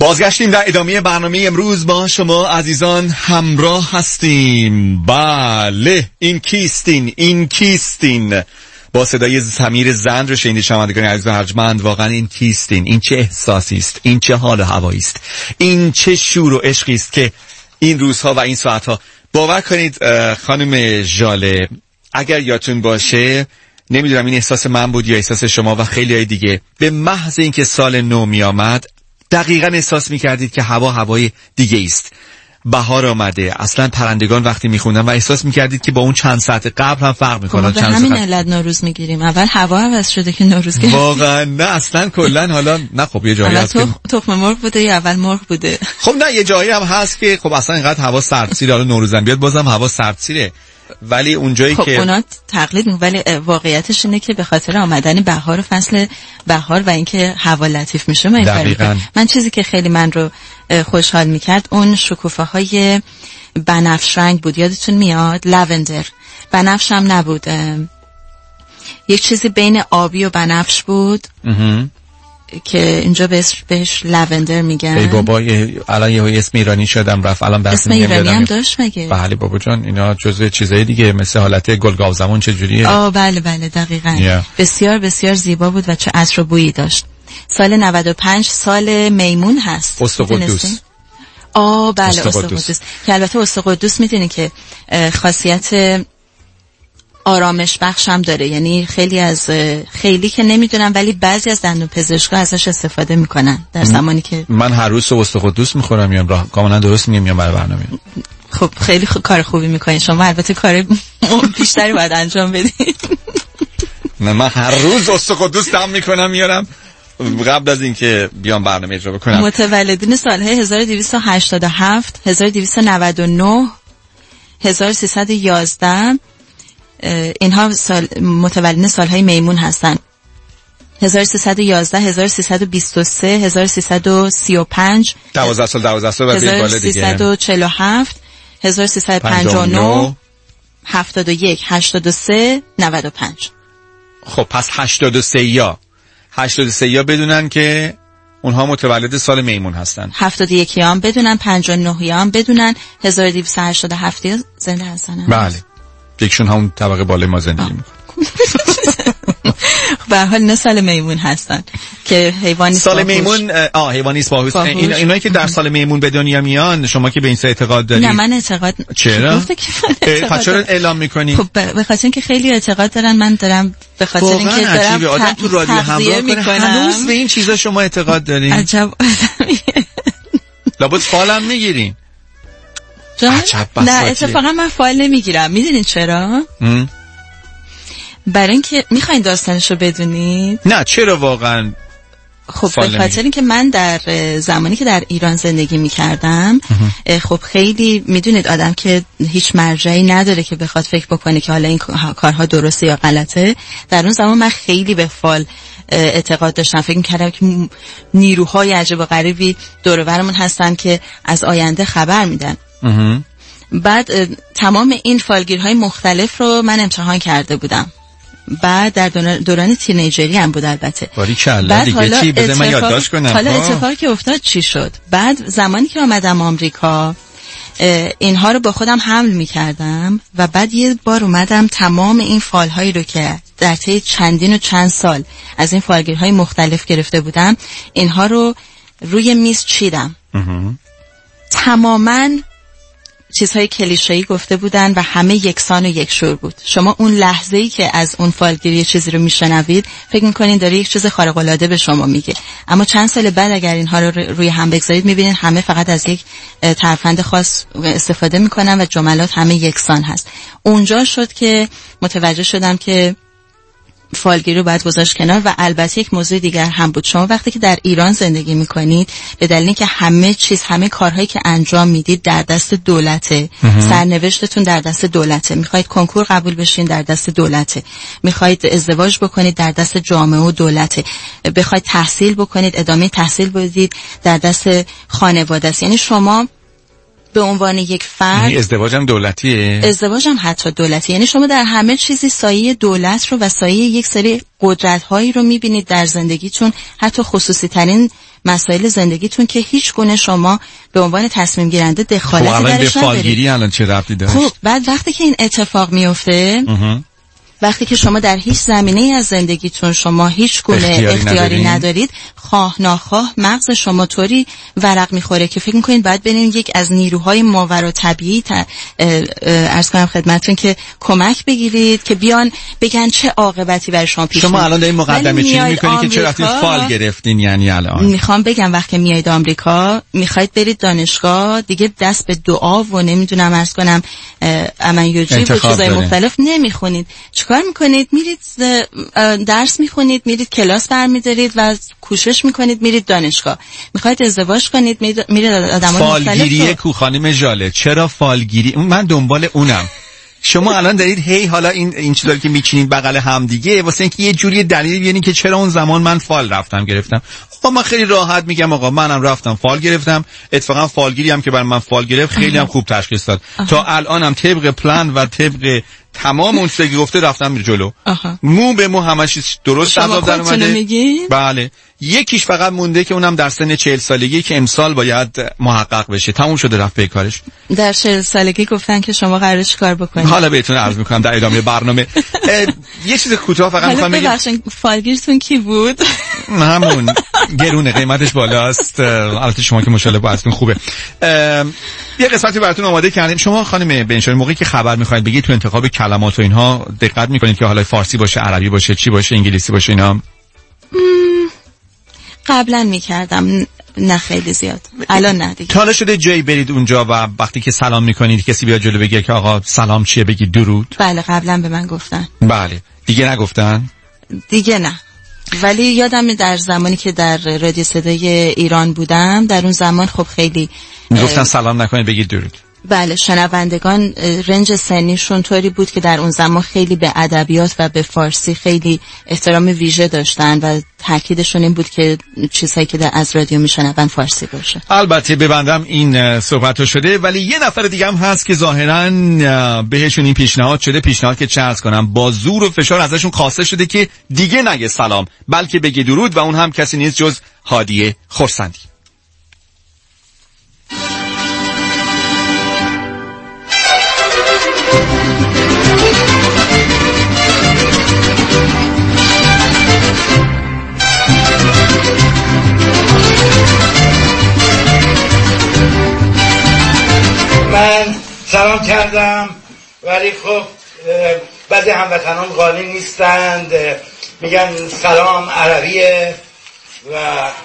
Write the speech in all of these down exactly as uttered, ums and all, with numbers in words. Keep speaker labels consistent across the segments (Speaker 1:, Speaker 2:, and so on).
Speaker 1: بازگشتیم در ادامه برنامه امروز با شما عزیزان همراه هستیم. بله این کیستین این کیستین با صدای سمیر زند رو شنیدید شنوندگان عزیز و ارجمند. واقعا این کیستین، این چه احساسی است، این چه حال و هوایی است، این چه شور و عشقی است که این روزها و این ساعتها. باور کنید خانم ژاله، اگر یادتون باشه، نمیدونم این احساس من بود یا احساس شما و خیلی های دیگه، به محض اینکه سال نو می آمد دقیقاً احساس می‌کردید که هوا هوای دیگه است. بهار آمده، اصلا پرندگان وقتی می‌خوندن و احساس می‌کردید که با اون چند ساعت قبل هم فرق می‌کنه.
Speaker 2: به همین علت نوروز می‌گیریم. اول هوا عوض شده که نوروز گرفتیم.
Speaker 1: واقعا نه، اصلا کلاً حالا نه. خب یه جایی هست که
Speaker 2: تخم مرغ بوده یا اول مرغ بوده.
Speaker 1: خب نه، یه جایی هم هست که خب اصلا اینقدر هوا سردسیره، حالا نوروزم بیاد بازم هوا سردسیره، ولی اونجایی
Speaker 2: خب
Speaker 1: که
Speaker 2: اونا تقلید می، ولی واقعیتش اینه که به خاطر آمدن بهار و فصل بهار و اینکه هوا لطیف میشه من
Speaker 1: دقیقاً.
Speaker 2: من چیزی که خیلی من رو خوشحال میکرد اون شکوفه های بنفش رنگ بود. یادتون میاد؟ لوندر، بنفش هم نبود، یک چیزی بین آبی و بنفش بود که اینجا بهش بهش لوندر میگن.
Speaker 1: ای بابا، الان یه اسم ایرانی شدم رفت الان بس
Speaker 2: اسم ایرانی هم داشت مگه؟
Speaker 1: بله بابا جان، اینا جزء چیزای دیگه مثل حالت گلگاو زمان چه جوریه.
Speaker 2: آه بله بله دقیقاً. yeah. بسیار بسیار زیبا بود و چه عطر و بویی داشت. سال نود و پنج سال میمون هست.
Speaker 1: استقدوس.
Speaker 2: آه بله استقدوس. که البته استقدوس میدونی که خاصیت آرامش بخش هم داره، یعنی خیلی از خیلی که نمیدونم ولی بعضی از دندون پزشکا ازش استفاده میکنن در زمانی که
Speaker 1: من هر روز استقدوس میخورم. میام راه کاملا درست میگم میام برای برنامه.
Speaker 2: خب خیلی خوب کار خوبی میکنین شما، البته کار بیشتری باید انجام بدید.
Speaker 1: نه من هر روز استقدوس دم میکنم میارم قبل از اینکه بیام برنامه اجرا بکنم.
Speaker 2: متولدین سالهای هزار و دویست و هشتاد و هفت، هزار و دویست و نود و نه، هزار و سیصد و یازده اینها سال متولدین سالهای میمون هستن. هزار و سیصد و یازده، هزار و سیصد و بیست و سه، هزار و سیصد و سی و پنج،
Speaker 1: دوازده سال دوازده سال و بیل بالا دیگه،
Speaker 2: هزار و سیصد و چهل و هفت، هزار و سیصد و پنجاه و نه، هفتاد و یک، هشتاد و سه، نود و پنج.
Speaker 1: خب پس هشتاد و سه یا هشتاد و سه یا بدونن که اونها متولد سال میمون هستن.
Speaker 2: هفتاد و یک هم بدونن، پنجاه و نه هم بدونن، هزار و دویست و هشتاد و هفت زنده هستن.
Speaker 1: بله، یکشون همون طبقه بالای ما زندگی میکنن.
Speaker 2: به هر حال نه سال میمون هستن که حیوانی
Speaker 1: سال میمون آه حیوانی باهوش. این اینایی که در سال میمون به دنیا میان، شما که به این اعتقاد دارید؟
Speaker 2: نه من اعتقاد
Speaker 1: چرا؟ پس چرا اعلام میکنی؟
Speaker 2: خب به خاطر اینکه خیلی اعتقاد دارن، من دارم به خاطر اینکه دارم
Speaker 1: آدم تو رادیو همراه کنه هنوز به این چیزا شما اعتقاد دارین؟
Speaker 2: عجب آدمیه.
Speaker 1: لابد فالم میگیرین.
Speaker 2: نه اتفاقا من فایل نمیگیرم. میدونید چرا؟ ام. برای اینکه میخواین داستانشو بدونید؟
Speaker 1: نه چرا واقعا؟
Speaker 2: خب به خاطر اینکه من در زمانی که در ایران زندگی میکردم خب خیلی میدونید آدم که هیچ مرجعی نداره که بخواد فکر بکنه که حالا این کارها درسته یا غلطه. در اون زمان من خیلی به فال اعتقاد داشتم، فکر میکردم که نیروهای عجب و غریبی دور و برمون هستن که از آینده خبر میدن. بعد تمام این فالگیرهای مختلف رو من امتحان کرده بودم. بعد در دوران تینیجری هم بود البته.
Speaker 1: باریکلا دیگه چی بده من یادداشت کنم.
Speaker 2: حالا اتفاقی که افتاد چی شد؟ بعد زمانی که آمدم آمریکا اینها رو با خودم حمل می‌کردم و بعد یه بار اومدم تمام این فال‌هایی رو که در طی چندین و چند سال از این فالگیرهای مختلف گرفته بودم اینها رو روی میز چیدم. تماماً چیزهای کلیشه‌ای گفته بودن و همه یکسان و یکشور بود. شما اون لحظه‌ای که از اون فالگیری چیزی رو میشنوید فکر می‌کنین داره یک چیز خارق‌العاده به شما میگه، اما چند سال بعد اگر اینها رو روی هم بگذارید می‌بینید همه فقط از یک ترفند خاص استفاده می‌کنن و جملات همه یکسان هست. اونجا شد که متوجه شدم که فالگیری رو باید گذاشت کنار. و البته یک موضوع دیگر هم بود. شما وقتی که در ایران زندگی میکنید به دلیلی که همه چیز همه کارهایی که انجام میدید در دست دولته، سرنوشتتون در دست دولته، میخواید کنکور قبول بشین در دست دولته، میخواید ازدواج بکنید در دست جامعه و دولته، بخواید تحصیل بکنید ادامه تحصیل بدید در دست خانواده است. یعنی شما به عنوان یک فرد،
Speaker 1: ازدواج هم دولتیه،
Speaker 2: ازدواج هم حتی دولتی، یعنی شما در همه چیزی سایه دولت رو و سایه یک سری قدرت هایی رو میبینید در زندگیتون. حتی خصوصی ترین مسائل زندگیتون که هیچ گونه شما به عنوان تصمیم گیرنده دخالتی درش ندارید.
Speaker 1: خب الان به فالگیری الان چه ربطی داره؟
Speaker 2: خب بعد وقتی که این اتفاق میفته، وقتی که شما در هیچ زمینه‌ای از زندگیتون شما هیچ گونه اختیاری, اختیاری ندارید، خواه ناخواه مغز شما طوری ورق میخوره که فکر میکنید باید برین یک از نیروهای ماورا طبیعی عرض کنم خدمتتون که کمک بگیرید که بیان بگن چه عاقبتی برای شما پیش میاد.
Speaker 1: شما الان دارین مقدمه چینی میکنید که چرا رفتین فال گرفتین؟ یعنی الان
Speaker 2: میخوام بگم وقتی میایید آمریکا میخواید برید دانشگاه، دیگه دست به دعا و نمیدونم عرض کنم امنیوجی و چیزای مختلف نمیخونید. چیکار میکنید؟ میرید درس میخونید، میرید کلاس برمیدارید و کوشش میکنید میرید دانشگاه. میخواید ازدواج کنید، میرید آدمای مختلف.
Speaker 1: فالگیری کو خانم ژاله؟ چرا فالگیری؟ من دنبال اونم. شما الان دارید هی حالا این این چیزایی که میچینید بغل هم دیگه واسه اینکه یه جوری دلیل بیارین که چرا اون زمان من فال رفتم گرفتم. خب من خیلی راحت میگم آقا منم رفتم فال گرفتم. اتفاقا فالگیری هم که برای من فال گرفت خیلی هم خوب تشخیص داد. تا الانم طبق پلان و طبق تمام اون چیزی گفته رفتم میره جلو.
Speaker 2: آها.
Speaker 1: مو به مو همه چیز درست عذاب در اومده. بله. یکیش فقط مونده که اونم در سن چهل سالگی که امسال باید محقق بشه. تموم شده رفت به کارش.
Speaker 2: در چهل سالگی گفتن که شما قراره چیکار بکنید؟
Speaker 1: حالا بهتون عرض میکنم در ادامه برنامه. یه چیز کوتاه فقط میخوام بگم.
Speaker 2: ببخشید فالگیرتون کی بود؟
Speaker 1: همون گرونه، قیمتش بالاست. البته شما که ماشاءالله باهاتون خوبه. یه قسمتی براتون آماده کردیم. شما خانم بنشاری موقعی که خبر میخواید بگید تو انتخاب کلمات و اینها دقت میکنید که حالا فارسی باشه، عربی باشه، چی باشه، انگلیسی باشه اینا؟
Speaker 2: قبلا میکردم، نه خیلی زیاد. الان نه دیگه.
Speaker 1: حالا شده جایی برید اونجا و وقتی که سلام میکنید کسی بیاد جلو بگه که آقا سلام چیه بگید درود؟
Speaker 2: بله قبلا به من گفتن.
Speaker 1: بله. دیگه نگفتن؟
Speaker 2: دیگه نه. ولی یادم در زمانی که در رادیو صدای ایران بودم در اون زمان خب خیلی
Speaker 1: میگفتن سلام نکنید بگید درود.
Speaker 2: بله شنوندگان رنج سنیشون طوری بود که در اون زمان خیلی به ادبیات و به فارسی خیلی احترام ویژه داشتن و تاکیدشون این بود که چیزهایی که از رادیو میشنون فارسی باشه.
Speaker 1: البته ببندم این صحبت شده، ولی یه نفر دیگه هم هست که ظاهراً بهشون این پیشنهاد شده، پیشنهاد که چه عرض کنم با زور و فشار ازشون خواسته شده که دیگه نگه سلام بلکه بگه درود و اون هم کسی نیست جز هادیه خرسندی.
Speaker 3: من سلام کردم ولی خب بعضی هموطنان قانع نیستند، میگن سلام عربیه و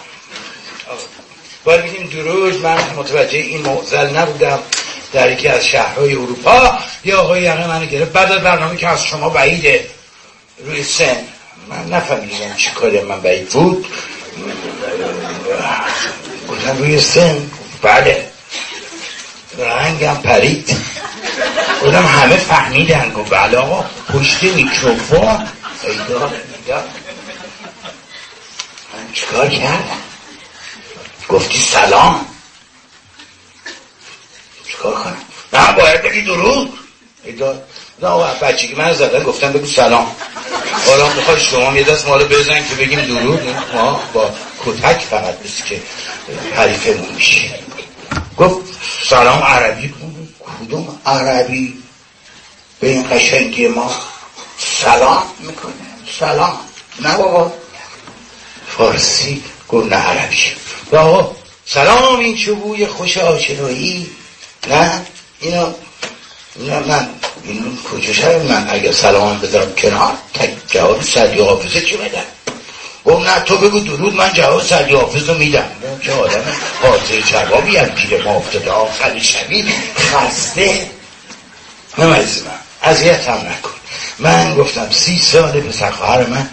Speaker 3: باید بگیم درود. من متوجه این معضل نبودم. در یکی از شهرهای اروپا یه آقای یقه منو گرفت بعد از برنامه که از شما بعیده روی سن. من نفهمیدم چی کاری من بعید بود. گفتم روی سن؟ بله. رنگم پرید. گفتم همه فهمیدن. گفت بله آقا پشت میکروفون. ایدا ایدا من چیکار کردم؟ گفتی سلام چیکار کنم؟ نه باید بگی درود. ایدا نه بچه که من زدن گفتم بگو سلام. حالا میخوای شما یه دست ما رو بزن که بگیم درود؟ ما با کتک فقط بسی که حریفمون میشه. گفت سلام عربی. کدوم عربی به این قشنگی ما سلام میکنه؟ سلام نه بابا فارسی. گفت نه عربی. بابا سلام این چوبوی خوش آشنایی. نه اینا اینا من اینو کجاشه من اگر سلام بذارم کنار جواب سعدی حافظه چی بدم؟ گفت نه تو بگو درود من جواب سعدی حافظ رو میدم. که آدم حاضر جوابی از پیر ما افتاده آخر شبی خسته. نمیزی من اذیت هم نکن. من گفتم سی سال پسر خواهر من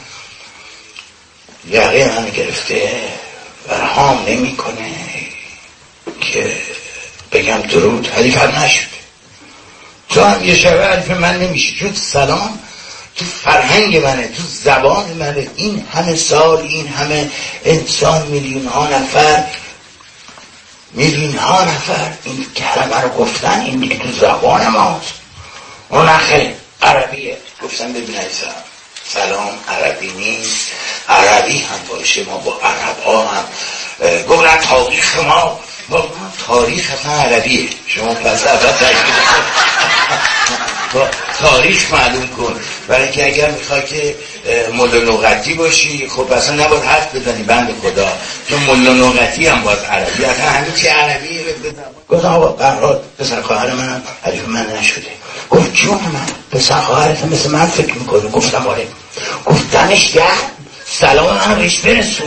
Speaker 3: یقه من گرفته ورهام نمی کنه که بگم درود. حریفم نشده. تو هم یه شبه حریف من نمیشه چون سلام تو فرهنگ منه، تو زبان منه. این همه سال این همه انسان میلیون ها نفر میلیون ها نفر این کلمه رو گفتن. این دیگه تو زبان ماست. اون خیلی عربیه. گفتم ببین عزیزم سلام عربی نیست. عربی هم باشه ما با عرب ها هم گفت نه تاریخ ما با تاریخ اصلا عربیه، شما پس اول با تاریخ معلوم کن، برای که اگر میخوای که ملا نوقتی باشی خب اصلا نباید حرف بزنی بند خدا، چون ملا نوقتی هم باز عربی، اصلا همین چی عربیه بزن. گفت آقا برات پسر خواهر من حریف من نشده. گفت جون من پسر خواهرت مثل من فکر میکنه؟ گفتم آره. گفت دمش گرم، سلام من بهش برسون.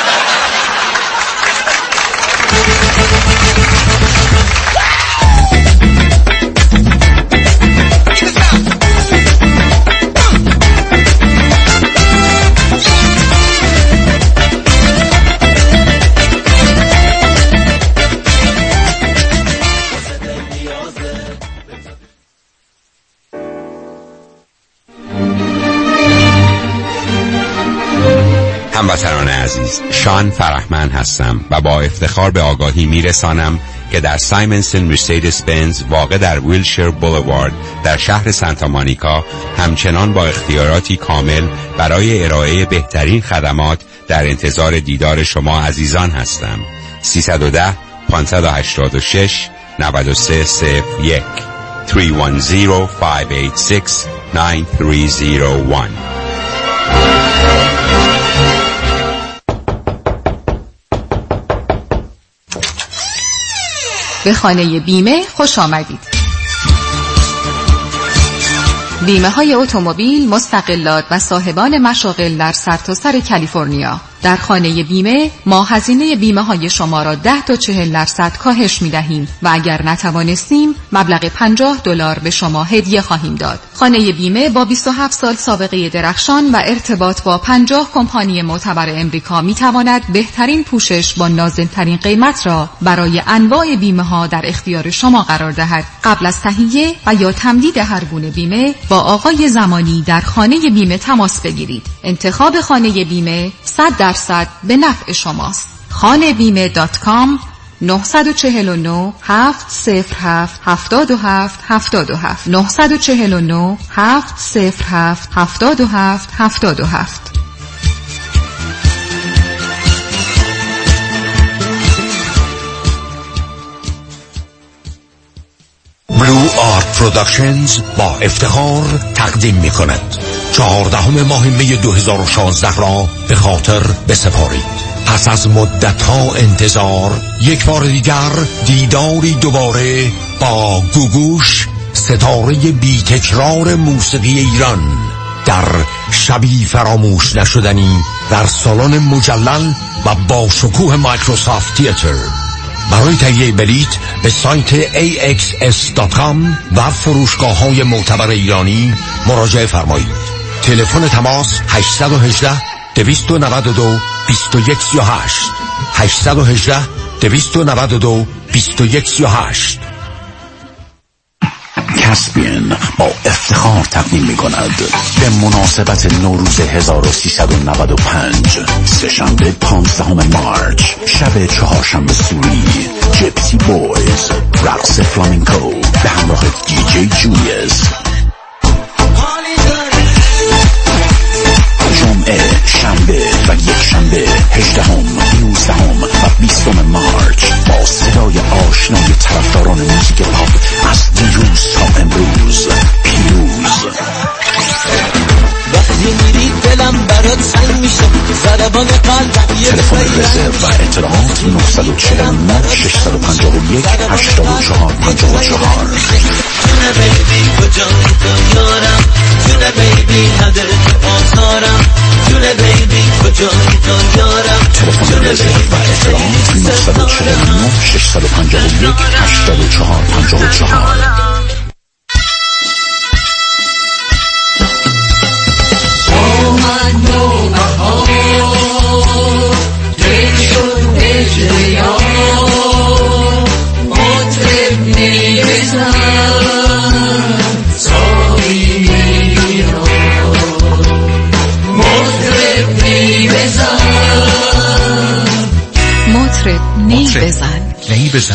Speaker 4: هموطنان عزیز، شان فرحمند هستم و با افتخار به آگاهی میرسانم که در سایمنسن مرسدس بنز واقع در ویلشیر بولوارد در شهر سانتا مونیکا همچنان با اختیاراتی کامل برای ارائه بهترین خدمات در انتظار دیدار شما عزیزان هستم. سیصد و ده پانصد و هشتاد و شش نود و سه صفر یک سه یک صفر پنج هشت شش نه سه صفر یک.
Speaker 5: به خانه بیمه خوش آمدید. بیمه های اتومبیل، مستقلات و صاحبان مشاغل در سرتاسر کالیفرنیا. در خانه بیمه ما هزینه بیمه های شما را ده تا چهل درصد کاهش می دهیم و اگر نتوانستیم مبلغ پنجاه دلار به شما هدیه خواهیم داد. خانه بیمه با بیست و هفت سال سابقه درخشان و ارتباط با پنجاه کمپانی معتبر امریکا می تواند بهترین پوشش با نازل‌ترین قیمت را برای انواع بیمه ها در اختیار شما قرار دهد. قبل از تهیه و یا تمدید هر گونه بیمه با آقای زمانی در خانه بیمه تماس بگیرید. انتخاب خانه بیمه صد درصد به نفع شماست. خانه بیمه دات کام نه چهار نه هفت صفر هفت هفت هفت هفت هفت نه چهار نه هفت صفر هفت هفت هفت هفت هفت.
Speaker 6: بلو آرت پروداکشنز با افتخار تقدیم می کند چهاردهم ماه می دو هزار و شانزده را به خاطر بسپارید. پس از مدت‌ها انتظار یک بار دیگر دیداری دوباره با گوگوش، ستاره بی تکرار موسیقی ایران، در شبی فراموش نشدنی در سالن مجلل و با شکوه مایکروسافت تیاتر. برای تهیه بلیت به سایت ای اکس اس دات کام و فروشگاه‌های معتبر ایرانی مراجعه فرمایید. تلفن تماس هشت یک هشت دو نه دو دو یک یک هشت هشت یک هشت دو نه دو دو یک یک هشت.
Speaker 7: کسبین با افتخار تقدیم می کند به مناسبت نوروز هزار و سیصد و نود و پنج سه‌شنبه پانزدهم مارچ شب چهارشنبه سوری جیپسی بویز رقص فلامینکو به همراه دیجی جولیس. جمعه، شنبه و یک شنبه هجدهم، نوزدهم و بیستم مارچ با صدای آشنای طرفداران موزیک پاپ از دیروز تا امروز پیروز.
Speaker 8: وقتی میری دلم برات سنگ میشه، ضربان قلبم یه
Speaker 7: تلفن رزرو و اطلاعات نه چهار نه شش پنج یک هشت چهار پنج چهار.
Speaker 8: جونه بیبی کجایی تو یارم، جونه بیبی نداره تو آزارم، جونه بیبی کجایی تو یارم.
Speaker 7: تلفن رزرو و اطلاعات نه چهار نه شش پنج یک هشت چهار پنج چهار.
Speaker 5: مطرب نی بزن
Speaker 6: نی بزن.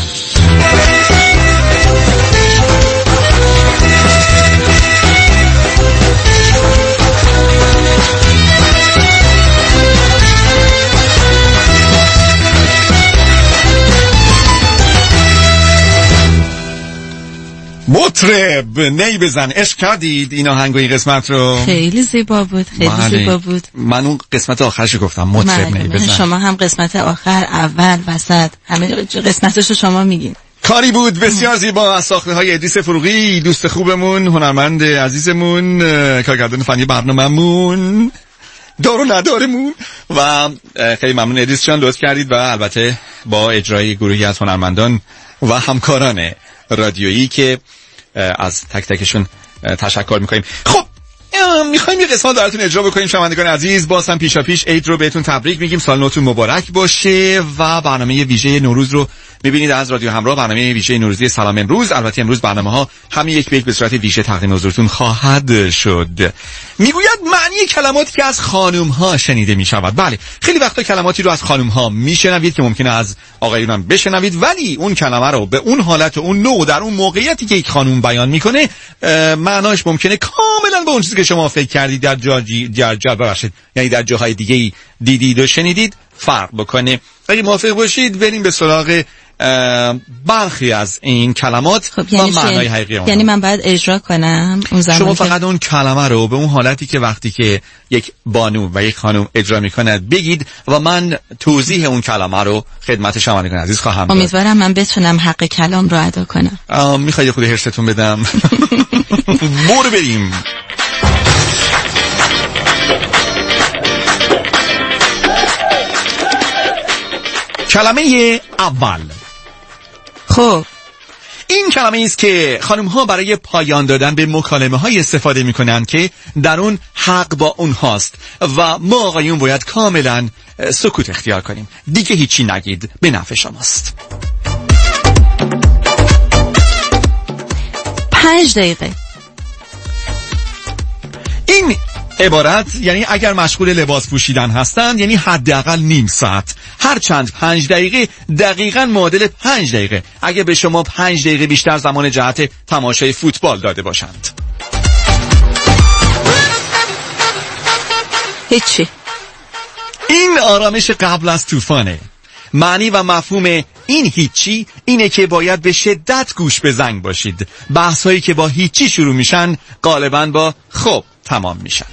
Speaker 1: مطرب نی بزن. عشق کردید این آهنگ و این قسمت رو؟
Speaker 2: خیلی زیبا بود، خیلی
Speaker 1: مالی.
Speaker 2: زیبا بود.
Speaker 1: من اون قسمت آخرش گفتم مطرب نی بزن.
Speaker 2: شما هم قسمت آخر، اول، وسط، همه قسمتش رو شما میگین.
Speaker 1: کاری بود بسیار زیبا از ساخته های ادریس فروغی، دوست خوبمون، هنرمند عزیزمون، کارگردان فنی برنامه‌مون، دار و ندارمون. و خیلی ممنون ادریس جان، لطف کردید و البته با اجرای گروهی از هنرمندان و همکاران رادیویی که از تک تکشون تشکر میکنیم. خب میخوایم یه قسمت براتون اجرا بکنیم شنوندگان عزیز. باز هم پیشا پیش عید رو بهتون تبریک میگیم، سال نوتون مبارک باشه و برنامه ویژه نوروز رو میبینید از رادیو همراه، برنامه ویژه نوروزی سلام امروز. البته امروز برنامه ها همین یک به یک به صورت ویژه تقدیم حضورتون خواهد شد. میگوید معنی کلماتی که از خانم ها شنیده میشود. بله، خیلی وقتا کلماتی رو از خانم ها میشنوید که ممکنه از آقایون هم بشنوید، ولی اون کلمه رو به اون حالت و اون نوع در اون موقعیتی که یک خانم بیان میکنه معناش ممکنه کاملا به اون چیزی که شما فکر کردید در جاجی در جا باشید، یعنی در جاهای دیگه دیدید و شنیدید فرق بکنه. اگه موافق باشید بریم به سراغ برخی از این کلمات.
Speaker 2: خب یعنی
Speaker 1: و معنای حقیقی اونها.
Speaker 2: یعنی من باید اجرا کنم اون زمان
Speaker 1: شما
Speaker 2: که...
Speaker 1: فقط اون کلمه رو به اون حالتی که وقتی که یک بانو و یک خانم اجرا میکند بگید و من توضیح اون کلمه رو خدمت شنوندگان عزیز خواهم داد.
Speaker 2: امیدوارم من بتونم حق کلام رو ادا کنم.
Speaker 1: میخواید خود هرستون بدم؟ برو بریم. کلمه اول.
Speaker 2: خب
Speaker 1: این کلمه است که خانم ها برای پایان دادن به مکالمه های استفاده می کنند که در اون حق با اونهاست و ما آقایون باید کاملا سکوت اختیار کنیم، دیگه هیچی نگید، به نفع شماست.
Speaker 2: پنج دقیقه.
Speaker 1: این عبارت یعنی اگر مشغول لباس پوشیدن هستند یعنی حداقل نیم ساعت، هرچند پنج دقیقه دقیقاً معادل پنج دقیقه اگه به شما پنج دقیقه بیشتر زمان جهت تماشای فوتبال داده باشند.
Speaker 2: هیچی.
Speaker 1: این آرامش قبل از طوفانه. معنی و مفهوم این هیچی اینه که باید به شدت گوش به زنگ باشید. بحثایی که با هیچی شروع میشن غالباً با خب تمام میشن.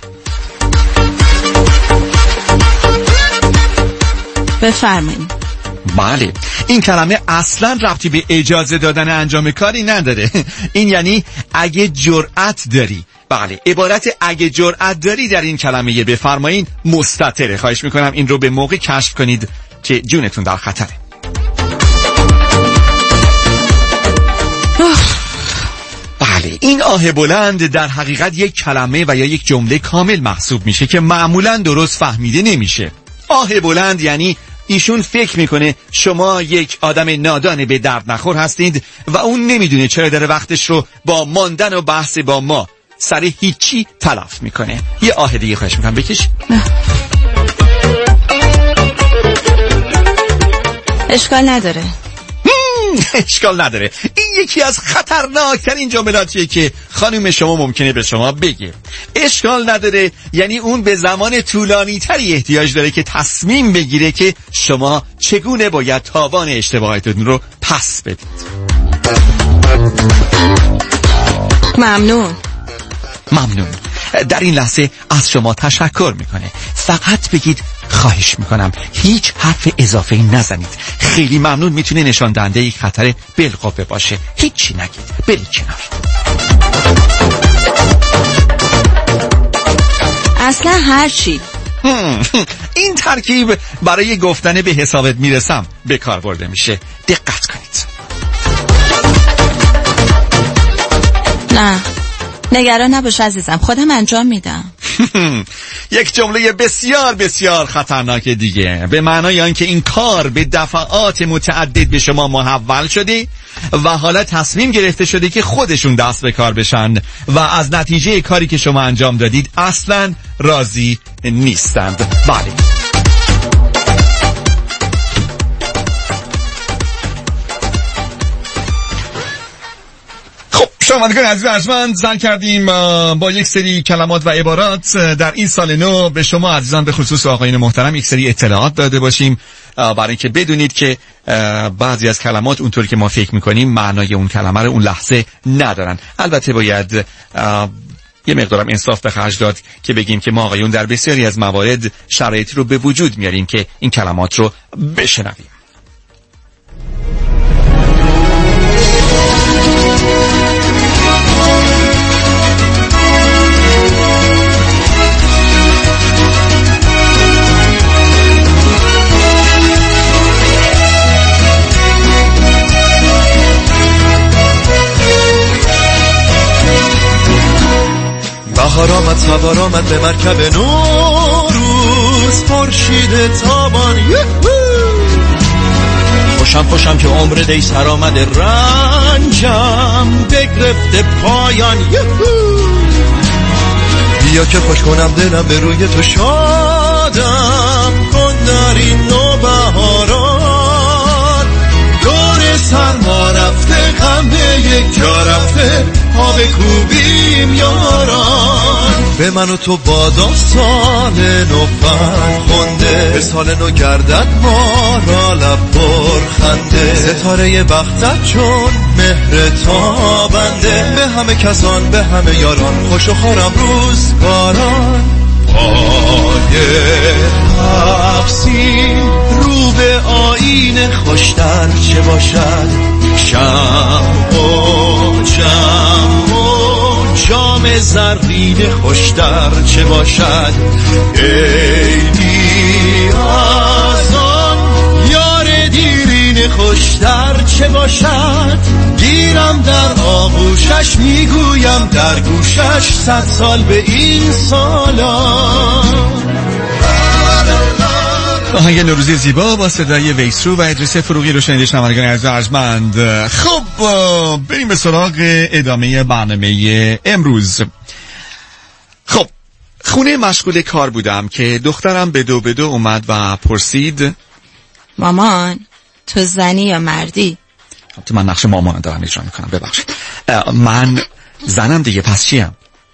Speaker 2: بفرمایید.
Speaker 1: بله، این کلمه اصلا ربطی به اجازه دادن انجام کاری نداره. این یعنی اگه جرأت داری. بله، عبارت اگه جرأت داری در این کلمه بفرمایید مستتره. خواهش میکنم این رو به موقع کشف کنید که جونتون در خطره. بله، این آه بلند در حقیقت یک کلمه و یا یک جمله کامل محسوب میشه که معمولا درست فهمیده نمیشه. آه بلند یعنی ایشون فکر میکنه شما یک آدم نادان به درد نخور هستید و اون نمیدونه چرا داره وقتش رو با ماندن و بحث با ما سر هیچی تلف میکنه. یه آه دیگه خواهش میکنم بکش.
Speaker 2: اشکال نداره.
Speaker 1: اشکال نداره. این یکی از خطرناکترین جملاتیه که خانم شما ممکنه به شما بگه. اشکال نداره یعنی اون به زمان طولانی تری احتیاج داره که تصمیم بگیره که شما چگونه باید تاوان اشتباهاتتون رو پس بدید.
Speaker 2: ممنون.
Speaker 1: ممنون. در این لحظه از شما تشکر میکنه. فقط بگید خواهش میکنم هیچ حرف اضافه نزنید. خیلی ممنون میتونه نشان دهنده یک خطر بالقوه باشه. هیچی نگید، برید کنار.
Speaker 2: اصلا هر چی.
Speaker 1: این ترکیب برای گفتن به حسابت میرسم به کار برده میشه. دقت کنید.
Speaker 2: نه، نگران نباش عزیزم، خودم انجام میدم.
Speaker 1: یک جمله بسیار بسیار خطرناک دیگه، به معنای آنکه این کار به دفعات متعدد به شما محول شده و حالا تصمیم گرفته شده که خودشون دست به کار بشن و از نتیجه کاری که شما انجام دادید اصلا راضی نیستند. بله، شنوندگان عزیز ارجمند، زن کردیم با یک سری کلمات و عبارات در این سال نو به شما عزیزان به خصوص آقایان محترم یک سری اطلاعات داده باشیم. برای اینکه بدونید که بعضی از کلمات اونطوری که ما فکر میکنیم معنای اون کلمه رو اون لحظه ندارن. البته باید یه مقدارم انصاف به خرج داد که بگیم که ما آقایون در بسیاری از موارد شرایطی رو به وجود میاریم که این کلمات رو بشنویم.
Speaker 9: بهار آمد سوار آمد به مرکب نوروز خورشید تابان خوشم خوشم که عمر دی سر آمده رنجم بگرفته پایان بیا که خوش کنم دلم به روی تو شادم کن در این نوبهاران دور سرما رفته غم به یک جا رفته ها بکوبیم یاران به من و تو بادا سال نو فرخنده به سال نو گردد ما را لب پر خنده ستاره بختت چون مهر تابنده به همه کسان به همه یاران خوش و خورم روزگاران پای تفسیر رو به آینه خوشتر چه باشد شم و جم و جام زرین خوشتر چه باشد عیدی از آن یار دیرین خوشتر چه باشد گیرم در آغوشش میگویم در گوشش صد سال به این سالان.
Speaker 1: آهنگ نوروزی زیبا با صدای ویسرو و ادریس فروغی رو شنیدید شنوندگان عزیز و ارجمند. خب بریم به سراغ ادامه برنامه امروز. خب خونه مشغول کار بودم که دخترم به دو به دو اومد و پرسید
Speaker 2: مامان تو زنی یا مردی؟
Speaker 1: تو من نقش مامان دارم اجرا میکنم ببخشید. من زنم دیگه پس چیم؟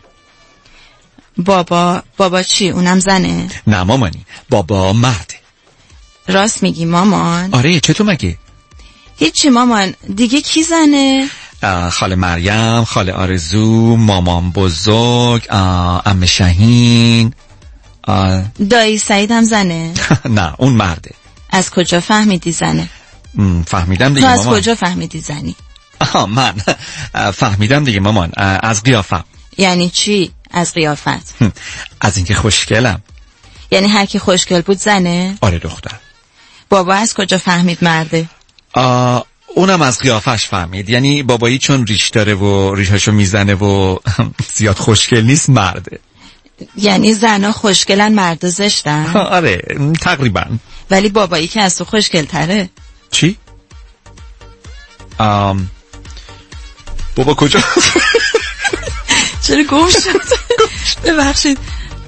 Speaker 2: بابا بابا چی؟ اونم زنه؟
Speaker 1: نه مامانی بابا مرده.
Speaker 2: راست میگی مامان؟
Speaker 1: آره چطور مگه؟
Speaker 2: هیچی مامان دیگه کی زنه؟
Speaker 1: خاله مریم، خاله آرزو، مامان بزرگ، عمه شاهین.
Speaker 2: دایی سعید هم زنه؟
Speaker 1: نه اون مرده.
Speaker 2: از کجا فهمیدی زنه؟
Speaker 1: فهمیدم دیگه
Speaker 2: مامان.
Speaker 1: تو
Speaker 2: از کجا فهمیدی زنی؟
Speaker 1: آها من فهمیدم دیگه مامان از قیافم.
Speaker 2: یعنی چی از قیافت؟
Speaker 1: از اینکه خوشگلم.
Speaker 2: یعنی هر کی خوشگل بود زنه؟
Speaker 1: آره دختر.
Speaker 2: بابا از کجا فهمید مرده؟
Speaker 1: آ اونم از قیافش فهمید. یعنی بابایی چون ریش داره و ریشاشو میزنه و زیاد خوشگل نیست مرده.
Speaker 2: یعنی زنا خوشگلن مردا زشتن؟
Speaker 1: آره تقریبا.
Speaker 2: ولی بابایی که از تو خوشگل تره.
Speaker 1: چی؟ آم بابا کجا؟
Speaker 2: چرا گم شد؟ ببخشید.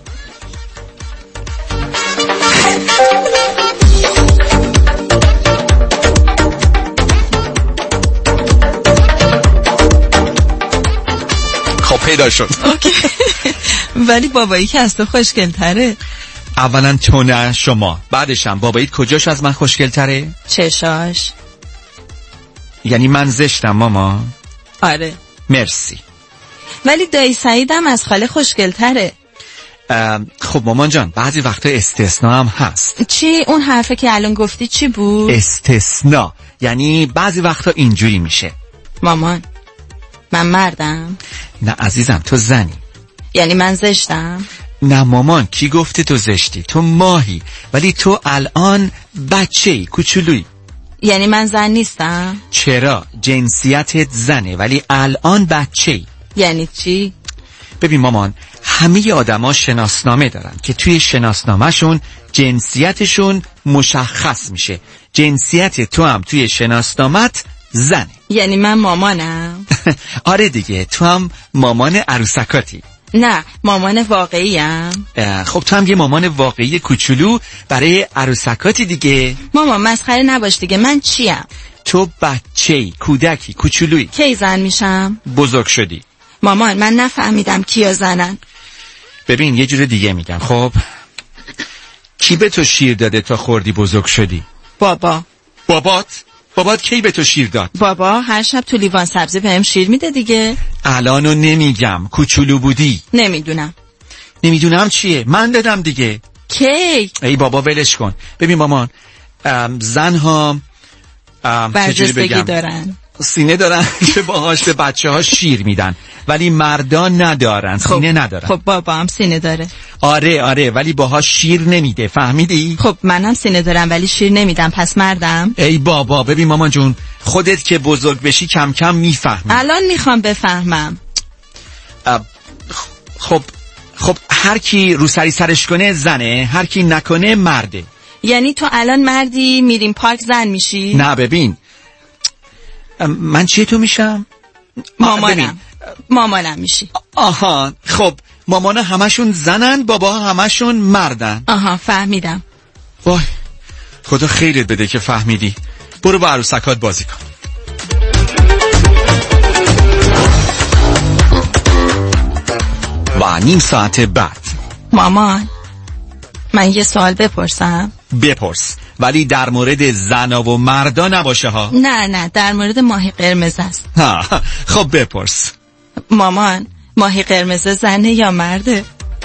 Speaker 1: خب پیدا شد.
Speaker 2: ولی بابایی که از تو خوشگل تره.
Speaker 1: اولا تو نه شما. بعدشم باباییت کجاش از من خوشگل تره؟
Speaker 2: چشاش.
Speaker 1: یعنی من زشتم ماما؟
Speaker 2: آره
Speaker 1: مرسی.
Speaker 2: ولی دایی سعیدم از خاله خوشگل تره.
Speaker 1: خب مامان جان بعضی وقتا استثناء هم هست.
Speaker 2: چی؟ اون حرفه که الان گفتی چی بود؟
Speaker 1: استثناء یعنی بعضی وقتا اینجوری میشه.
Speaker 2: مامان من مردم؟
Speaker 1: نه عزیزم تو زنی.
Speaker 2: یعنی من زشتم؟
Speaker 1: نه مامان کی گفته تو زشتی؟ تو ماهی ولی تو الان بچه‌ای کوچولویی.
Speaker 2: یعنی من زن نیستم؟
Speaker 1: چرا؟ جنسیتت زنه ولی الان بچه‌ای.
Speaker 2: یعنی چی؟
Speaker 1: ببین مامان همه آدما شناسنامه دارن که توی شناسنامه‌شون جنسیتشون مشخص میشه. جنسیت تو هم توی شناسنامت زنه.
Speaker 2: یعنی من مامانم؟
Speaker 1: آره دیگه تو هم مامان عروسکاتی.
Speaker 2: نه مامان واقعیم.
Speaker 1: خب تو هم یه مامان واقعی کوچولو برای عروسکاتی دیگه.
Speaker 2: مامان مسخره نباش دیگه. من چیم؟
Speaker 1: تو بچه‌ای کودکی کوچولویی.
Speaker 2: کی زن میشم؟
Speaker 1: بزرگ شدی.
Speaker 2: مامان من نفهمیدم کیا زنن.
Speaker 1: ببین یه جور دیگه میگم. خب کی به تو شیر داده تا خوردی بزرگ شدی؟
Speaker 2: بابا.
Speaker 1: بابات؟ بابات کی به تو شیر داد؟
Speaker 2: بابا هر شب تو لیوان سبزی بهم شیر میده دیگه.
Speaker 1: الانو نمیگم، کوچولو بودی.
Speaker 2: نمیدونم.
Speaker 1: نمیدونم چیه؟ من دادم دیگه.
Speaker 2: کی؟
Speaker 1: ای بابا ولش کن. ببین مامان، زنها
Speaker 2: برجستگی دارن،
Speaker 1: سینه دارن که باهاش به بچه ها شیر میدن، ولی مردان ندارن.
Speaker 2: خب.
Speaker 1: سینه ندارن.
Speaker 2: خب بابا هم سینه داره.
Speaker 1: آره آره، ولی باهاش شیر نمیده، فهمیدی؟
Speaker 2: خب منم سینه دارم ولی شیر نمیدم، پس مردم.
Speaker 1: ای بابا ببین مامان جون، خودت که بزرگ بشی کم کم میفهمی.
Speaker 2: الان میخوام بفهمم.
Speaker 1: خب خب هر کی رو سری سرش کنه زنه، هر کی نکنه مرده.
Speaker 2: یعنی تو الان مردی میریم پارک زن میشی؟
Speaker 1: نه ببین، من چیه تو میشم؟
Speaker 2: مامانم. مامانم میشی.
Speaker 1: آها خب مامانا همشون زنن، بابا همشون مردن.
Speaker 2: آها فهمیدم.
Speaker 1: وای خدا خیرت بده که فهمیدی. برو با عروسکات بازی کن. و نیم ساعت بعد.
Speaker 2: مامان من یه سوال بپرسم؟
Speaker 1: بپرس، ولی در مورد زنا و مردا نباشه ها.
Speaker 2: نه نه در مورد ماهی قرمز است.
Speaker 1: ها خب بپرس.
Speaker 2: مامان ماهی قرمز زنه یا مرده؟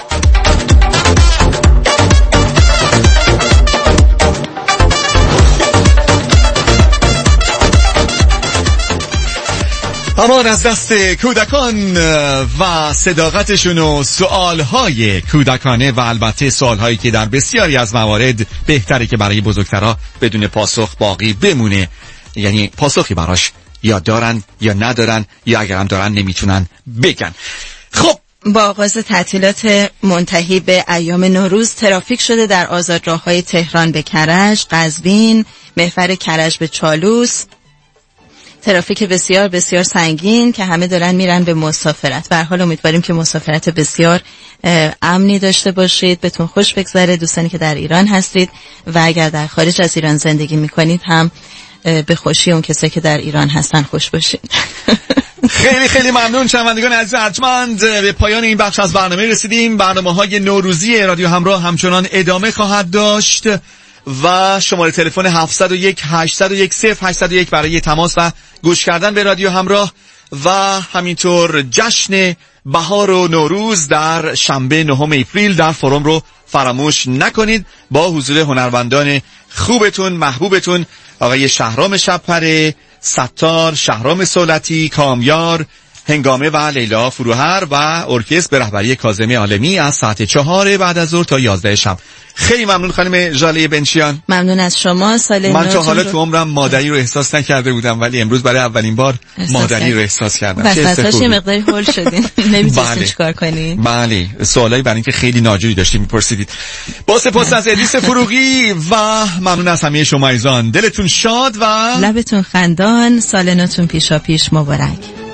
Speaker 1: امان از دست کودکان و صداقتشون و سوالهای کودکانه و البته سوالهایی که در بسیاری از موارد بهتره که برای بزرگترها بدون پاسخ باقی بمونه، یعنی پاسخی براش یا دارن یا ندارن، یا اگر هم دارن نمیتونن بگن. خب
Speaker 2: با آغاز تعطیلات منتهی به ایام نوروز ترافیک شده در آزادراه‌های تهران به کرج، قزوین، محور کرج به چالوس. ترافیک بسیار بسیار سنگین که همه دارن میرن به مسافرت. به هر حال امیدواریم که مسافرت بسیار امنی داشته باشید، بهتون خوش بگذره دوستانی که در ایران هستید، و اگر در خارج از ایران زندگی میکنید هم به خوشی اون کسایی که در ایران هستن خوش باشید.
Speaker 1: خیلی خیلی ممنون شنوندگان عزیز ارجمند. به پایان این بخش از برنامه رسیدیم. برنامه‌های نوروزی رادیو همراه همچنان ادامه خواهد داشت و شماره تلفن هفت صفر یک هشت صفر یک صفر هشت صفر یک برای تماس و گوش کردن به رادیو همراه، و همینطور جشن بهار و نوروز در شنبه نهم اپریل در فروم رو فراموش نکنید، با حضور هنرمندان خوبتون محبوبتون آقای شهرام شب‌پره، ستار، شهرام سولتی، کامیار، هنگامه و لیلا فروهر و ارکستر به رهبری کاظمی عالمی از ساعت چهار بعد از ظهر تا یازده شب. خیلی ممنون خانم ژاله بنچیان.
Speaker 2: ممنون از شما. سال
Speaker 1: من تا حالا تو عمرم مادری رو احساس نکرده بودم، ولی امروز برای اولین بار مادری رو احساس کردم.
Speaker 2: وسطاش یه مقداری هول شدین. نمی‌دونید چیکار کنین.
Speaker 1: بله سوالایی برای اینکه خیلی ناجوری داشتیم می‌پرسیدید. با سپاس از ادریس فروغی و ممنون از همه شما عزیزان. دلتون شاد و
Speaker 2: لبتون خندان. سال نوتون پیشا پیش مبارک.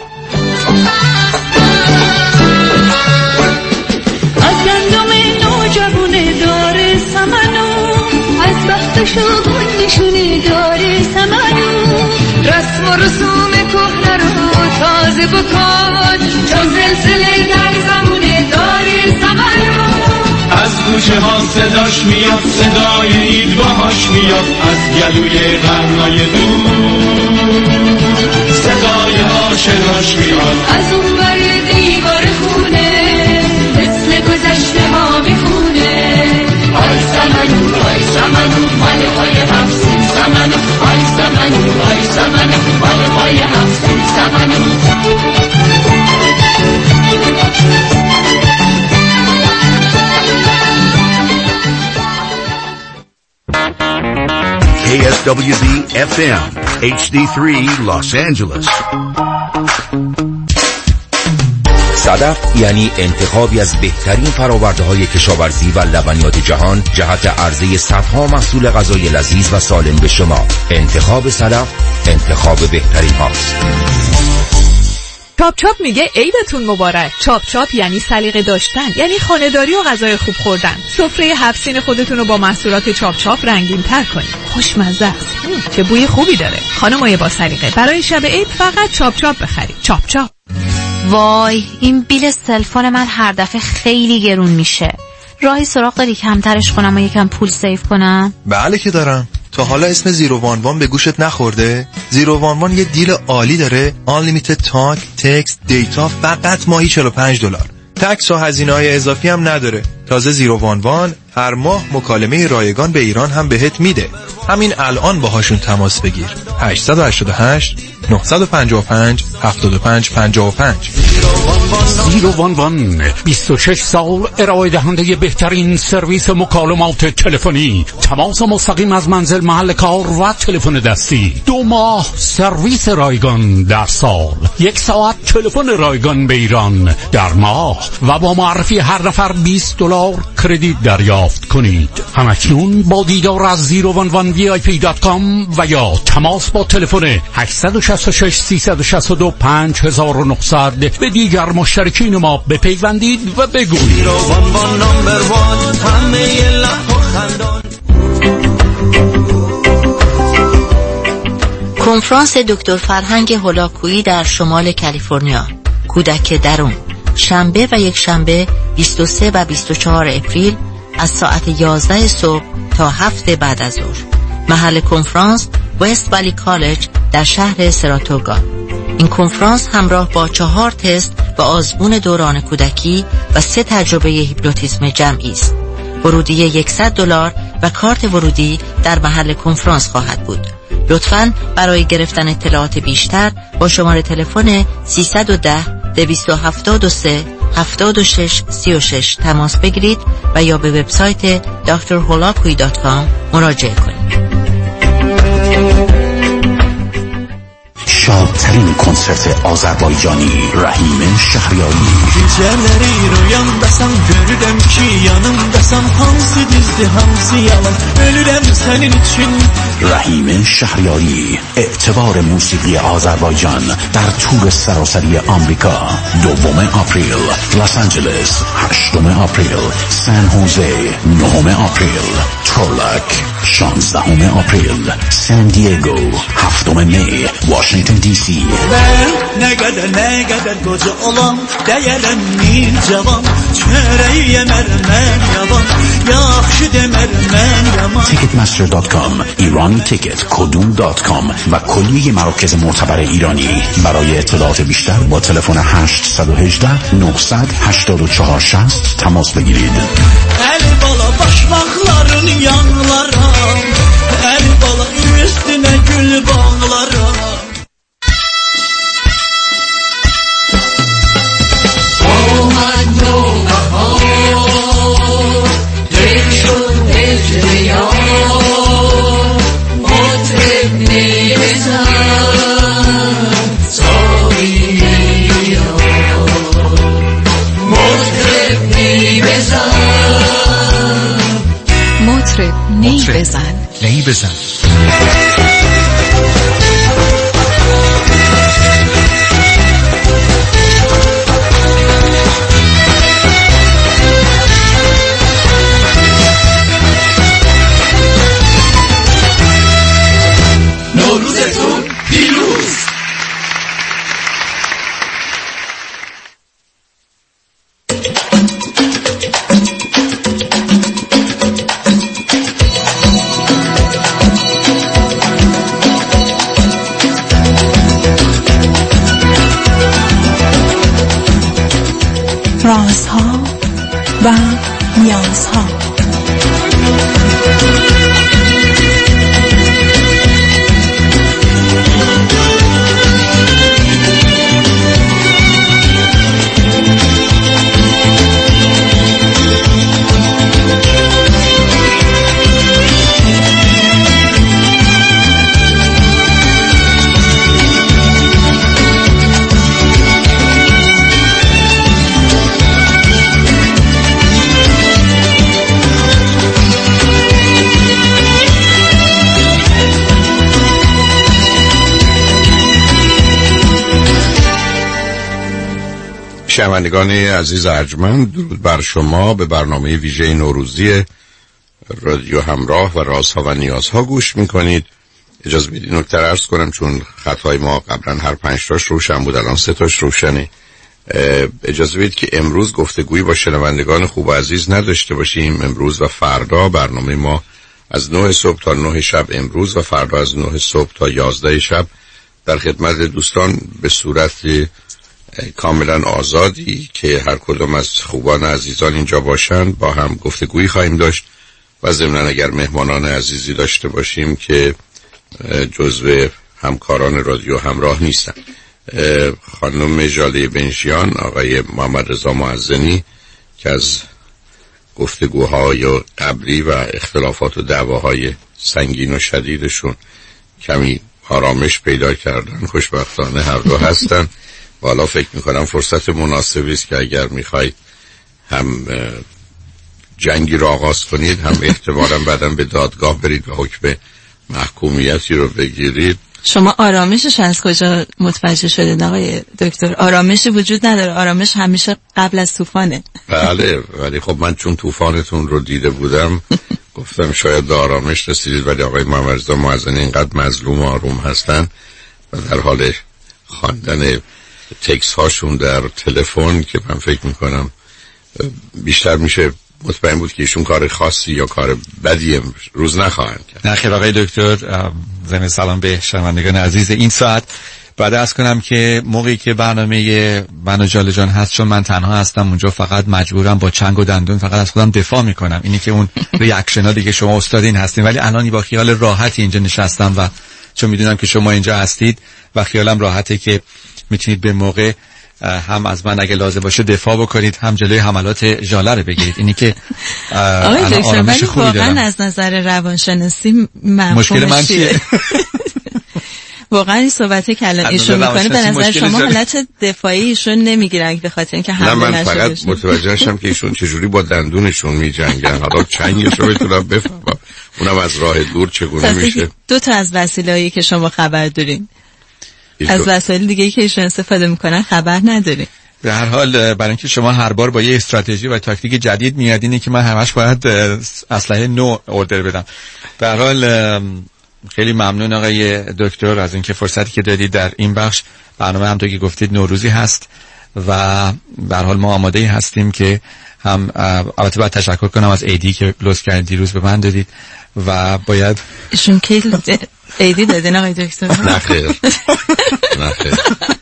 Speaker 10: از گندم نوجوونه داره سمنو، از بخت شاگون نشونه داره سمنو، رسم و رسوم کهنه رو تازه بکن، چون زلزله در زمونه داره سمنو.
Speaker 11: از گوشه ها صداش میاد، صدای عید باهاش میاد، از گلوی قرنای دور صدای آشناش میاد،
Speaker 10: از اون بر دیوار خونه مثل گذشته ها میخونه. آی سمنو آی سمنو مال های هفسین سمنو، آی سمنو آی سمنو مال های هفسین سمنو.
Speaker 7: K S W Z F M H D three Los Angeles.
Speaker 6: صدف یعنی انتخابی از بهترین فرآورده‌های کشاورزی و لبنیات جهان جهت عرضه صدها محصول غذای لذیذ و سالم به شما. انتخاب صدف انتخاب بهترین هاست.
Speaker 5: چاپ چاپ میگه عیدتون مبارک. چاپ چاپ یعنی سلیقه داشتن، یعنی خانه‌داری و غذای خوب خوردن. سفره هفت سین خودتون رو با محصولات چاپ چاپ رنگین تر کنید. خوشمزه است. چه بوی خوبی داره. خانمای با سلیقه برای شب عید فقط چاپ چاپ بخرید. چاپ چاپ.
Speaker 12: وای این بیل سلفون من هر دفعه خیلی گرون میشه. راهی سراغ داری کمترش کنم و یکم پول سیف کنم؟
Speaker 13: بله که دارم.
Speaker 9: تا حالا اسم زیرو وان وان به گوشت نخورده؟ زیرو وان وان یه دیل عالی داره. Unlimited Talk, Text, Data فقط ماهی چهل و پنج دلار. تکس و هزینه‌های اضافی هم نداره. تازه زیرو وان وان هر ماه مکالمه رایگان به ایران هم بهت میده. همین الان باهاشون تماس بگیر. هشت هشت هشت نه پنج پنج هفت پنج پنج پنج.
Speaker 13: زیرو وان وان بیست و شش سال ارائه دهنده بهترین سرویس مکالمات تلفنی، تماس مستقیم از منزل، محل کار و تلفن دستی. دو ماه سرویس رایگان در سال، یک ساعت تلفن رایگان به ایران در ماه و با معرفی هر نفر بیست دلار کردیت دریافت کنید. همکنون با دیدار از زیرو وان وان وی آی پی دات کام و یا تماس با تلفن هشت شش شش سه شش دو پنج نه نه صفر صفر به دیگر مشترکین ما بپیوندید و بگویید.
Speaker 14: کنفرانس دکتر فرهنگ هولاکویی در شمال کالیفرنیا، کودک درون، شنبه و یک شنبه بیست و سه و بیست و چهار اپریل از ساعت یازده صبح تا هفت بعد از ظهر. محل کنفرانس وست ولی کالج در شهر سراتوگا. این کنفرانس همراه با چهار تست و آزمون دوران کودکی و سه تجربه هیپنوتیزم جمعی است. ورودی صد دلار و کارت ورودی در محل کنفرانس خواهد بود. لطفاً برای گرفتن اطلاعات بیشتر با شماره تلفن سیصد و ده دویست و هفتاد و سه هفتاد و شش سی و شش تماس بگیرید و یا به وبسایت دکتر هولاکویی دات کام مراجعه کنید.
Speaker 7: شادترین کنسرت آذربایجانی رحیم شهریاری.
Speaker 8: Geceleri rüyamdasam görürüm ki yanımdasam hamsi dizdi hamsi yalan ölürüm senin için.
Speaker 7: رحیم شهریاری، اعتبار موسیقی آذربایجان در تور سراسری آمریکا. دوم آپریل لس آنجلس، هشتم آپریل سان هوزه، نهم آپریل تورلاک، شانزدهم آپریل سان دیگو، هفتم می واشنگتن دی سی.
Speaker 8: Ben ne kadar ne kadar koca olam değerlenmir cavan çöreği yemer men yavan yaxşı demer men yaman.
Speaker 7: تیکتمستر دات کام، ایرانی تیکت کدوم دات کام و کلیه مراکز معتبر ایرانی. برای اطلاعات بیشتر با تلفن هشت یک هشت نه هشت چهار شصت تماس بگیرید.
Speaker 8: El bala başmakların yanlarım, el bala üstüne gül bağlarım.
Speaker 5: مطرب نی بزن
Speaker 13: نی بزن.
Speaker 8: نوروزتون پیروز.
Speaker 15: رازها و نیازها.
Speaker 4: شنوندگان عزیز ارجمند، درود بر شما. به برنامه ویژه نوروزی رادیو همراه و رازها و نیازها گوش میکنید. اجازه بدید نکته عرض کنم، چون خطهای ما قبلا هر پنج تاش روشن بود، الان سه تاش روشنه. اجازه بدید که امروز گفتگویی با شنوندگان خوب و عزیز نداشته باشیم. امروز و فردا برنامه ما
Speaker 16: از نه صبح تا نه شب امروز و فردا از نه صبح تا یازده شب در خدمت دوستان به صورت کاملا آزادی که هر کدام از خوبان عزیزان اینجا باشند با هم گفتگویی خواهیم داشت و ضمناً اگر مهمانان عزیزی داشته باشیم که جزو همکاران رادیو همراه نیستن، خانم ژاله بنشیان، آقای محمد رضا معزنی که از گفتگوهای قبلی و اختلافات و دعواهای سنگین و شدیدشون کمی آرامش پیدا کردن، خوشبختانه هر دو هستن. والا فکر میکنم فرصت مناسبی است که اگر میخواید هم جنگی را آغاز کنید، هم احتمالاً بعدم به دادگاه برید و حکم محکومیتی رو بگیرید.
Speaker 2: شما آرامشش از کجا متوجه شدید آقای دکتر؟ آرامش وجود نداره، آرامش همیشه قبل از طوفانه.
Speaker 16: بله، ولی خب من چون طوفانتون رو دیده بودم گفتم شاید به آرامش رسیدید، ولی آقای محمد رضا معزنی اینقدر مظلوم و آروم هستن و در حال خواندن تکس هاشون در تلفن که من فکر میکنم بیشتر میشه مطمئن بود که ایشون کار خاصی یا کار بدی روز نخواهند کرد.
Speaker 1: نه خیر آقای دکتر، ضمن سلام به شنوندگان عزیز این ساعت. بعد از کنم که موقعی که برنامه من و جاله جان هست، چون من تنها هستم اونجا، فقط مجبورم با چنگ و دندون فقط از خودم دفاع میکنم. اینی که اون ریاکشن ها دیگه شما استادین هستین، ولی الان با خیال راحتی اینجا نشستم و چون میدونم که شما اینجا هستید و خیالم راحته که میتونید به موقع هم از من اگه لازم باشه دفاع بکنید، هم جلوی حملات ژاله رو بگیرید. اینی که
Speaker 2: آقای دکتر ولی واقعا از نظر روانشناسی
Speaker 1: مشکل من چیه؟
Speaker 2: واقعا این صحبتی که الان ایشون میکنه به نظر شما حالت دفاعی ایشون نمیگیرن به خاطر اینکه حمله نشه؟
Speaker 16: نه، من فقط متوجه شدم که ایشون چجوری با دندونشون میجنگن. حالا چنگش رو بتونم بفهمم، اونم از راه دور چگونه میشه.
Speaker 2: دو تا از وسایلی که شما خبر دارین، از وسایل دیگه که ایشون استفاده میکنن خبر ندارین.
Speaker 1: به هر حال برای اینکه شما هر بار با یه استراتژی و تاکتیک جدید میاد، اینه که من همش باید اسلحه نو اوردر بدم. به هر حال خیلی ممنون آقای دکتر از اینکه فرصتی که دادید در این بخش برنامه. هم تو که گفتید نوروزی هست و به هر حال ما آماده هستیم که هم البته باید تشکر کنم از ایدی که لطف کردید دیروز به من دادید و باید
Speaker 2: ایشون کی ایدی دادین آقای دکتر؟
Speaker 16: نه خیر نه خیر.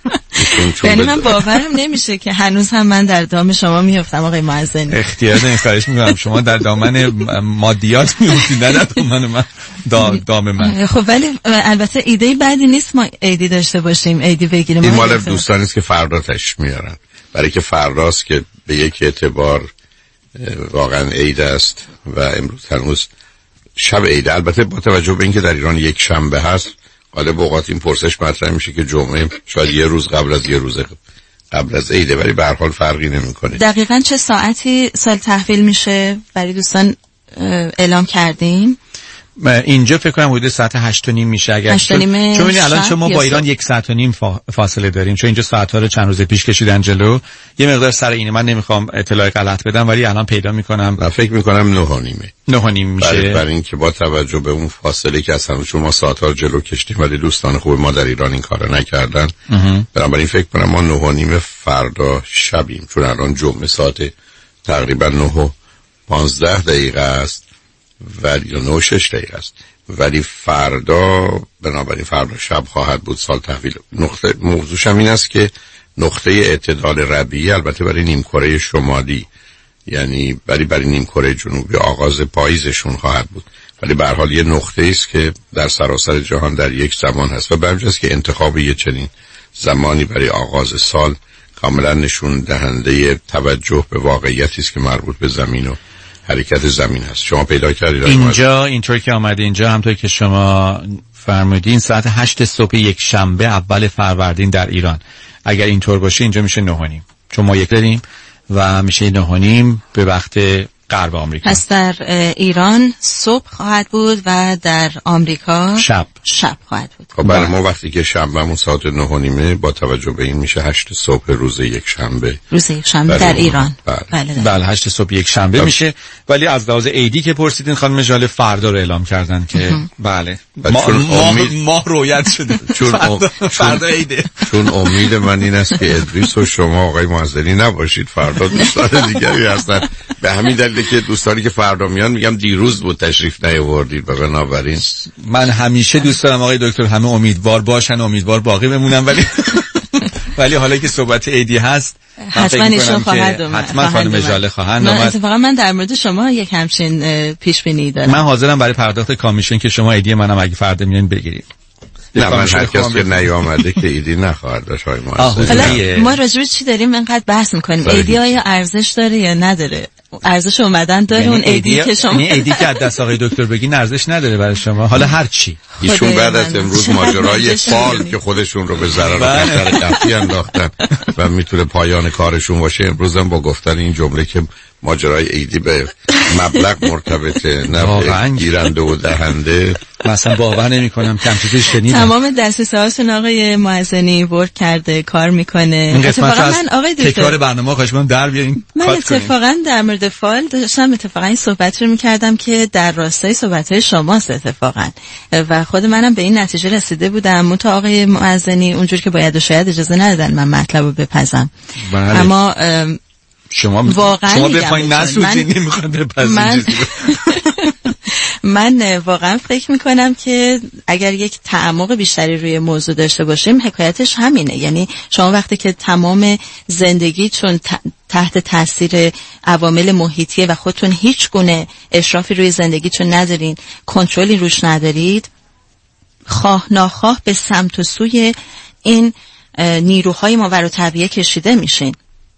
Speaker 2: یعنی من باورم نمیشه که هنوز هم من در دام شما میافتم آقای معزنی.
Speaker 1: اختیار دارین، خواهش میکنم شما در دامن مادیات میافتید، نه در دامن من دام من.
Speaker 2: خب ولی البته ایده بعدی نیست ما ایدی داشته باشیم، ایدی بگیریم.
Speaker 16: این مال دوستانی است که فردا تش میارن، برای که فرداست که به یک اعتبار واقعا عید است و امروز هنوز شب عید. البته با توجه به اینکه در ایران یک شنبه هست، غالب اوقات این پرسش مطرح میشه که جمعه شاید یه روز قبل از یه روز قبل از عیده، ولی به هر حال فرقی نمیکنه.
Speaker 2: دقیقاً چه ساعتی سال تحویل میشه برای دوستان اعلام کردیم؟
Speaker 1: اینجا فکر کنم حدود ساعت هشت و نیم میشه. اگر
Speaker 2: هشت و نیم
Speaker 1: چون الان چون ما با ایران یک ساعت و نیم فاصله داریم، چون اینجا ساعت‌ها رو چند روز پیش کشیدن جلو، یه مقدار سر اینه. من نمیخوام اطلاع غلط بدم، ولی الان پیدا میکنم
Speaker 16: و فکر میکنم نه و نیمه
Speaker 1: نه و نیم میشه.
Speaker 16: برای, برای اینکه با توجه به اون فاصله که اصلا چون ما ساعت‌ها رو جلو کشیدیم ولی دوستان خوب ما در ایران این کارو نکردن، بنابراین فکر کنم ما نه و نیم فردا شبیم، چون الان جمعه ساعت تقریبا نه و پانزده دقیقه است ولی نه و شش دقیقه است، ولی فردا بنابراین فردا شب خواهد بود سال تحویل. نقطه موضوعش هم این است که نقطه اعتدال ربیعی البته برای نیمکره شمالی، یعنی برای برای نیمکره جنوبی آغاز پاییزشون خواهد بود، ولی به هر حال یه نقطه است که در سراسر جهان در یک زمان هست و به همین جاست که انتخاب یه چنین زمانی برای آغاز سال کاملا نشون دهنده توجه به واقعیتی است که مربوط به زمین و حرکت زمین هست. شما پیدا کردید
Speaker 1: اینجا اینطور که آمده اینجا همونطور که شما فرمودین ساعت هشت صبح یک شنبه اول فروردین در ایران. اگر اینطور باشه اینجا میشه نه و نیم، چون ما یک داریم و میشه نه و نیم به وقت غرب آمریکا.
Speaker 2: پس در ایران صبح خواهد بود و در آمریکا
Speaker 1: شب
Speaker 2: شب خواهد بود.
Speaker 16: خب برای ما وقتی که شنبهمون ساعت نه و نیمه با توجه به این میشه هشت صبح روز یک شنبه.
Speaker 2: روز یک شنبه در ایران.
Speaker 16: بله
Speaker 2: بله,
Speaker 1: بله هشت صبح یک شنبه میشه. ولی از لحاظ عیدی که پرسیدین خانم ژاله فردا رو اعلام کردن که بله ما امید... ماه رویت شده
Speaker 16: چون فردا, فردا عیده. چون امید من این است که ادریس و شما آقای معزنی نباشید، فردا دوستان دیگری هستن به همین دلیل که دوستانی که فردا میان میگم دیروز بود تشریف نیاوردید و بنابراین
Speaker 1: من همیشه دوست دارم آقای دکتر همه امیدوار باشن، امیدوار باقی بمونن، ولی ولی حالا که صحبت عیدی هست
Speaker 2: حتما ایشون خواهد اومد،
Speaker 1: حتما خانم ژاله خواهند اومد.
Speaker 2: اتفاقا من در مورد شما یک همچین پیش بینی دارم.
Speaker 1: من حاضرم برای پرداخت کامیشن که شما عیدی منم اگه فردا میان بگیرید.
Speaker 16: نه من هر کس که نیامده که ایدی نخواهد داشت های
Speaker 2: ما. ما راجع به چی داریم اینقدر بحث میکنیم؟ ایدی آیا ارزش داره یا نداره؟ ارزش اومدن داره؟ یعنی اون ایدی که شما
Speaker 1: یعنی ایدی که از دست آقای دکتر بگین ارزش نداره برای شما؟ حالا هر چی
Speaker 16: ایشون بعد از امروز ماجرای فال که خودشون رو به ضرر خطر قطعی انداختن و میتونه پایان کارشون باشه، امروز هم با گفتن این جمله که ماجرای ایدی به مبلغ مرتبطه نه گیرنده و دهنده،
Speaker 1: مثلا باور نمی‌کنم کم چیزی شنیدم.
Speaker 2: تمام دسترسه‌هاشون آقای معزنی ورک کرده، کار میکنه.
Speaker 1: اتفاقا من آقای دکتر تکرار برنامه خواهش می‌کنم در بیارین.
Speaker 2: من اتفاقا در مورد فال داشتم اتفاقا این صحبت رو می‌کردم که در راستای صحبت‌های شماست اتفاقا، و خود منم به این نتیجه رسیده بودم. مت آقای معزنی اونجوری که باید و شاید اجازه ندادن من مطلب رو بپزم. اما
Speaker 1: شما واقعا شما بخواید نسوزین نمیخواد بپذیرید.
Speaker 2: من من واقعا فکر میکنم که اگر یک تعمق بیشتری روی موضوع داشته باشیم حکایتش همینه. یعنی شما وقتی که تمام زندگی چون تحت تاثیر عوامل محیطیه و خودتون هیچ گونه اشرافی روی زندگیتون ندارین، کنترلی روش ندارید، خواه ناخواه به سمت و سوی این نیروهای ماوراءالطبیعه کشیده میشین.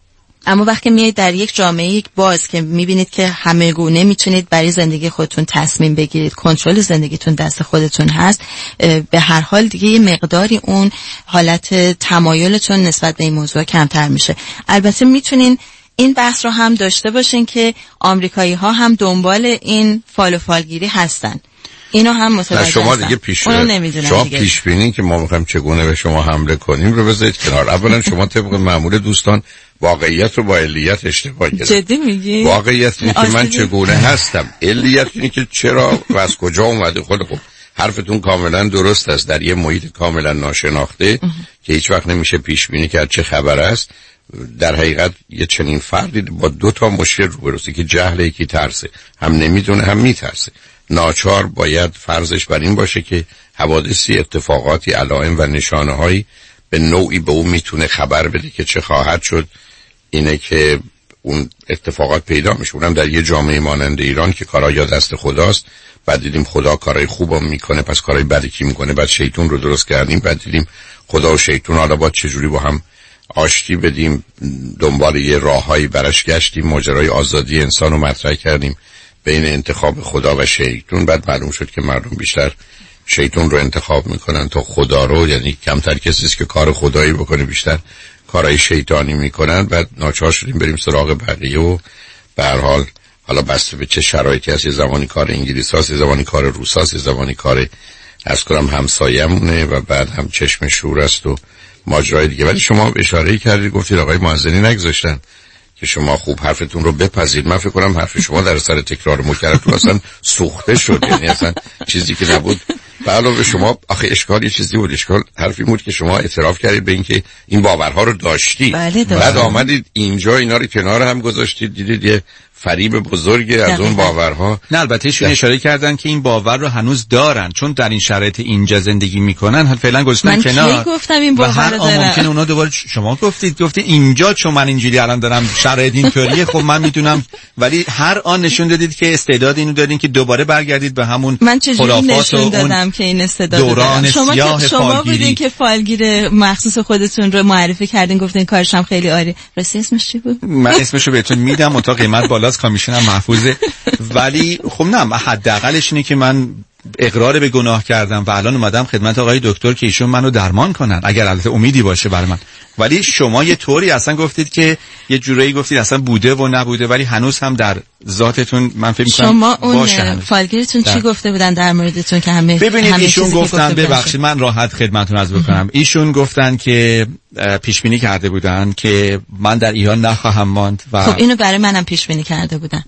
Speaker 2: اما وقتی میایید در یک جامعه یک باز که میبینید که همه گونه میتونید برای زندگی خودتون تصمیم بگیرید، کنترل زندگیتون دست خودتون هست، به هر حال دیگه یه مقداری اون حالت تمایلتون نسبت به این موضوع کمتر میشه. البته میتونین این بحث رو هم داشته باشین که آمریکایی ها هم دنبال این فال و فالگیری هستن. اینو هم متوجه
Speaker 16: شما دیگه پیش شما پیش بینی که ما میخوایم چگونه به شما حمله کنیم رو بذارید کنار. اولا شما طبق معمول دوستان واقعیت رو با علیت اشتباه کردید.
Speaker 2: جدی میگی؟
Speaker 16: واقعیت اینه که من چگونه هستم، علیت اینه که چرا و از کجا اومده. خود خب حرفتون کاملا درست است. در یه محیط کاملا ناشناخته که هیچ وقت نمیشه پیش بینی کرد چه خبر است، در حقیقت یه چنین فردی با دو تا مشکل روبروست که جهل، یکی ترسه، هم نمیدونه هم میترسه. ناچار باید فرضش بر این باشه که حوادثی، اتفاقاتی، علائم و نشانه‌هایی به نوعی به اون میتونه خبر بده که چه خواهد شد. اینه که اون اتفاقات پیدا میشه. اونم در یه جامعه مانند ایران که کارا یا دست خداست. بعد دیدیم خدا کارای خوبم میکنه، پس کارای بدی کی میکنه؟ بعد شیطون رو درست کردیم. بعد دیدیم خدا و شیطون حالا با چجوری با هم آشتی بدیم. دنبال یه راههایی برش گشتیم، ماجرای آزادی انسان رو مطرح کردیم بین انتخاب خدا و شیطون. بعد معلوم شد که مردم بیشتر شیطون رو انتخاب میکنن تا خدا رو، یعنی کمتر کسی است که کار خدایی بکنه، بیشتر کارهای شیطانی میکنن. بعد ناچار شدیم بریم سراغ بقیه و به هر حال حالا بسته به چه شرایطی هست، یه زمانی کار انگلیس هست، یه زمانی کار روس هست، یه زمانی کار از کنم همسایه‌مونه و بعد هم چشم شور است و ماجرای دیگه. ولی شما اشاره کردید، گفتید آقای معزنی نگذاشتن که شما خوب حرفتون رو بپذیرید. من فکر کنم حرف شما در سر تکرار مکررتون اصلا سوخته شد، یعنی اصلا چیزی که نبود. به علاوه شما آخه اشکال یه چیزی بود، اشکال حرفی بود که شما اعتراف کردید به اینکه این باورها رو داشتید.
Speaker 2: بله
Speaker 16: بعد آمدید اینجا اینا رو کنار هم گذاشتید، دیدید یه فریب بزرگی از اون باورها.
Speaker 1: نه البته ایشون اشاره کردن که این باور رو هنوز دارن، چون در این شرایط اینجا زندگی میکنن، فعلا گذاشتن کنار.
Speaker 2: من کی گفتم این باور رو دارن؟
Speaker 1: ممکنه اونا دوباره شما گفتید گفتید اینجا چون من اینجوری الان دارم شرایط اینطوریه خب من میتونم، ولی هر آن نشون دادید که استعداد اینو دادین که دوباره برگردید به همون خرافات و اون
Speaker 2: دادم که این استعداد دارم. شما که شما بودین که فالگیر مخصوص خودتون رو معرفی کردین، گفتین کارش هم خیلی عالی. راستی اسمش چی بود؟
Speaker 1: من اسمشو بهتون میدم، اون تا قیمت بالاست، کامیشن هم محفوظه. ولی خب نه، حداقلش اینه که من اقرار به گناه کردم و الان اومدم خدمت آقای دکتر که ایشون منو درمان کنن، اگر البته امیدی باشه برای من. ولی شما یه طوری اصلا گفتید که یه جورایی گفتید اصلا بوده و نبوده، ولی هنوز هم در ذاتتون من فکر می‌کنم
Speaker 2: شما اون فالگیرتون چی گفته بودن در موردتون که همه
Speaker 1: ببینید همه ایشون گفتن، ببخشید من راحت خدمتتون عرض بکنم، ایشون گفتن که پیش بینی کرده بودن که من در ایران نخواهم ماند و
Speaker 2: خب اینو برای منم پیش بینی کرده بودن.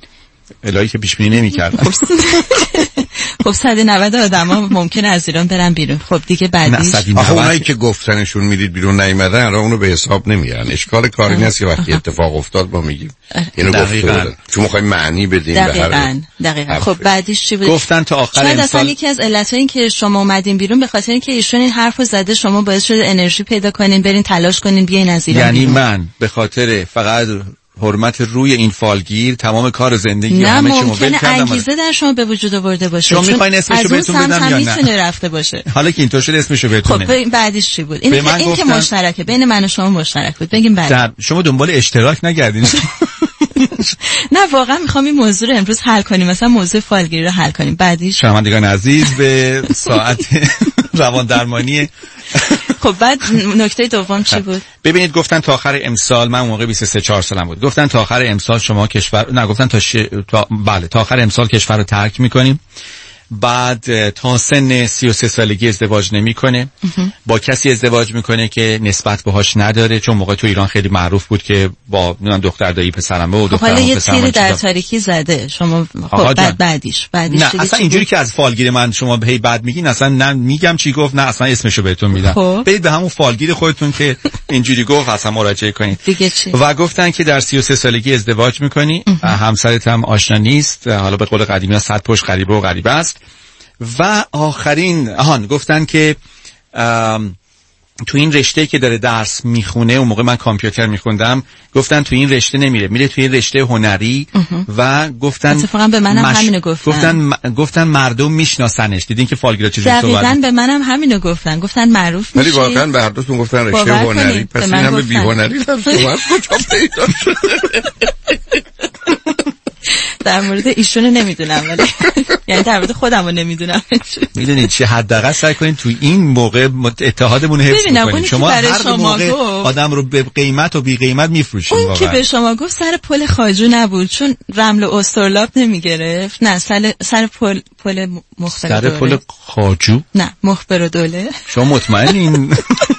Speaker 1: الهی که پیش بینی نمی‌کردم.
Speaker 2: خب صد و نود آدما ممکنه از ایران برن بیرون. خب دیگه بعدیش
Speaker 16: آخه اونایی که گفتنشون میدید بیرون نیومدن الان اونو به حساب نمیارن. اشکال کاری نیست که وقتی اتفاق افتاد ما میگیم اینو گفتن چون میخوایم معنی بدیم به هر
Speaker 2: دقیقاً دقیقاً. خب بعدیش چی بود؟
Speaker 1: گفتن تا آخر
Speaker 2: امسال
Speaker 1: امسال
Speaker 2: یکی از علتای این که شما اومدین بیرون به خاطر اینکه ایشون این حرفو زده شما باعث شده انرژی پیدا کنین، برین تلاش کنین بیاین از ایران
Speaker 1: یعنی
Speaker 2: بیرون.
Speaker 1: من به خاطر فقط حرمت روی این فالگیر تمام کار زندگی
Speaker 2: نه
Speaker 1: همه چی مو ول
Speaker 2: ممکنه
Speaker 1: کردم.
Speaker 2: انگیزه در شما به وجود آورده باشه.
Speaker 1: شما میخواین اسمشو بهتون بدم یا نه؟
Speaker 2: میتونه رفته باشه.
Speaker 1: حالا که اینطور شده اسمشو بهتون
Speaker 2: خب
Speaker 1: بدم.
Speaker 2: بعدش چی بود؟ این که این که
Speaker 1: گفتن...
Speaker 2: مشترکه بین من و شما مشترک بود. بگیم بعد.
Speaker 1: شما دنبال اشتراک نگردین.
Speaker 2: نه واقعا میخوام این موضوع رو امروز حل کنیم، مثلا موضوع فالگیری رو حل کنیم. بعدیش
Speaker 1: شنوندگان عزیز به ساعت روان درمانی.
Speaker 2: خب بعد نکته دوم چی بود؟
Speaker 1: ببینید گفتن تا آخر امسال، من موقع بیست و سه چهار سالم بود، گفتن تا آخر امسال شما کشور نه گفتن تا, ش... تا بله تا آخر امسال کشور رو ترک میکنیم، بعد تا سن سی و سه سالگی ازدواج نمیکنه، با کسی ازدواج میکنه که نسبت باهاش نداره، چون موقع تو ایران خیلی معروف بود که با نمیدونم دختر دایی پسرمه و دختر
Speaker 2: حالا
Speaker 1: هم
Speaker 2: یه
Speaker 1: پسرمه
Speaker 2: تیر در تاریکی زده شما. خب بعد بعدیش بعدیش
Speaker 1: نه اصلا اینجوری که از فالگیر من شما هی بعد میگین اصلا نه میگم چی گفت نه اصلا اسمشو بهتون میدم.
Speaker 2: خب.
Speaker 1: برید به همون فالگیر خودتون که اینجوری گفت اصلا مراجعه کنید
Speaker 2: دیگه چی؟
Speaker 1: و گفتن که در سی و سه سالگی ازدواج میکنی، همسرت هم آشنا نیست، حالا به قول قدیمی ها صد پشت غریبه و غریبه است. و آخرین آهان گفتن که تو این رشته که داره درس میخونه، اون موقع من کامپیوتر میخوندم، گفتن تو این رشته نمیره، میره توی رشته هنری و گفتن
Speaker 2: اتفاقا به منم مش... همینو گفتن.
Speaker 1: گفتن گفتن مردم میشناسنش. دیدین که فالگیرا چجوری صحبت
Speaker 2: دقیقاً به منم همینو گفتن، گفتن معروف
Speaker 16: میشه. ولی واقعا به هر دوتون گفتن رشته هنری، پس این همه بی هنری در شما از کجا پیدا شده؟
Speaker 2: در مورد ایشونو نمیدونم ولی یعنی در مورد خودمو نمیدونم.
Speaker 1: میدونید چه حداقل سعی کنین تو این موقع اتحادمون رو حفظ کنین. شما هر موقع آدم رو به قیمت و بی قیمت میفروشین.
Speaker 2: اون که به شما گفت سر پل خواجو نبود، چون رمل و استرلاب نمیگرفت. نه سر سر پل پل مخبر
Speaker 1: سر
Speaker 2: دوله.
Speaker 1: پل خواجو؟
Speaker 2: نه مخبر دوله.
Speaker 1: شما مطمئنین؟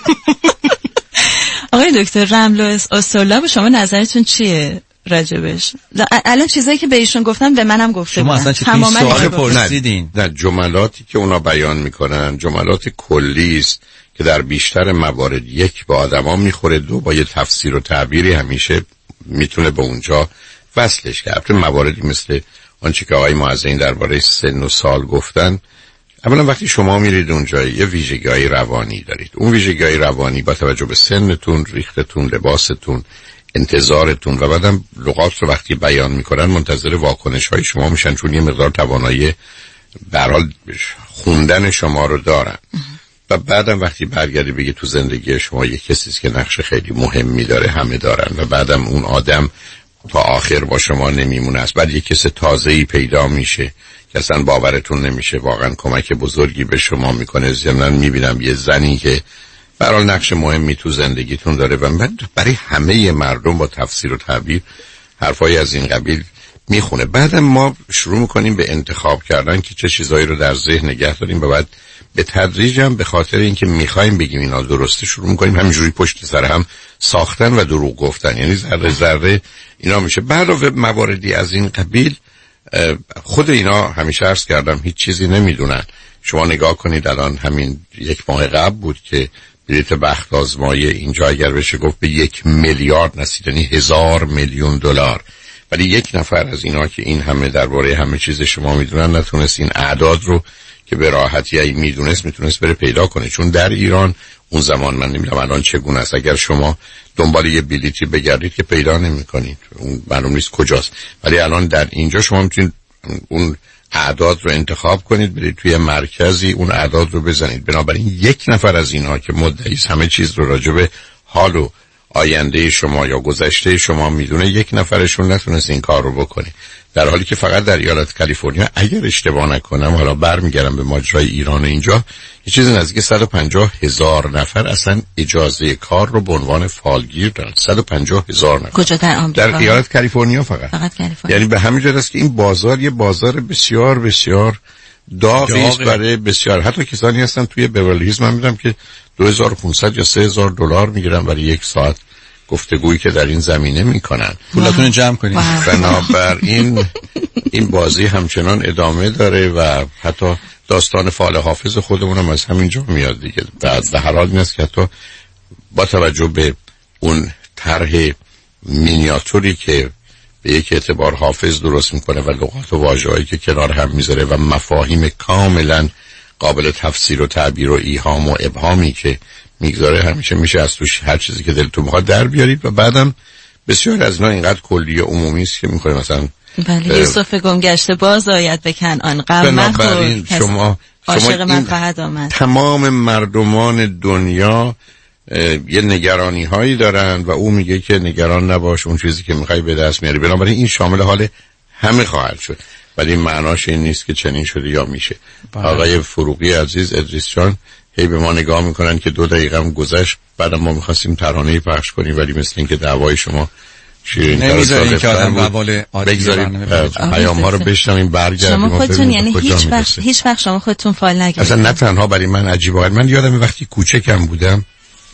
Speaker 2: آقای دکتر رمل و استرلاب شما نظرتون چیه راجبش؟ الان چیزایی که به ایشون گفتم به منم گفته
Speaker 1: شما
Speaker 2: بودن.
Speaker 1: اصلا چه سوال پرسیدین؟
Speaker 16: نه جملاتی که اونا بیان میکنن جملات کلی است که در بیشتر موارد یک با آدما میخوره، دو با یه تفسیر و تعبیری همیشه میتونه به اونجا وصلش کرد. تو مواردی مثل آنچه که آقای معزین درباره سن و سال گفتن، اولا وقتی شما میرید اونجا یه ویژگی‌های روانی دارید. اون ویژگی‌های روانی با توجه به سنتون، ریختتون، لباستون، انتظارتون و بعدم لغات رو وقتی بیان میکنن منتظر واکنش های شما میشن، چون یه مقدار توانایی به هر حال خوندن شما رو دارن. و بعدم وقتی برگردی بگی تو زندگی شما یه کسی است که نقش خیلی مهمی داره، همه دارن و بعدم اون آدم تا آخر با شما نمیمونه است، بعد یه کس تازه‌ای پیدا میشه که اصلا باورتون نمیشه واقعا کمک بزرگی به شما میکنه. ضمناً میبینم یه زنی که برای نقش مهمی تو زندگیتون داره و من برای همه مردم با تفسیر و تعبیر حرفای از این قبیل میخونه. بعدم ما شروع میکنیم به انتخاب کردن که چه چیزایی رو در ذهن نگه داریم و بعد به تدریج هم به خاطر اینکه میخوایم بگیم اینا درسته شروع میکنیم همینجوری پشت سر هم ساختن و دروغ گفتن، یعنی ذره ذره اینا میشه. بعد مواردی از این قبیل خود اینا همیشه عرض کردم هیچ چیزی نمیدونن. شما نگاه کنید الان همین یک ماه قبل بود که بلیت بخت آزمایی اینجا اگر بشه گفت به یک میلیارد نسید، یعنی هزار میلیون دلار، ولی یک نفر از اینا که این همه درباره همه چیز شما میدونن نتونست این اعداد رو که به راحتی میدونست میتونست بره پیدا کنه. چون در ایران اون زمان من نمیدونم الان چگونه است، اگر شما دنبال یه بلیتی بگردید که پیدا نمیکنید، اون معلوم نیست کجاست، ولی الان در اینجا شما میتونید اون اعداد رو انتخاب کنید، برید توی مرکزی اون اعداد رو بزنید. بنابراین یک نفر از اینا که مدعی همه چیز رو راجع به حال و آینده شما یا گذشته شما میدونه، یک نفرشون نتونست این کار رو بکنه، در حالی که فقط در ایالت کالیفرنیا اگر اشتباه نکنم، حالا برمیگردم به ماجرای ایران و اینجا، یه چیز نزدیک صد و پنجاه هزار نفر اصلا اجازه کار رو به عنوان فالگیر دارن. صد و پنجاه هزار نفر.
Speaker 2: کجا؟ در آمریکا؟
Speaker 16: در ایالت کالیفرنیا فقط.
Speaker 2: فقط کالیفرنیا.
Speaker 16: یعنی به همین جهت است که این بازار یه بازار بسیار بسیار داغی است برای بسیار، حتی کسانی هستن توی بیورلی هیلز من میدونم که دو هزار و پانصد یا سه هزار دلار میگیرن برای یک ساعت گفتگویی که در این زمینه میکنن.
Speaker 1: پولاتون جمع کنید.
Speaker 16: بنابراین این بازی همچنان ادامه داره و حتی داستان فال حافظ خودمون هم از همینجا میاد دیگه. بعد به هر حال این است که حتی با توجه به اون طرح مینیاتوری که به یک اعتبار حافظ درست میکنه و لغات و واژه‌هایی که کنار هم میذاره و مفاهیم کاملا قابل تفسیر و تعبیر و ایهام و ابهامی که میگذاره، همیشه میشه از توش هر چیزی که دلتون میخواد در بیارید و بعدم بسیار از اینا اینقدر کلی و عمومی است که میخوره مثلا
Speaker 2: بله یوسف گم گشته باز آید به کنعان غم مخور
Speaker 16: شما
Speaker 2: عاشق من فقط آمد.
Speaker 16: تمام مردمان دنیا یه نگرانی هایی دارن و او میگه که نگران نباش، اون چیزی که میخوای به دست میاری. بنابراین این شامل حال همه خواهد شد، ولی معناش این نیست که چنین شده یا میشه. بله. آقای فروغی عزیز، ادریس جان، هی به ما نگاه میکنن که دو دقیقه هم گذشت، بعد ما میخواستیم ترانه‌ای پخش کنیم ولی مثل این که دعوای شما شیرین
Speaker 1: نمیذارین که آدم قبال
Speaker 16: بگذاریم پیام ها رو بشنویم برگردیم.
Speaker 2: شما خودتون یعنی هیچ وقت هیچ وقت شما خودتون فال نگیرید.
Speaker 16: اصلا نه تنها برای من عجیبه، من یادم وقتی کوچکم بودم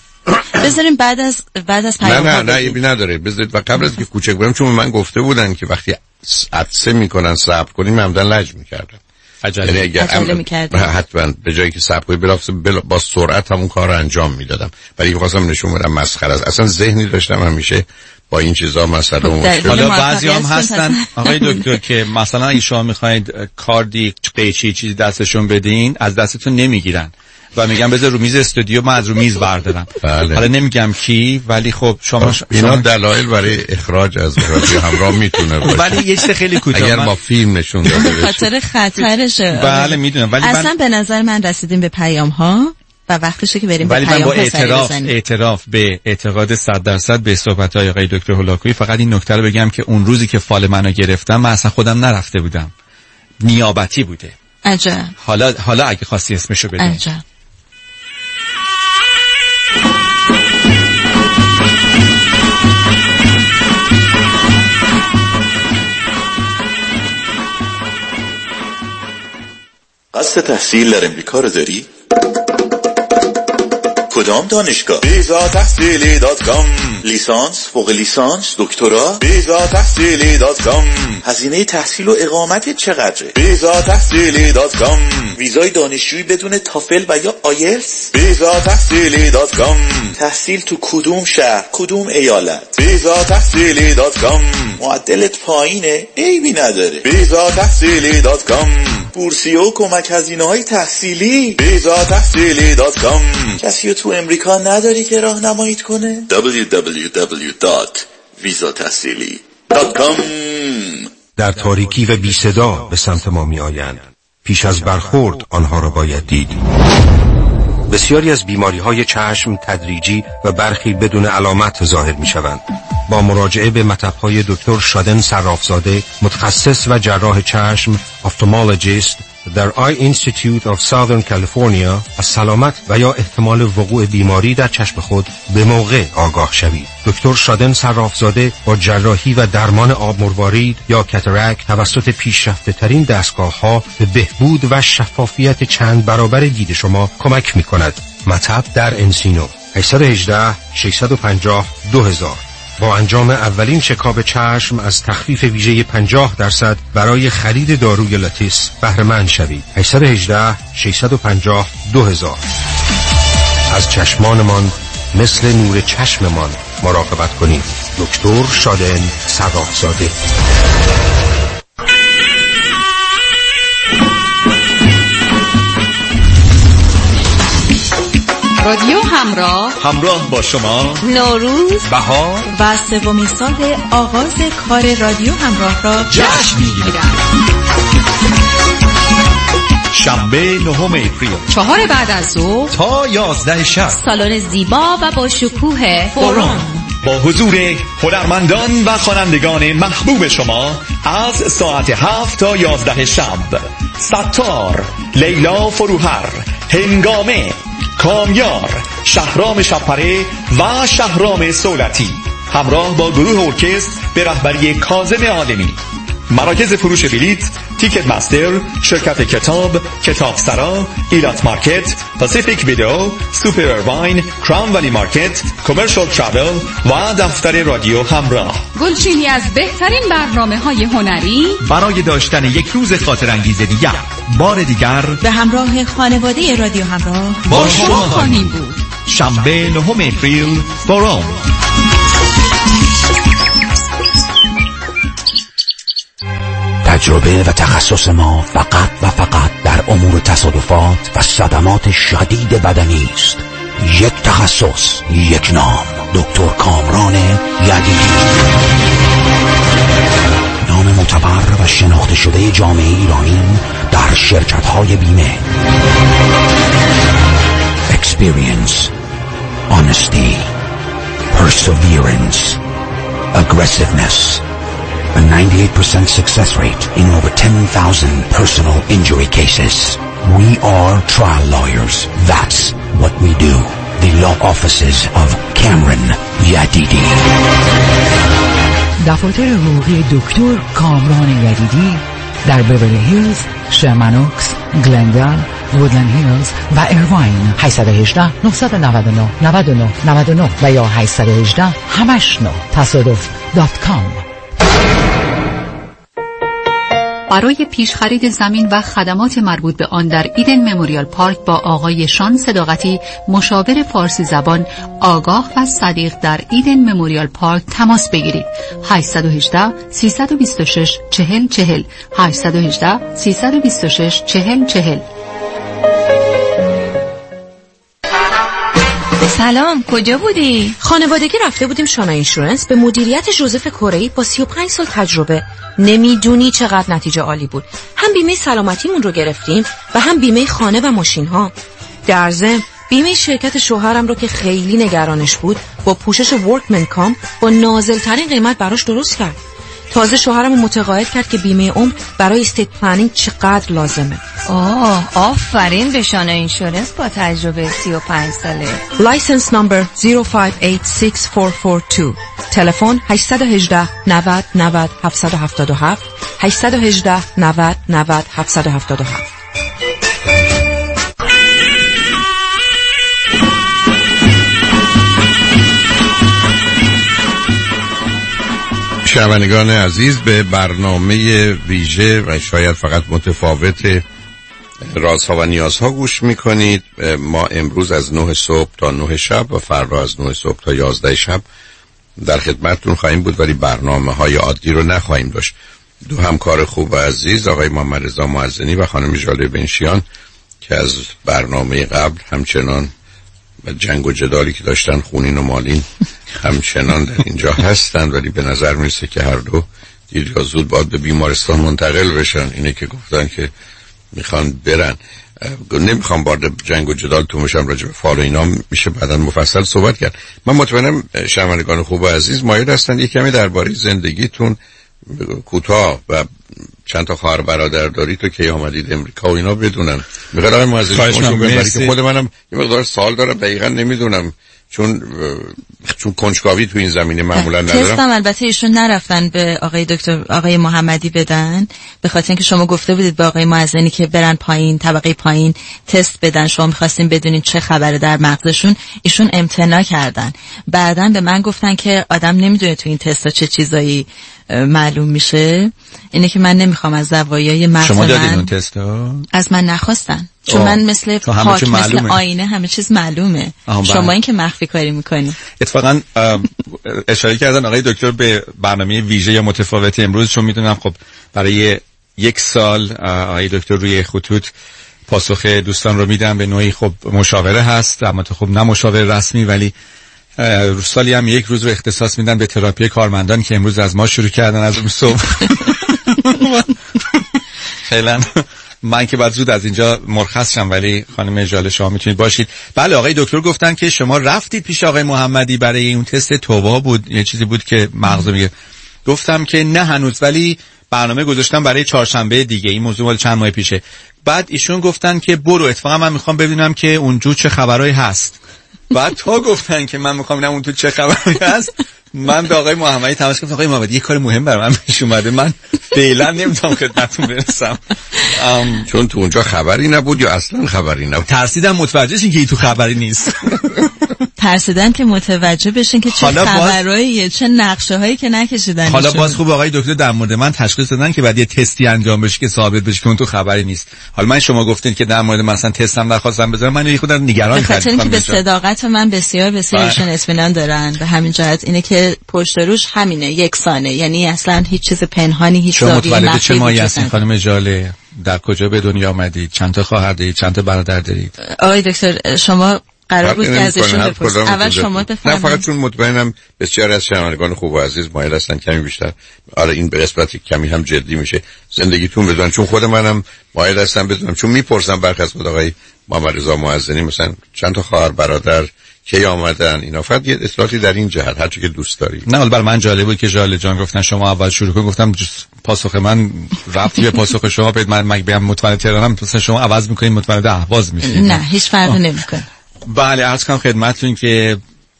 Speaker 2: بذاریم بعد از بعد از پیام
Speaker 16: نه نه نه ایبی نداره بذارید و قبل از که کوچک بودم، چون من گفته بودن که وقتی عطسه میکنن صبر کنیم، عمدن لج میکردم.
Speaker 2: عجله عجله میکردم.
Speaker 16: حتما به جایی که صبر کنیم بلافاصله بلا با سرعت همون کار رو انجام میدادم، ولی می‌خواستم نشون بدم مسخره است. اصلا ذهنی داشتم همیشه با این چیزا مسئله و مشکل.
Speaker 1: حالا بعضیام هستن آقای دکتر که مثلا اگه شما میخواید کاردی قیچی چیزی دستشون بدین، از دستتون نمیگیرن و میگم بذار رو میز استودیو من از رو میز بردارم.
Speaker 16: بله.
Speaker 1: حالا نمیگم کی، ولی خب شما
Speaker 16: اینا دلایل برای اخراج از رادیو همراه میتونه باشه،
Speaker 1: ولی یه چیز خیلی کوتاه
Speaker 16: اگر با فیلم نشون داده بشه
Speaker 2: خاطر خطرشه.
Speaker 1: بله میدونم، ولی
Speaker 2: اصلا من... به نظر من رسیدیم به پیام ها و وقتشه که بریم به پیام ها.
Speaker 1: ولی من با اعتراف اعتراف به اعتقاد صد درصد به صحبت های آقای دکتر هولاکویی فقط این نکته رو بگم که اون روزی که فال منو گرفتم من اصلا خودم نرفته بودم، نیابتی بوده.
Speaker 2: عجب.
Speaker 1: حالا حالا اگه خواستی اسمشو بده.
Speaker 2: عجب.
Speaker 17: قصد تحصیل در امریکا رو داری؟ کدام دانشگاه؟ بیزا تحصیلی دات کام. لیسانس، فوق لیسانس، دکترا؟ بیزا تحصیلی دات کام. هزینه تحصیل و اقامت چقدره؟ بیزا تحصیلی دات کام. ویزای دانشجویی بدون تافل و یا آیلتس؟ بیزا تحصیلی دات کام. تحصیل تو کدوم شهر، کدوم ایالت؟ بیزا تحصیلی دات کام. معدلت پایینه؟ عیبی نداره. بیزا تحصیلی دات کام. بورسیه و کمک هزینه‌های تحصیلی. بیزا تحصیلی دات کام. کسی تو امریکا نداری که راهنماییت کنه؟ دبلیو دبلیو دبلیو دات ویزا تحصیلی دات کام.
Speaker 6: در تاریکی و بی صدا به سمت ما می آیند. پیش از برخورد آنها را باید دید. بسیاری از بیماری های چشم تدریجی و برخی بدون علامت ظاهر می شوند. با مراجعه به مطب های دکتر شادن صرافزاده، متخصص و جراح چشم، افتالمولوژیست در آی اینستیتیوت آف ساذرن کالیفرنیا، از سلامت و یا احتمال وقوع بیماری در چشم خود به موقع آگاه شوید. دکتر شادن صرافزاده با جراحی و درمان آب مروارید یا کاتاراکت توسط پیشرفته ترین دستگاه ها به بهبود و شفافیت چند برابر دید شما کمک می کند. مطب در انسینو هشت یک هشت شش پنج صفر دو هزار. با انجام اولین شکاب چشم از تخفیف ویژه پنجاه درصد برای خرید داروی لاتیس بهره مند شوید. هشت یک هشت شش پنج صفر دو هزار. از چشمانمان مثل نور چشممان مراقبت کنید. دکتر شادن صرافزاده.
Speaker 5: رادیو همراه
Speaker 1: همراه با شما
Speaker 2: نوروز،
Speaker 1: بهار
Speaker 2: و سومین سال آغاز کار رادیو همراه را
Speaker 1: جشن می‌گیرد. شنبه نهم اپریل
Speaker 5: چهار بعد از ظهر
Speaker 1: تا یازده شب،
Speaker 12: سالن زیبا و با شکوه
Speaker 1: فورون با حضور هنرمندان و خوانندگان محبوب شما از ساعت هفت تا یازده شب. ستار، لیلا فروهر، هنگامه، کامیار، شهرام شپره و شهرام سولتی همراه با گروه ارکستر به رهبری کاظم عالمی. مراکز فروش بلیط تیکت مستر، شرکت کتاب، کتاب سرا، ایلات مارکت، پاسیفیک ویدئو، سوپر ارواین، کراون ولی مارکت، کامرشال ترافل و دفتر رادیو همراه.
Speaker 5: گلچینی از بهترین برنامه‌های هنری
Speaker 1: برای داشتن یک روز خاطر انگیز دیگر، بار دیگر
Speaker 2: به همراه خانواده رادیو همراه
Speaker 1: با شما خواهیم بود. شنبه نهم اپریل فورام.
Speaker 6: تجربه و تخصص ما فقط و فقط در امور تصادفات و صدمات شدید بدنی است. یک تخصص، یک نام، دکتر کامران یدیدی. نام معتبر و شناخته شده جامعه ایرانی در شرکت‌های بیمه. Experience, honesty, perseverance, aggressiveness. A ninety-eight percent success rate in over ten thousand personal injury cases. We are trial lawyers. That's what we do. The law offices of Cameron Yadidi.
Speaker 18: دفاتر حقوقی دکتر کامران یدیدی در بیورلی هیلز، شرمنوکس، گلندال، وودلند هیلز و ایرواین. هشت یک هشت، نه نه نه، نه نه نه نه و یا هشت یک هشت همش نه تصادف دات کام.
Speaker 5: برای پیش خرید زمین و خدمات مربوط به آن در ایدن مموریال پارک با آقای شان صداقتی، مشاور فارسی زبان آگاه و صدیق در ایدن مموریال پارک تماس بگیرید. هشت یک هشت، سه دو شش، چهل چهل هشت یک هشت، سه دو شش، چهل چهل.
Speaker 12: سلام، کجا بودی؟
Speaker 14: خانوادگی رفته بودیم شانا اینشورنس به مدیریت جوزف کره‌ای با سی و پنج سال تجربه. نمیدونی چقدر نتیجه عالی بود. هم بیمه سلامتیمون رو گرفتیم و هم بیمه خانه و ماشین ها. در ضمن بیمه شرکت شوهرم رو که خیلی نگرانش بود با پوشش ورکمن کام با نازل‌ترین قیمت براش درست کرد. تازه شوهرم رو متقاعد کرد که بیمه عمر برای استیت پلنینگ چقدر لازمه.
Speaker 12: آه، آفرین به شانا اینشورنس با تجربه سی و پنج ساله.
Speaker 14: لایسنس نمبر صفر پنج هشت شش چهار چهار دو. تلفن هشت یک هشت، نه نه نه، هفت هفت هفت هشت یک هشت، نه نه نه، هفت هفت هفت.
Speaker 16: شنوندگان عزیز، به برنامه ویژه و شاید فقط متفاوت رازها و نیازها گوش میکنید. ما امروز از نه صبح تا نه شب و فردا از نه صبح تا یازده شب در خدمتتون خواهیم بود، ولی برنامه های عادی رو نخواهیم داشت. دو همکار خوب و عزیز، آقای محمد رضا معزنی و خانم ژاله بنشیان، که از برنامه قبل همچنان و جنگ و جدالی که داشتن خونین و مالین همچنان در اینجا هستن، ولی به نظر میرسه که هر دو دیر یا زود باید به بیمارستان منتقل بشن. اینه که گفتن که میخوان برن. نمیخوام وارد جنگ و جدال تو بشم، راجع به فال و اینا میشه بعداً مفصل صحبت کرد. من مطمئنم شنوندگان خوب و عزیز مایل هستن یک کمی درباره زندگیتون کوتاه و چند تا خواهر برادر داری تو که آمدید امریکا و اینا بدونن. میخوام آقای معزز شما برای که خود منم یه مقدار سوال دارم، دقیقاً نمیدونم، چون چون کنجکاوی تو این زمینه معمولا ندارم.
Speaker 2: تستم البته ایشون نرفتن به آقای دکتر آقای محمدی بدن، به خاطر اینکه شما گفته بودید به آقای معزنی که برن پایین، طبقه پایین تست بدن. شما می‌خواستین بدونین چه خبره در مغزشون، ایشون امتناع کردن. بعدن به من گفتن که آدم نمیدونه تو این تستا چه چیزایی معلوم میشه. اینه که من نمیخوام از زوایای مغز
Speaker 1: شما دادین
Speaker 2: من
Speaker 1: اون تستا؟
Speaker 2: از من نخواستن، چون من مثل پاک، مثل آینه همه چیز معلومه. شما این که مخفی کاری میکنی.
Speaker 1: اتفاقا اشاره کردن آقای دکتر به برنامه ویژه یا متفاوت امروز، چون میدونم خب برای یک سال آقای دکتر روی خطوط پاسخ دوستان رو میدن، به نوعی خب مشاوره هست، اما خب نه مشاوره رسمی، ولی سالی هم یک روز رو اختصاص میدن به تراپی کارمندان که امروز از ما شروع کردن از اون صبح. خیلی من که بعد زود از اینجا مرخص شم، ولی خانم ژاله شما میتونید باشید. بله، آقای دکتر گفتن که شما رفتید پیش آقای محمدی برای اون تست توبا بود، یه چیزی بود که مغز میگه. گفتم که نه هنوز، ولی برنامه گذاشتم برای چهارشنبه دیگه. این موضوع مال چند ماه پیشه. بعد ایشون گفتن که برو، اتفاقا من میخوام ببینم که اونجا چه خبرایی هست. بعد تا گفتن که من میخوام ببینم اون تو چه خبری هست، من به آقای محمدی تماس گرفتم. آقای محمدی یه کار مهم برام پیش اومده، من فعلا نمیتونم خدمتتون برسم
Speaker 16: چون تو اونجا خبری نبود یا اصلا خبری نبود.
Speaker 1: ترسیدم متوجه شین که این تو خبری نیست.
Speaker 2: ترسیدن که متوجه بشین که چه خبراییه، چه نقشه هایی که نکشیدن.
Speaker 1: حالا باز خوب آقای دکتر در مورد من تشخیص دادن که بعد یه تستی انجام بشه که ثابت بشه که اون تو خبری نیست. حالا من شما گفتین که در مورد مثلا تستم نخواستم بذارم، من یه خود نگران
Speaker 2: کردم. بخاطر اینکه به صداقت من بسیار بسیار ایشون اطمینان دارن، به همین جهت اینه که پشت روش همینه، یکسانه، یعنی اصلا هیچ چیز پنهانی، هیچ زاویه مخفی
Speaker 1: مخفی چه مایی هستین خانم جاله؟ در کجا به دنیا آمدید؟ چند تا خواهر دارید؟ چند تا برادر دارید؟
Speaker 2: آقای دکتر شما قرار بود که ازشون بپرسید. اول شما بفرمایید.
Speaker 16: نه فقط چون مطمئنم بسیار از شنوندگان خوب و عزیز مایل هستن کمی بیشتر، آره این به قسمت کمی هم جدی میشه زندگیتون بدونن، چون خود منم مایل هستم بدونم، چون میپرسم برخی از آقای محمد رضا معزنی مثلا چند تا خواهر برادر کی آمدن، اینا فقط یه اطلاعاتی در این جهت هر چی که دوست داری.
Speaker 1: نه البته من جالب بود که جاله جان گفتن شما اول شروع کن، گفتم پاسخ من ربطی به پاسخ شما پیدا، من مگه بگم متولد تهرانم مثلا شما عوض میکنین متولد اهواز میشین؟
Speaker 2: نه هیچ فرقی نمیکنه.
Speaker 1: بله عرض کنم خدمتتون که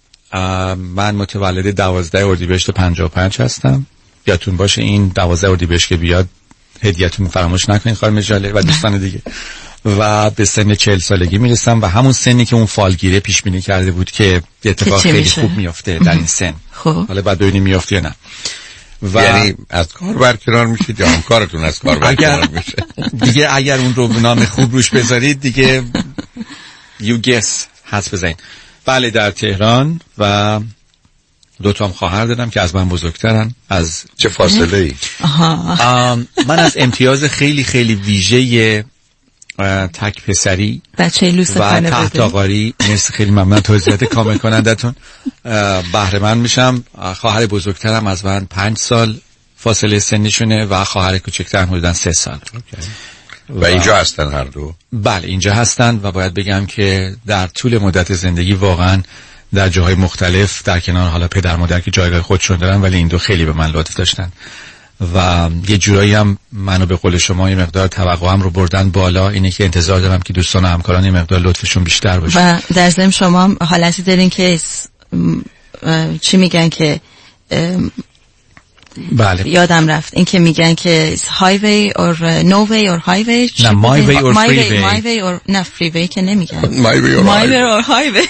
Speaker 1: من متولد دوازده اردیبهشت پنجاه و پنج هستم. یادتون باشه این دوازده اردیبهشت که بیاد هدیه‌تون فراموش نکنین خانم جاله و دوستان دیگه. و به سن چهل سالگی میرسم و همون سنی که اون فالگیره پیش بینی کرده بود که اتفاق خیلی میشه؟ خوب میفته در این سن.
Speaker 2: خب
Speaker 1: حالا بعد ببینیم میفته یا نه.
Speaker 16: و یعنی از کار برکنار میشید یا هم کارتون از کار برکنار میشه؟
Speaker 1: دیگه اگر اون رو نام خوب روش بذارید دیگه you guess حدس بزنید. بله در تهران و دو تا هم خواهر دارم که از من بزرگترن. از
Speaker 16: چه فاصله ای؟
Speaker 1: من از امتیاز خیلی خیلی ویژه تک پسری
Speaker 2: بچه لوس
Speaker 1: و تحت آقاری مرسی خیلی ممنون توضیحات کامل کنندتون بهره مند میشم. خواهر بزرگترم از من پنج سال فاصله سنیشونه و خواهر کوچکترم حدوداً سه سال.
Speaker 16: okay. و, و اینجا هستن هر دو؟
Speaker 1: بله اینجا هستن و باید بگم که در طول مدت زندگی واقعا در جاهای مختلف در کنار حالا پدر مادر که جایگاه خودشون دارن، ولی این دو خیلی به من لطف داشتن و یه جورایی هم منو به قول شما یه مقدار توقعم رو بردن بالا، اینه که انتظار دارم که دوستان و همکاران یه مقدار لطفشون بیشتر باشه.
Speaker 2: و در ضمن شما حالتی دارین که چی میگن که
Speaker 1: بله
Speaker 2: یادم رفت این که میگن که highway or no way or highway،
Speaker 1: نه my way or free way،
Speaker 2: my way or نه free way که نمیگن
Speaker 16: my way
Speaker 2: or highway.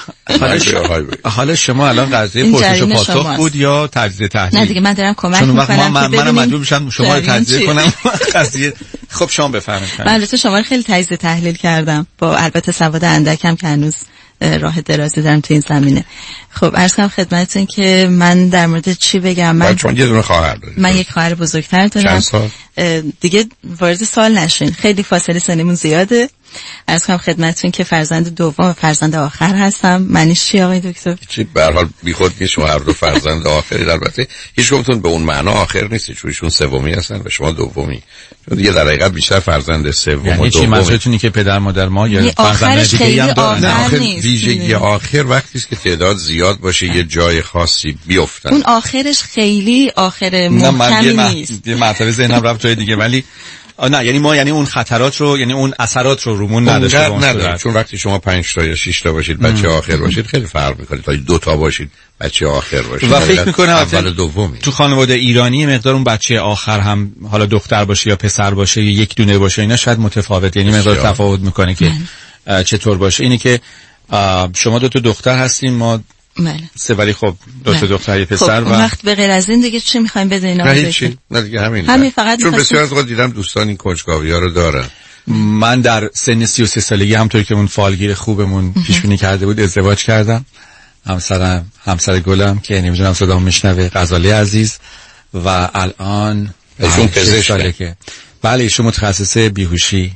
Speaker 1: حالا شما الان قضیه پرسش و پاسخ بود یا تجزیه تحلیل؟
Speaker 2: نه دیگه من دارم کمک میکنم
Speaker 1: من منم مجبور میشم شما رو تجزیه کنم قضیه. خب شما بفرمایید.
Speaker 2: من البته شما رو خیلی تجزیه تحلیل کردم با البته سواد اندکم که هنوز راه درازی دارم تو این زمینه. خب عرض کنم خدمتتون که من در مورد چی بگم. من
Speaker 16: چون یه دونه خواهر دارید.
Speaker 2: من یک خواهر بزرگتر دارم.
Speaker 16: چند سال؟
Speaker 2: دیگه وارد سال نشین، خیلی فاصله سنیمون زیاده. عرض کنم خدمتتون که فرزند دوم و فرزند آخر هستم. معنیش چی آقای دکتر؟
Speaker 16: چی به هر حال بیخود نیست شما هر دو فرزند آخری، البته هیچ کدومتون به اون معنا آخر نیست، چون ایشون سومی هستن و شما دومی، چون دیگه در حقیقت بیشتر فرزند سوم
Speaker 1: یعنی
Speaker 16: و دومی.
Speaker 1: چی منظورتون که پدر مادر ما یا فرزند دیگه هم دارن؟
Speaker 16: نه آخر ویژگی آخر وقتی است که تعداد زیاد باشه یه جای خاصی بیفتن.
Speaker 2: اون آخرش خیلی آخر محکمی نیست.
Speaker 1: یه مرتبه ذهنم رفت جای دیگه، ولی نه یعنی ما یعنی اون خطرات رو یعنی اون اثرات رو رومون نداشته
Speaker 16: باشه، چون وقتی شما پنج تا یا شش تا باشید بچه آخر باشید خیلی فرق میکنه تا دو تا باشید بچه آخر باشید.
Speaker 1: و فکر میکنم
Speaker 16: اول دومی
Speaker 1: تو خانواده ایرانی مقدار اون بچه آخر هم حالا دختر باشه یا پسر باشه یا یک دونه باشه اینا شاید متفاوت، یعنی مقدار تفاوت میکنه که چطور باشه. اینه که شما دو تا دختر هستین، ما
Speaker 2: بله
Speaker 1: سه، ولی خب دو تا دختر یه پسر.
Speaker 2: خب و وقت به غیر از این دیگه چی می‌خوایم بدین؟
Speaker 16: نه چی نه دیگه همین
Speaker 2: همین فقط
Speaker 16: چون بسیار از وقت دیدم دوستان این کنجکاوی‌ها رو دارن.
Speaker 1: من در سن سی و سه سالگی همونطور که اون فالگیر خوبمون پیش بینی کرده بود ازدواج کردم. همسرم همسر گلم که نمیدونم صدامو میشنوه، غزاله عزیز، و الان
Speaker 16: ایشون پزشکه
Speaker 1: که بله ایشون متخصص بیهوشی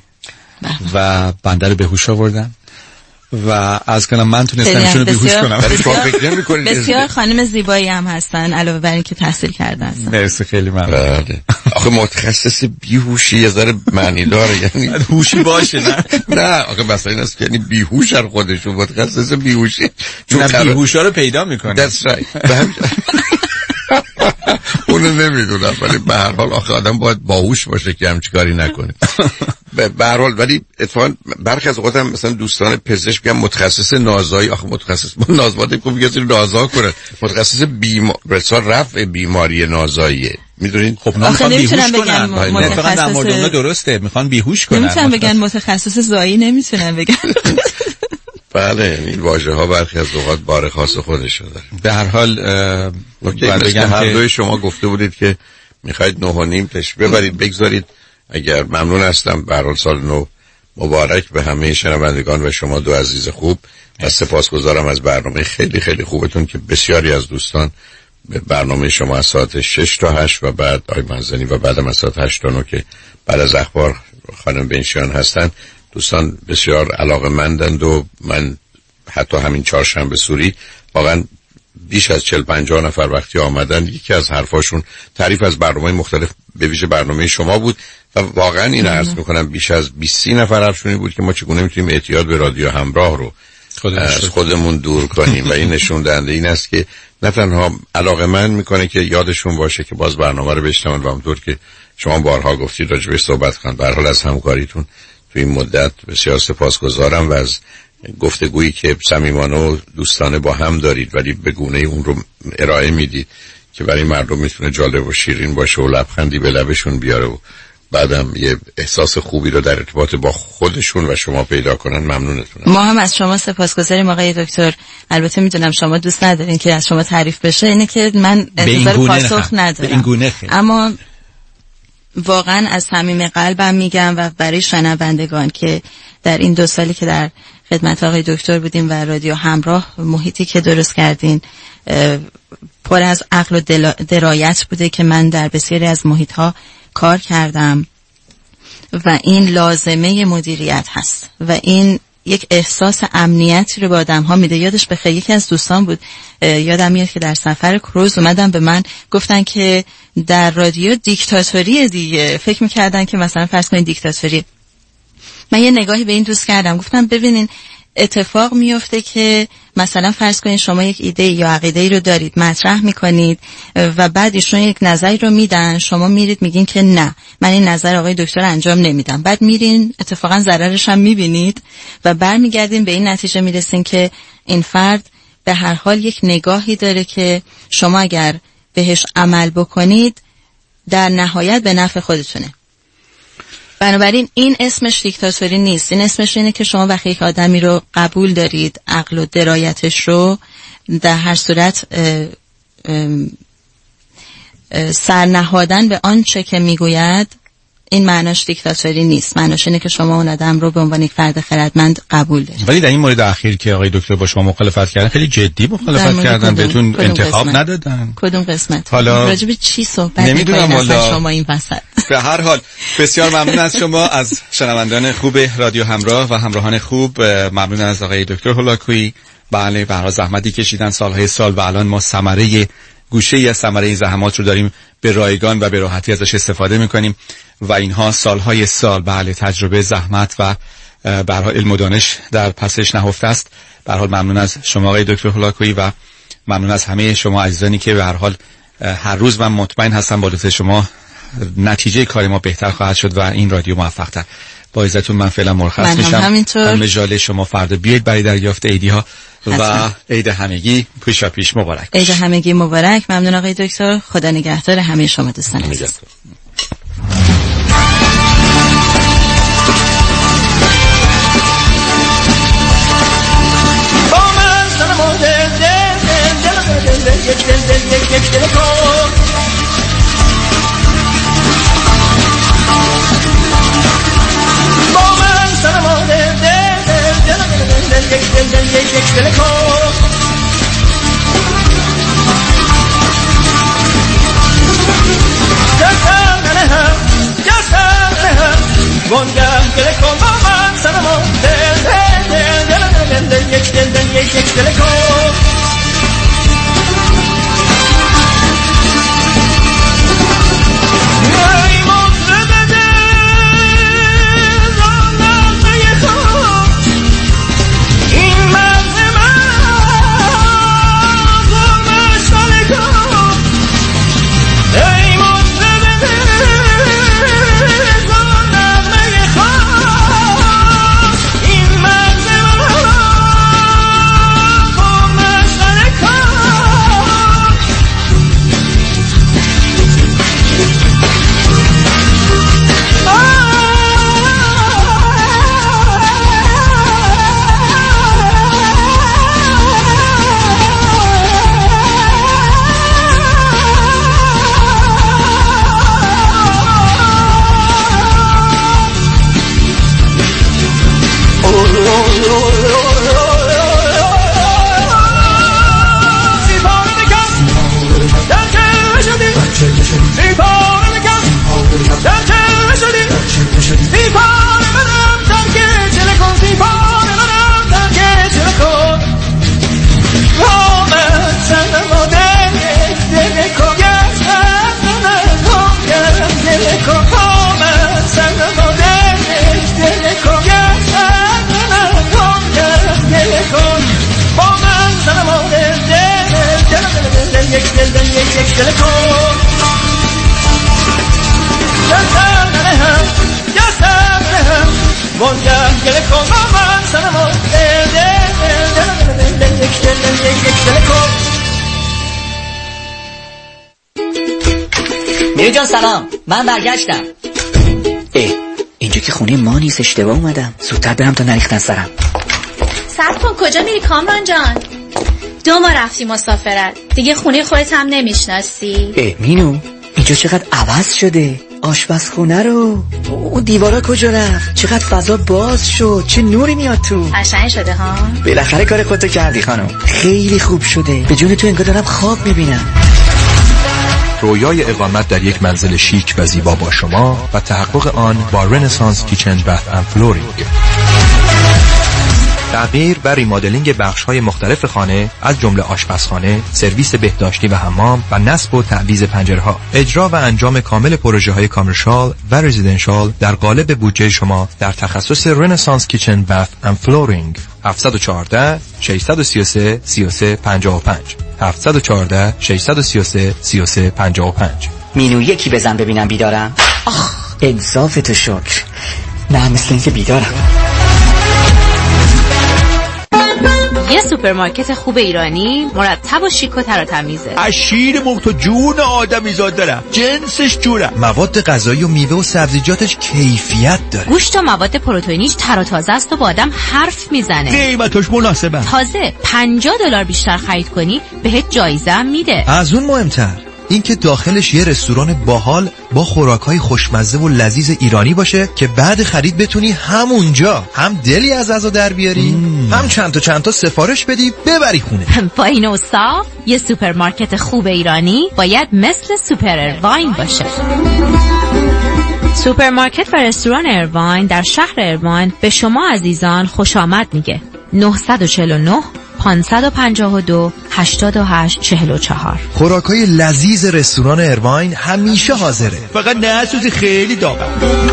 Speaker 1: و بنده رو به هوش آوردن و از کنم من تونستم ایشون رو بیهوش کنم.
Speaker 2: بسیار خانم زیبایی هم هستن علاوه بر این که تحصیل کرده هستن.
Speaker 1: مرسی خیلی ممنون.
Speaker 16: آخه متخصص بیهوشی یه ذره معنی داره، یعنی
Speaker 1: هوشی باشه. نه
Speaker 16: نه آخه مثلا این است که یعنی بیهوش هر خودشون متخصص بیهوشی،
Speaker 1: چون بیهوشا رو پیدا میکنه.
Speaker 16: That's right. اونو نمیدونم، ولی به هر حال آخه آدم باید باهوش باشه که همچین کاری نکنه. به هر حال ولی اتفاقا برخی از اوقات هم مثلا دوستان پزشک میگن متخصص نازایی، آخه متخصص نازواده کو میگه نازا کنه، متخصص بیمار رفع بیماری نازاییه، میدونید
Speaker 1: خب
Speaker 2: آخه نمیتونم بگم متخصص
Speaker 1: در درسته میخوان بیهوش کنن،
Speaker 2: نمیتونم بگن متخصص زایی، نمیتونم بگن.
Speaker 16: بله این واژه ها برخی از اوقات بار خاص خودش داره.
Speaker 1: به هر حال
Speaker 16: بگم هر دوی شما گفته بودید که میخواید نه و نیم تش ببرید بگذارید. اگر ممنون هستم. به هر حال سال نو مبارک به همه شنوندگان و شما دو عزیز خوب. از سپاسگزارم از برنامه خیلی خیلی خوبتون که بسیاری از دوستان به برنامه شما از ساعت شش تا هشت و بعد آی منزنی و بعدم از ساعت هشت تا نه که بعد از اخبار خانم بنشیان هستن دوستان بسیار علاقه‌مندند و من حتی همین چهارشنبه سوری واقعا بیش از چهل پنجاه نفر وقتی آمدن یکی از حرفاشون تعریف از برنامه مختلف به ویژه برنامه شما بود و واقعا این عرض میکنم بیش از بیست نفر حرفشون بود که ما چگونه میتونیم اعتیاد به رادیو همراه رو از خودمون دور کنیم و این نشون دهنده این است که نه تنها علاقه‌مند میکنه که یادشون باشه که باز برنامه رو بشنون و همونطور که شما بارها گفتید راجع بهش صحبت کنن. به هر حال از همکاریتون تو این مدت بسیار سپاسگزارم و از گفتگویی که صمیمانه و دوستانه با هم دارید ولی به گونه اون رو ارائه میدید که برای مردم میتونه جالب و شیرین باشه و لبخندی به لبشون بیاره و بعدم یه احساس خوبی رو در ارتباط با خودشون و شما پیدا کنن. ممنونتونم.
Speaker 2: ما هم از شما سپاسگزاریم آقای دکتر. البته میدونم شما دوست ندارین که از شما تعریف بشه، اینه که من انتظار پاسخ ندارم، اما واقعا از صمیم قلبم میگم و برای شنوندگان که در این دو سالی که در خدمت آقای دکتر بودیم و رادیو همراه محیطی که درست کردین پر از عقل و درایت بوده که من در بسیاری از محیط‌ها کار کردم و این لازمه مدیریت هست و این یک احساس امنیتی رو به آدم ها میده. یادش بخیر یکی از دوستان بود، یادم میاد که در سفر کروز اومدن به من گفتن که در رادیو دیکتاتوری دیگه، فکر میکردن که مثلا فرض کنید دیکتاتوری. من یه نگاهی به این دوست کردم، گفتم ببینین اتفاق میفته که مثلا فرض کنید شما یک ایده یا عقیده رو دارید مطرح میکنید و بعد ایشون یک نظری رو میدن، شما میرید میگین که نه من این نظر آقای دکتر انجام نمیدم، بعد میرین اتفاقا ضررش هم میبینید و برمیگردین به این نتیجه میرسین که این فرد به هر حال یک نگاهی داره که شما اگر بهش عمل بکنید در نهایت به نفع خودتونه. بنابراین این اسمش دیکتاتوری نیست، این اسمش اینه که شما وقتی یک آدمی رو قبول دارید عقل و درایتش رو در هر صورت اه اه سرنهادن به آنچه که میگوید، این معناش دیکتاتوری نیست، معناش اینه که شما اون آدم رو به عنوان یک فرد خردمند قبول دارید.
Speaker 1: ولی در این مورد اخیر که آقای دکتر با شما مخالفت کردن خیلی جدی مخالفت کردن، بهتون انتخاب
Speaker 2: قسمت؟
Speaker 1: ندادن.
Speaker 2: کدوم قسمت؟
Speaker 1: حالا
Speaker 2: راجع به چی صحبت
Speaker 1: نمیدونم والا
Speaker 2: شما این وسط.
Speaker 1: به هر حال بسیار ممنون از شما، از شنوندان خوب رادیو همراه و همراهان خوب. ممنون از آقای دکتر هولاکویی. بله به هر حال زحمتی کشیدن سالهای سال و الان ما ثمره گوشه ای از ثمره این زحمات رو داریم به رایگان و به راحتی ازش استفاده میکنیم و اینها سالهای سال بله تجربه زحمت و به هر حال علم و دانش در پسش نهفته است. به هر حال ممنون از شما آقای دکتر هولاکویی و ممنون از همه شما عزیزانی که به هر حال هر روز من مطمئن هستم با لطف شما نتیجه کار ما بهتر خواهد شد و این رادیو موفق‌تر. با عزتون من فعلا مرخص میشم.
Speaker 2: همینطور
Speaker 1: مجال شما فردا بیاید برای دریافت عیدی ها و عید همگی پیشا پیش مبارک.
Speaker 2: عید همگی مبارک. ممنون آقای دکتر. خدا نگهدار همه شما دوستان عزیز.
Speaker 8: گله کن با من صنما گله کن گله کن با من صنما یک دل دل یک یک دل کن یا سر هم یا سر هم وانگه گله کن با من صنما دل دل دل دل یک دل دل یک یک دل کن.
Speaker 19: میری جان سلام، من برگشتم. اه اینجا که خونه ما نیست، اشتباه اومدم. زودتر برم تا نریختن سرم.
Speaker 20: صبر کن، کجا میری کامران جان؟ دو ما رفتی مسافرت، دیگه خونه خودت هم نمیشناسی.
Speaker 19: اه مینو اینجا چقدر عوض شده، آشپزخونه رو، اون دیوارا کجا رفت، چقدر فضا باز شد، چه نوری میاد تو.
Speaker 20: قشنگ شده ها.
Speaker 19: بالاخره کار خودتو کردی خانم، خیلی خوب شده. به جون تو انگار دارم خواب میبینم.
Speaker 21: رویای اقامت در یک منزل شیک و زیبا با شما و تحقق آن با رنسانس کیچن بث اند فلورینگ. تغییر و ریمادلینگ بخش‌های مختلف خانه از جمله آشپزخانه، سرویس بهداشتی و حمام و نصب و تعویض پنجره‌ها. اجرا و انجام کامل پروژه‌های کامرشال و رزیدنشال در قالب بودجه شما در تخصص رنسانس کیچن بث اند فلورینگ. هفت یک چهار شش سه سه سه سه پنج پنج هفت یک چهار شش سه سه سه سه پنج پنج.
Speaker 19: مینو یکی بزن ببینم بیدارم. آخ انصاف تو شکر. نه مثل اینکه بیدارم.
Speaker 12: یه سوپرمارکت خوب ایرانی مرتب و شیک و تر و تمیزه.
Speaker 22: از شیر مرغ و جون آدمی زاد دارم، جنسش جورم.
Speaker 21: مواد غذایی و میوه و سبزیجاتش کیفیت داره.
Speaker 12: گوشت و مواد پروتئینیش تر و تازه است و با آدم حرف میزنه.
Speaker 22: قیمتش مناسبه.
Speaker 12: تازه پنجاه دلار بیشتر خرید کنی بهت جایزه هم میده.
Speaker 21: از اون مهمتر این که داخلش یه رستوران باحال با خوراکای خوشمزه و لذیذ ایرانی باشه که بعد خرید بتونی همونجا هم دلی از غذا در بیاری مم. هم چند تا چند تا سفارش بدی ببری خونه.
Speaker 12: با این اوصاف یه سوپرمارکت خوب ایرانی باید مثل سوپر ارواین باشه. سوپرمارکت و رستوران ارواین در شهر ارواین به شما عزیزان خوش آمد میگه. نه چهار نه پانصد و پنجاه و دو هشتاد و هشت چهل و چهار.
Speaker 21: خوراکای لذیذ رستوران ارواین همیشه حاضره،
Speaker 22: فقط نه سوزی خیلی داغه.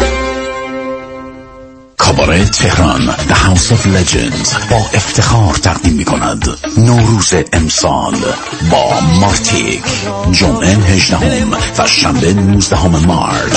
Speaker 7: کاباره تهران The House of Legends با افتخار تقدیم می کند نوروز امسال با مارتیک جمعه هجدهم و شنبه نوزدهم مارچ.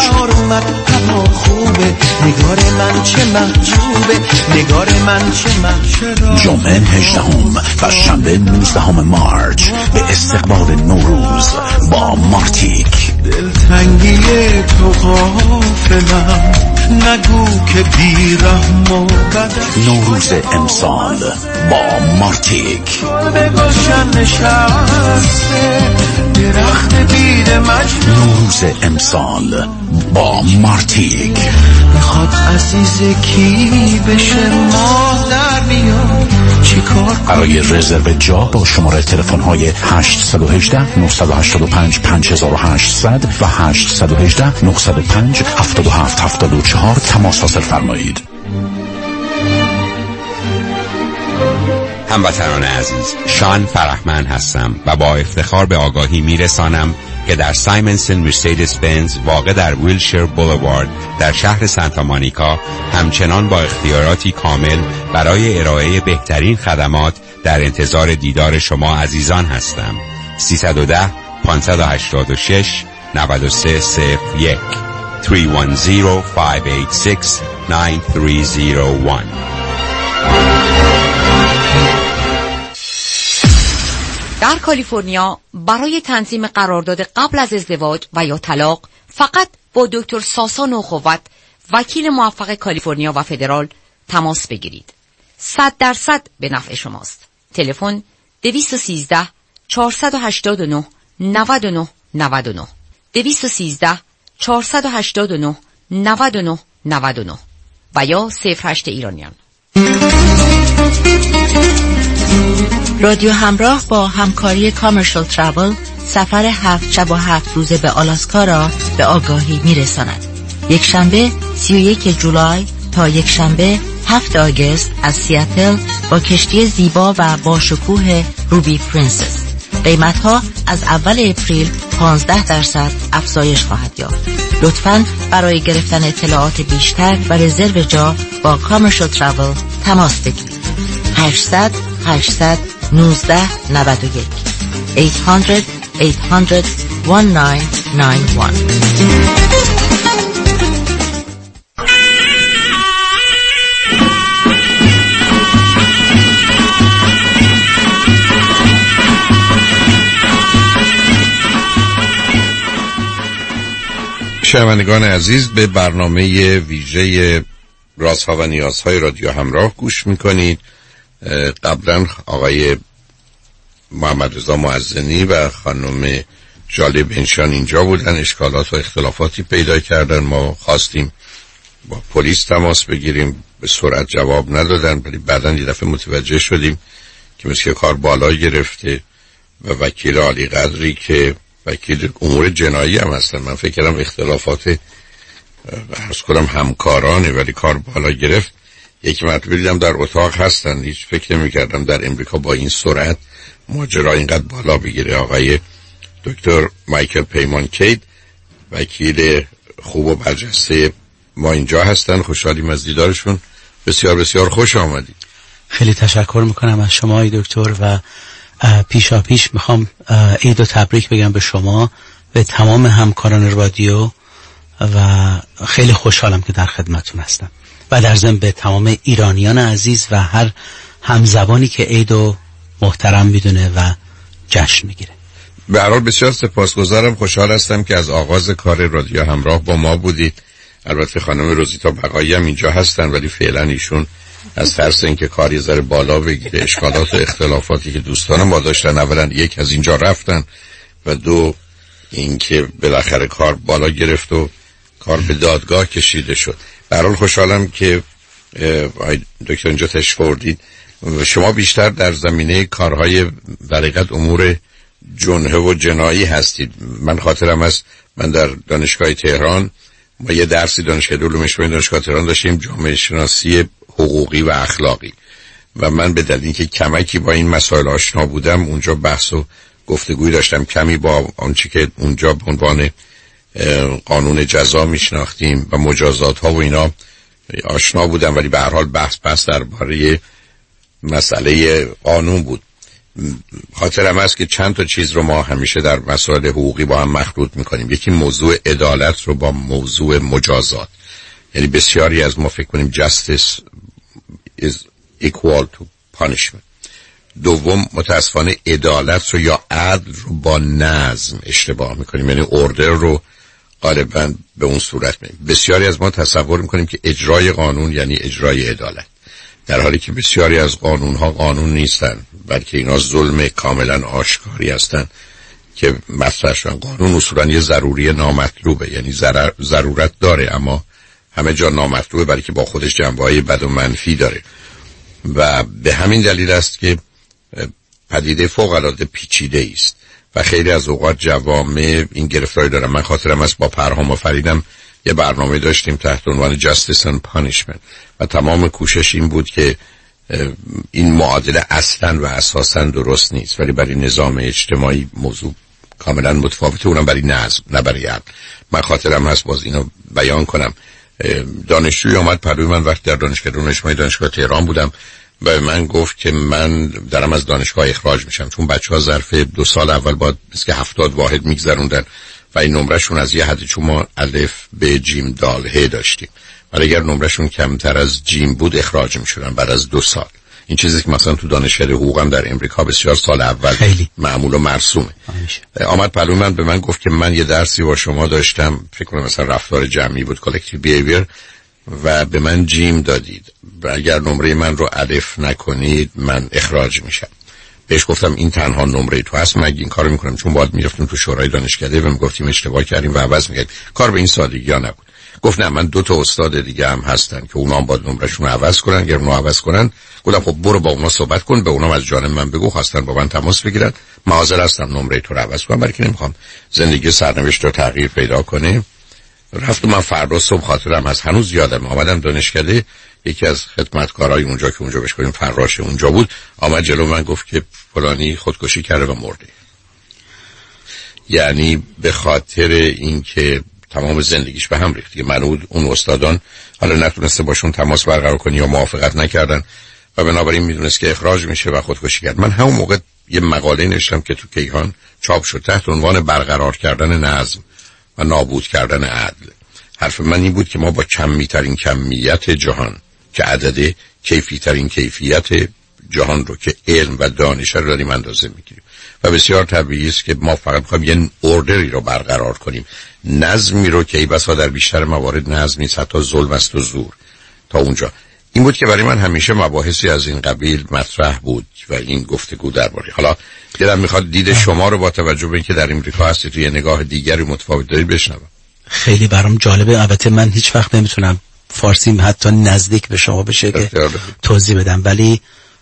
Speaker 8: نگار من چه محجوبه، نگار من چه محجوبه.
Speaker 7: جمعه هجدهم و شنبه نوزدهم مارچ به استقبال نوروز با مارتیک.
Speaker 9: دلتنگی تو غافلم، نگو که بیرحم و بدم.
Speaker 7: نوروز امسال با مارتیک.
Speaker 9: به گلشن نشسته درخت بید مجنون.
Speaker 7: نوروز امسال با مارتیک.
Speaker 9: میخواد عزیز کی بشه ماه در میاد چیکار؟
Speaker 7: برای رزرو جا با شماره تلفن های هشت یک هشت نه هشت پنج پنج هشت صفر صفر و هشت یک هشت نه صفر پنج هفت هفت هفت چهار تماس حاصل فرمایید.
Speaker 4: هموطنان عزیز، شان فرحمن هستم و با افتخار به آگاهی میرسانم که در سایمنسن مرسیدس بنز واقع در ویلشیر بولوارد در شهر سانتا مونیکا همچنان با اختیاراتی کامل برای ارائه بهترین خدمات در انتظار دیدار شما عزیزان هستم. سیصد و ده پانصد و هشتاد و شش نود و سه صفر یک سه یک صفر پنج هشت شش نه سه صفر یک.
Speaker 5: در کالیفرنیا برای تنظیم قرارداد قبل از ازدواج و یا طلاق فقط با دکتر ساسان اخوت، وکیل موفق کالیفرنیا و فدرال تماس بگیرید. صد درصد به نفع شماست. تلفن دویست و سیزده چهارصد و هشتاد و نه نود و نه نود و نه دویست و سیزده چهارصد و هشتاد و نه نود و نه نود و نه و یا صفر هشت ایرانیان.
Speaker 14: رادیو همراه با همکاری کامرشال ترابل سفر هفت شب و هفت روزه به آلاسکا را به آگاهی میرساند. یک شنبه سی و یک جولای تا یک شنبه هفت آگوست از سیاتل با کشتی زیبا و با شکوه روبی پرنسس. قیمتها از اول اپریل پانزده درصد افزایش خواهد یافت. لطفاً برای گرفتن اطلاعات بیشتر و رزرو جا با کامرشال تراول تماس بگیرید. هشتصد هشتصد نوزده نود و یک هشتصد هشتصد هشتصد نه نه نه یک.
Speaker 16: شنوندگان عزیز، به برنامه ویژه رازها و نیازهای رادیو همراه گوش میکنید. قبلا آقای محمد رضا معزنی و خانم ژاله بنشان اینجا بودن، اشکالات و اختلافاتی پیدا کردن. ما خواستیم با پلیس تماس بگیریم، به سرعت جواب ندادن، ولی بعداً یه دفعه متوجه شدیم که مثل کار بالا گرفته و وکیل عالی قدری که وکیل امور جنایی هم هستن، من فکر کردم اختلافات عرض کنم همکارانه، ولی کار بالا گرفت. یک مرتبه دیدم در اتاق هستن، هیچ فکر نمی کردم در امریکا با این سرعت ماجرا اینقدر بالا بگیره. آقای دکتر مایکل پیمان کید، وکیل خوب و برجسته ما اینجا هستن. خوشحالیم از دیدارشون. بسیار بسیار خوش آمدید.
Speaker 3: خیلی تشکر میکنم از شما ای دکتر و پیشا پیش میخوام عید و تبریک بگم به شما، به تمام همکاران رادیو و خیلی خوشحالم که در خدمتون هستم و در ضمن به تمام ایرانیان عزیز و هر همزبانی که عید و محترم میدونه و جشن میگیره.
Speaker 16: به هر حال بسیار سپاسگزارم، خوشحال هستم که از آغاز کار رادیو همراه با ما بودید. البته خانم روزیتا بقایی هم اینجا هستن، ولی فعلا ایشون از ترس اینکه کاری ذره بالا بگیره، اشکالات و اختلافاتی که دوستان ما داشتن، اولا یک از اینجا رفتن و دو اینکه بالاخره کار بالا گرفت و کار به دادگاه کشیده شد. به هر حال خوشحالم که دکتر اینجا تشریف آوردید. شما بیشتر در زمینه کارهای در حقیقت امور جنحه و جنایی هستید. من خاطرم است من در دانشگاه تهران ما یه درسی دانشگاه علوم اجتماعی دانشگاه تهران داشتیم، جامعه شناسی حقوقی و اخلاقی، و من به دلیل اینکه کمکی با این مسائل آشنا بودم اونجا بحث و گفتگوی داشتم، کمی با آنچه که اونجا به عنوان قانون جزا میشناختیم و مجازات ها و اینا آشنا بودم، ولی به هر حال بحث بحث درباره مسئله قانون بود. خاطرم است که چند تا چیز رو ما همیشه در مسائل حقوقی با هم مخلوط میکنیم. یکی موضوع عدالت رو با موضوع مجازات، یعنی بسیاری از ما فکر کنیم justice is equal to punishment. دوم متاسفانه عدالت رو یا عدل رو با نظم اشتباه میکنیم، یعنی اوردر رو غالبا به اون صورت میکنیم. بسیاری از ما تصور میکنیم که اجرای قانون یعنی اجرای عدالت، در حالی که بسیاری از قانون ها قانون نیستن، بلکه اینا ظلم کاملا آشکاری هستن که مطرح شدن. قانون اصولا یه ضروری نامطلوبه، یعنی ضرورت داره اما همه جا نامطلوبه، برای که با خودش جنبه‌های بد و منفی داره و به همین دلیل است که پدیده فوق‌العاده پیچیده است و خیلی از اوقات جوامع این گرفتاری دارن. من خاطرم است با پرهام و فریدم یه برنامه داشتیم تحت عنوان Justice and Punishment و تمام کوشش این بود که این معادله اصلا و اساسا درست نیست، ولی برای نظام اجتماعی موضوع کاملا متفاوته، اونم برای نظم نه برای عدل. من خاطرم هست باز اینو بیان کنم. دانشجوی آمد پلوی من وقتی در دانشگاه علوم اجتماعی دانشگاه تهران بودم و به من گفت که من دارم از دانشگاه اخراج میشم، چون بچه ها ظرف دو سال اول باید مثل که هفتاد واحد میگذروندن و این نمرهشون از یه حدی، چون ما الف به جیم دال ه داشتیم، ولی اگر نمرهشون کمتر از جیم بود اخراج میشدن بعد از دو سال. این چیزی که مثلا تو دانشگاه حقوق هم در امریکا بسیار سال اول خیلی معمول و مرسومه. آمد پلو من به من گفت که من یه درسی با شما داشتم، فکر کنم مثلا رفتار جمعی بود، collective behavior، و به من جیم دادید و اگر نمره من رو الف نکنید من اخراج میشم. بهش گفتم این تنها نمره تو هست، من این کارو میکنم چون باید میرفتیم تو شورای دانشکده و میگفتیم اشتباه کردیم و عوض میکردیم. کار به این سادگی ها نبود. گفت نه، من دو تا استاد دیگه هم هستن که اونا هم باید نمرهشون رو عوض کنن، اگر اونا عوض کنن گفتم خب برو با اونا صحبت کن، به اونا از جانب من بگو خواستن با من تماس بگیرن، من حاضر هستم نمره تو رو عوض کنم، برای که نمیخوام زندگی سرنوشت رو تغییر پیدا کنه. رفتم من فردا صبح، خاطرم از هنوز یادم، آمدم دانشکده، یکی از خدمتکارای اونجا که اونجا بهش گفتیم فراش اونجا بود، آمد جلو من گفت که فلانی خودکشی کرده و مرده. یعنی به خاطر اینکه تمام زندگیش به هم ریخت. منود اون استادان حالا نتونسته باشون تماس برقرار کنی یا موافقت نکردن و بنابراین میدونست که اخراج میشه و خودکشی کرد. من همون موقع یه مقاله نوشتم که تو کیهان چاپ شد تحت عنوان برقرار کردن نظم و نابود کردن عدل. حرف من این بود که ما با کمی ترین کمیت جهان که عدد کیفی ترین کیفیت جهان رو که علم و دانش رو داریم اندازه میگیریم و بسیار طبیعی است که ما فقط می‌خوایم یه اوردری رو برقرار کنیم، نظمی رو که ای بسا در بیشتر موارد نظم نیست، حتی ظلم است و زور. تا اونجا این بود که برای من همیشه مباحثی از این قبیل مطرح بود و این گفتگو درباره. حالا دلم میخواد دید شما رو با توجه به اینکه در امریکا هستید توی نگاه دیگری متفاوت دارید بشنوم. خیلی
Speaker 3: برام جالبه. البته من هیچ وقت نمیتونم فارسیم حتی نزدیک به شما بشه که توضیح بدم، ولی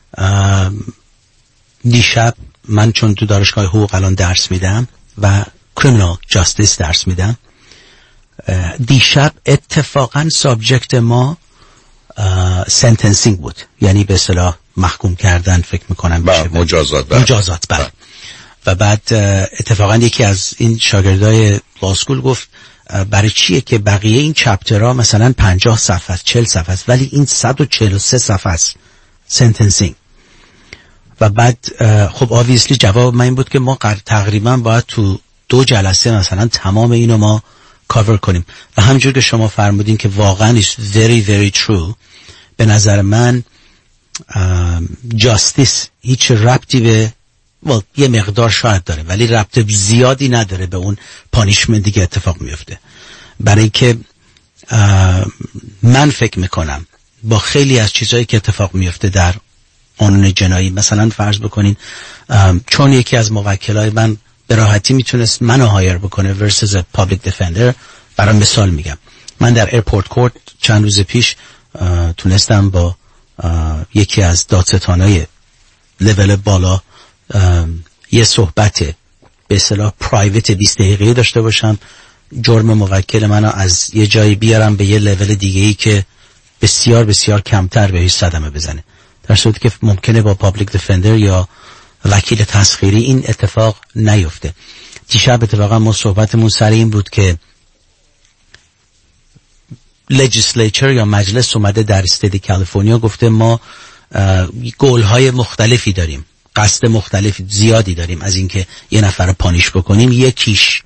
Speaker 3: دیشب من چون تو دانشگاه حقوق الان درس میدم و کریمینال جاستیس درس میدم، دیشب اتفاقا سابجکت ما سنتنسینگ بود، یعنی به اصطلاح محکوم کردن فکر میکنم
Speaker 16: با مجازات بر.
Speaker 3: مجازات بر. با. و بعد اتفاقا یکی از این شاگردای لاسکول گفت برای چیه که بقیه این چپترها مثلا پنجاه صفحه است، چهل صفحه است، ولی این صد و چهل و سه صفحه است سنتنسینگ. و بعد خب آویسلی جواب من این بود که ما تقریبا باید تو دو جلسه مثلا تمام اینو ما کاور کنیم و همونجور که شما فرمودین که واقعا is very very true. به نظر من جاستیس هیچ ربطی به well, یه مقدار شاید داره ولی ربط زیادی نداره به اون پانیشمنتی که اتفاق میفته. برای که من فکر میکنم با خیلی از چیزهایی که اتفاق میفته در قانون جنایی، مثلا فرض بکنین چون یکی از موکلای من به راحتی میتونست منو هایر بکنه versus a public defender، برای مثال میگم من در ایرپورت کورت چند روز پیش تونستم با یکی از دادستانای لول بالا یه صحبت به اصطلاح پرایوت بیست دقیقه‌ای داشته باشم، جرم موکل منو از یه جایی بیارم به یه لول دیگه‌ای که بسیار بسیار کمتر بهش صدمه بزنه، در صورتی که ممکنه با پابلیک دفندر یا وکیل تسخیری این اتفاق نیفته. دیشب اتفاقا ما صحبتمون سر این بود که legislature یا مجلس اومده در استیت کالیفرنیا گفته ما گول‌های مختلفی داریم، قصد مختلف زیادی داریم از اینکه یه نفر پانیش بکنیم. یکیش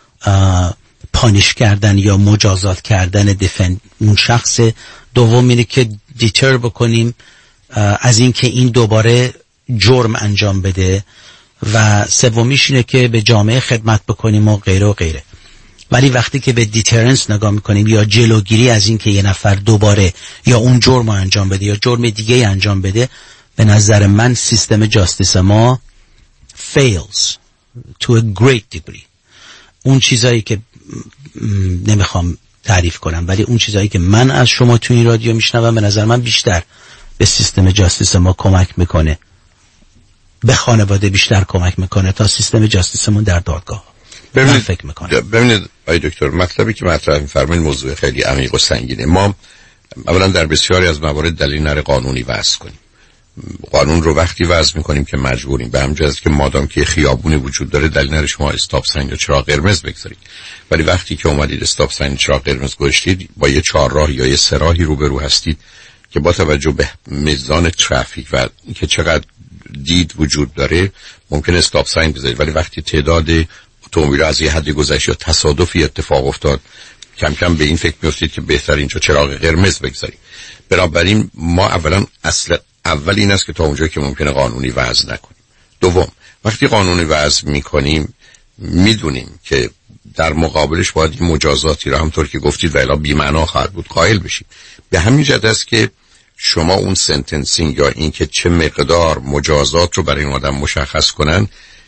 Speaker 3: پانیش کردن یا مجازات کردن دفن اون شخص، دوم اینه که دیتر بکنیم از اینکه این دوباره جرم انجام بده و سومیش اینه که به جامعه خدمت بکنیم و غیره و غیره. ولی وقتی که به دیترنس نگاه میکنیم یا جلوگیری از اینکه یه نفر دوباره یا اون جرم انجام بده یا جرم دیگه انجام بده، به نظر من سیستم جاستیس ما fails to a great degree. اون چیزایی که نمیخوام تعریف کنم ولی اون چیزایی که من از شما تو این رادیو میشنوم به نظر من بیشتر به سیستم جاستیس ما کمک میکنه، به خانواده بیشتر کمک میکنه تا سیستم جاستیسمون در دادگاه.
Speaker 16: ببینید
Speaker 3: فکر میکنم
Speaker 16: ببینید آقای دکتر، مطلبی که مطرح می‌فرمایید موضوع خیلی عمیق و سنگینه. ما اولا در بسیاری از موارد دلیل نره قانونی وضع کنیم. قانون رو وقتی وضع میکنیم که مجبوریم، به همین جهت که مادام که خیابونی وجود داره دلیل نره شما استاپ ساین یا چراغ قرمز بگذارید. ولی وقتی که اومدید استاپ ساین چراغ قرمز گذاشتید با یه چهارراه یا یه سه‌راهی روبرو هستید که با توجه به میزان ترافیک و اینکه چقدر دید وجود داره ممکن است استاپ ساین بذارید، ولی وقتی تعداد اتومبیل از یه حدی گذشت یا تصادفی اتفاق افتاد کم کم به این فکر می‌افتید که بهتر اینجا چراغ قرمز بگذارید. بنابراین ما اولا اصل اول این است که تا اونجایی که ممکنه قانونی وضع نکنیم. دوم، وقتی قانونی وضع می‌کنیم میدونیم که در مقابلش باید این مجازاتی را همونطور که گفتید و الا بی‌معنا خواهد بود قائل بشیم. به همین جهت است که شما اون سنتنسینگ یا این که چه مقدار مجازات رو برای این آدم مشخص کنن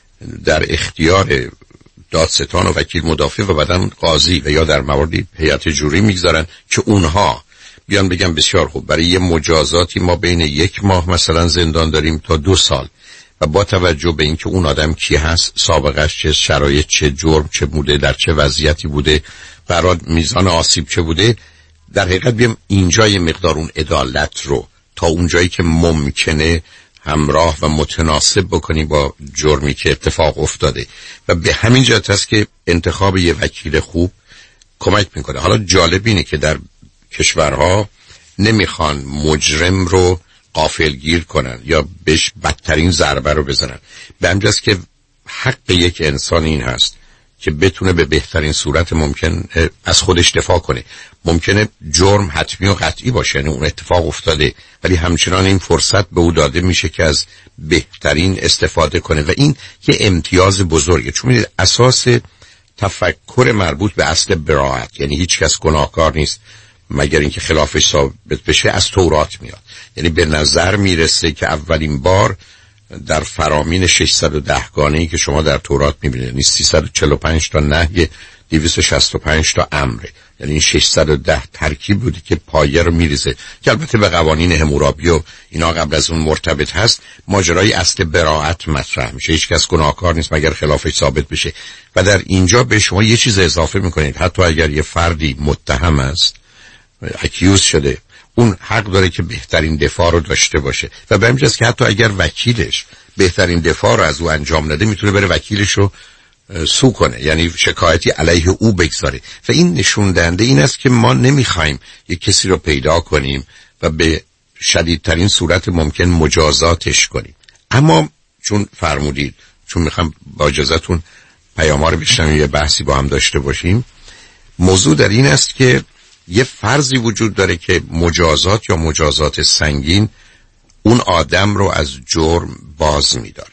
Speaker 16: در اختیار دادستان و وکیل مدافع و بعداً قاضی و یا در مواردی هیئت جوری میگذارن که اونها بیان بگن بسیار خوب برای یه مجازاتی ما بین یک ماه مثلا زندان داریم تا دو سال و با توجه به اینکه اون آدم کی هست، سابقش چه، شرایط چه، جرم چه بوده، در چه وضعیتی بوده، برای میزان آسیب چه بوده، در حقیقت بیام اینجا یه مقدار اون عدالت رو تا اونجایی که ممکنه همراه و متناسب بکنی با جرمی که اتفاق افتاده. و به همین جهت است که انتخاب یه وکیل خوب کمک میکنه. حالا جالب اینه که در کشورها نمیخوان مجرم رو غافلگیر کنن یا بهش بدترین ضربه رو بزنن، به همین جاست که حق یک انسان این هست که بتونه به بهترین صورت ممکن از خودش دفاع کنه. ممکنه جرم حتمی و قطعی باشه، یعنی اون اتفاق افتاده، ولی همچنان این فرصت به او داده میشه که از بهترین استفاده کنه و این یه امتیاز بزرگه، چون اساس تفکر مربوط به اصل براءت، یعنی هیچ کس گناهکار نیست مگر اینکه خلافش ثابت بشه، از تورات میاد. یعنی به نظر میرسه که اولین بار در فرامین ششصد و ده گانه‌ای که شما در تورات میبینید، یعنی سیصد و چهل و پنج تا نهی، دویست و شصت و پنج تا امره، یعنی این ششصد و ده ترکیب بودی که پایه رو میریزه، که البته به قوانین حمورابی و اینا قبل از اون مرتبط هست. ماجرای اصل براءت مطرح میشه، هیچ کس گناهکار نیست مگر خلافش ثابت بشه. و در اینجا به شما یه چیز اضافه میکنید، حتی اگر یه فردی متهم است، اکیوز شده، اون حق داره که بهترین دفاع رو داشته باشه و به همین جاست که حتی اگر وکیلش بهترین دفاع رو از او انجام نده، میتونه بره وکیلش رو سو کنه، یعنی شکایتی علیه او بگذاره. و این نشون دهنده این است که ما نمیخوایم یک کسی رو پیدا کنیم و به شدیدترین صورت ممکن مجازاتش کنیم. اما چون فرمودید، چون میخوام با اجازهتون پیام‌ها رو بشنویم، یه بحثی با هم داشته باشیم، موضوع در این است که یه فرضی وجود داره که مجازات یا مجازات سنگین اون آدم رو از جرم باز میداره.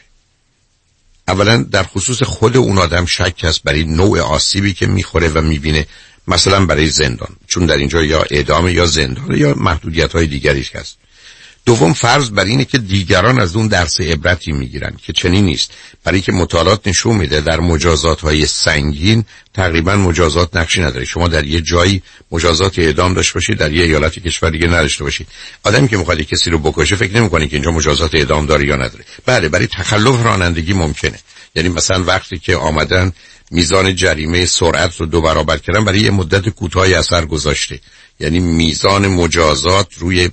Speaker 16: اولا در خصوص خود اون آدم شک هست برای نوع آسیبی که میخوره و میبینه، مثلا برای زندان، چون در اینجا یا اعدام یا زندان یا محدودیت های دیگریش هست. دوم فرض بر اینه که دیگران از اون درس عبرتی میگیرن که چنین نیست، برای که مطالعات نشون میده در مجازات های سنگین تقریبا مجازات نقشی نداره. شما در یه جایی مجازات اعدام داشته باشید، در یه ایالت کشور دیگه نداشته باشید. آدمی که میخواد کسی رو بکشه فکر نمیکنه که اینجا مجازات اعدام داره یا نداره. بله، برای تخلف رانندگی ممکنه، یعنی مثلا وقتی که آمدن میزان جریمه سرعت رو دو برابر کردن، برای یه مدت کوتاهی اثر گذاشته، یعنی میزان مجازات روی